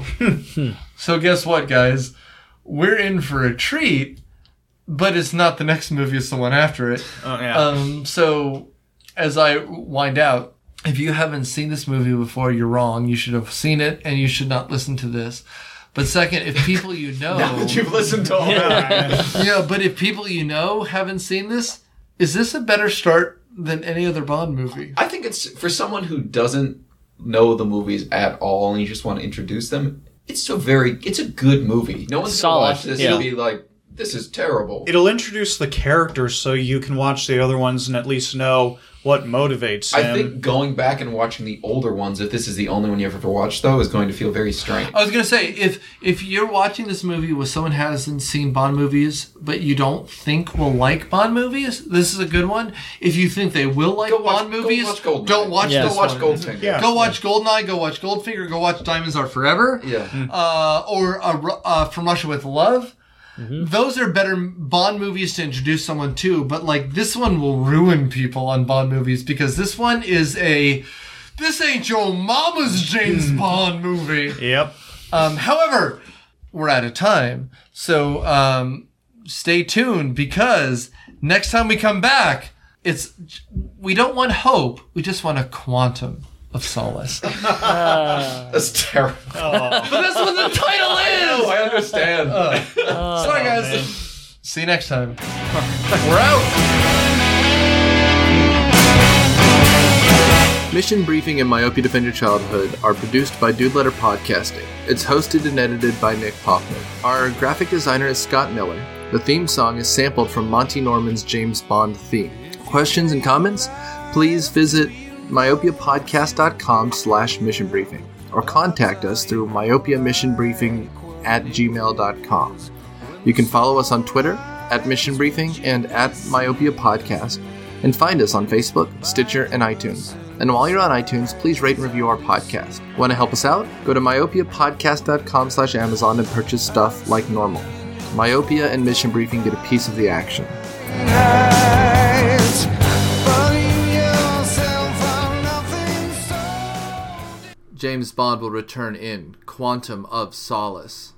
So guess what, guys? We're in for a treat, but it's not the next movie, it's the one after it. Oh, yeah. Um, so, as I wind out, if you haven't seen this movie before, you're wrong. You should have seen it, and you should not listen to this. But second, if people you know... Now that you've listened to all that. Yeah, but if people you know haven't seen this, is this a better start than any other Bond movie? I think it's, for someone who doesn't know the movies at all, and you just want to introduce them, it's a very... It's a good movie. No one's going to watch this yeah. and be like, this is terrible. It'll introduce the characters so you can watch the other ones and at least know what motivates him. I think going back and watching the older ones, if this is the only one you ever watched, though, is going to feel very strange. I was going to say, if if you're watching this movie with someone who hasn't seen Bond movies, but you don't think will like Bond movies, this is a good one. If you think they will like Go watch- Bond go movies, watch Goldeneye. don't watch Yeah. this Go watch one. Goldfinger. Yeah. Go watch Goldeneye, go watch Goldfinger, go watch Diamonds Are Forever, Yeah. uh, or uh, Ru- uh, From Russia with Love. Those are better Bond movies to introduce someone to, but like this one will ruin people on Bond movies because this one is a this ain't your mama's James Bond movie. Yep. Um, however, we're out of time, so um, stay tuned because next time we come back, it's we don't want hope, we just want a quantum of solace. That's terrible. But that's what the title is. No, I understand. Sorry, guys. See you next time. We're out. Mission Briefing and Myopia Defend Your Childhood are produced by Dude Letter Podcasting. It's hosted and edited by Nick Poffman. Our graphic designer is Scott Miller. The theme song is sampled from Monty Norman's James Bond theme. Questions and comments? Please visit myopiapodcast.com slash mission briefing or contact us through myopiamissionbriefing at gmail.com. You can follow us on Twitter at Mission Briefing and at Myopia Podcast and find us on Facebook, Stitcher, and iTunes. And while you're on iTunes, please rate and review our podcast. Want to help us out? Go to myopiapodcast.com slash Amazon and purchase stuff like normal. Myopia and Mission Briefing get a piece of the action. James Bond will return in Quantum of Solace.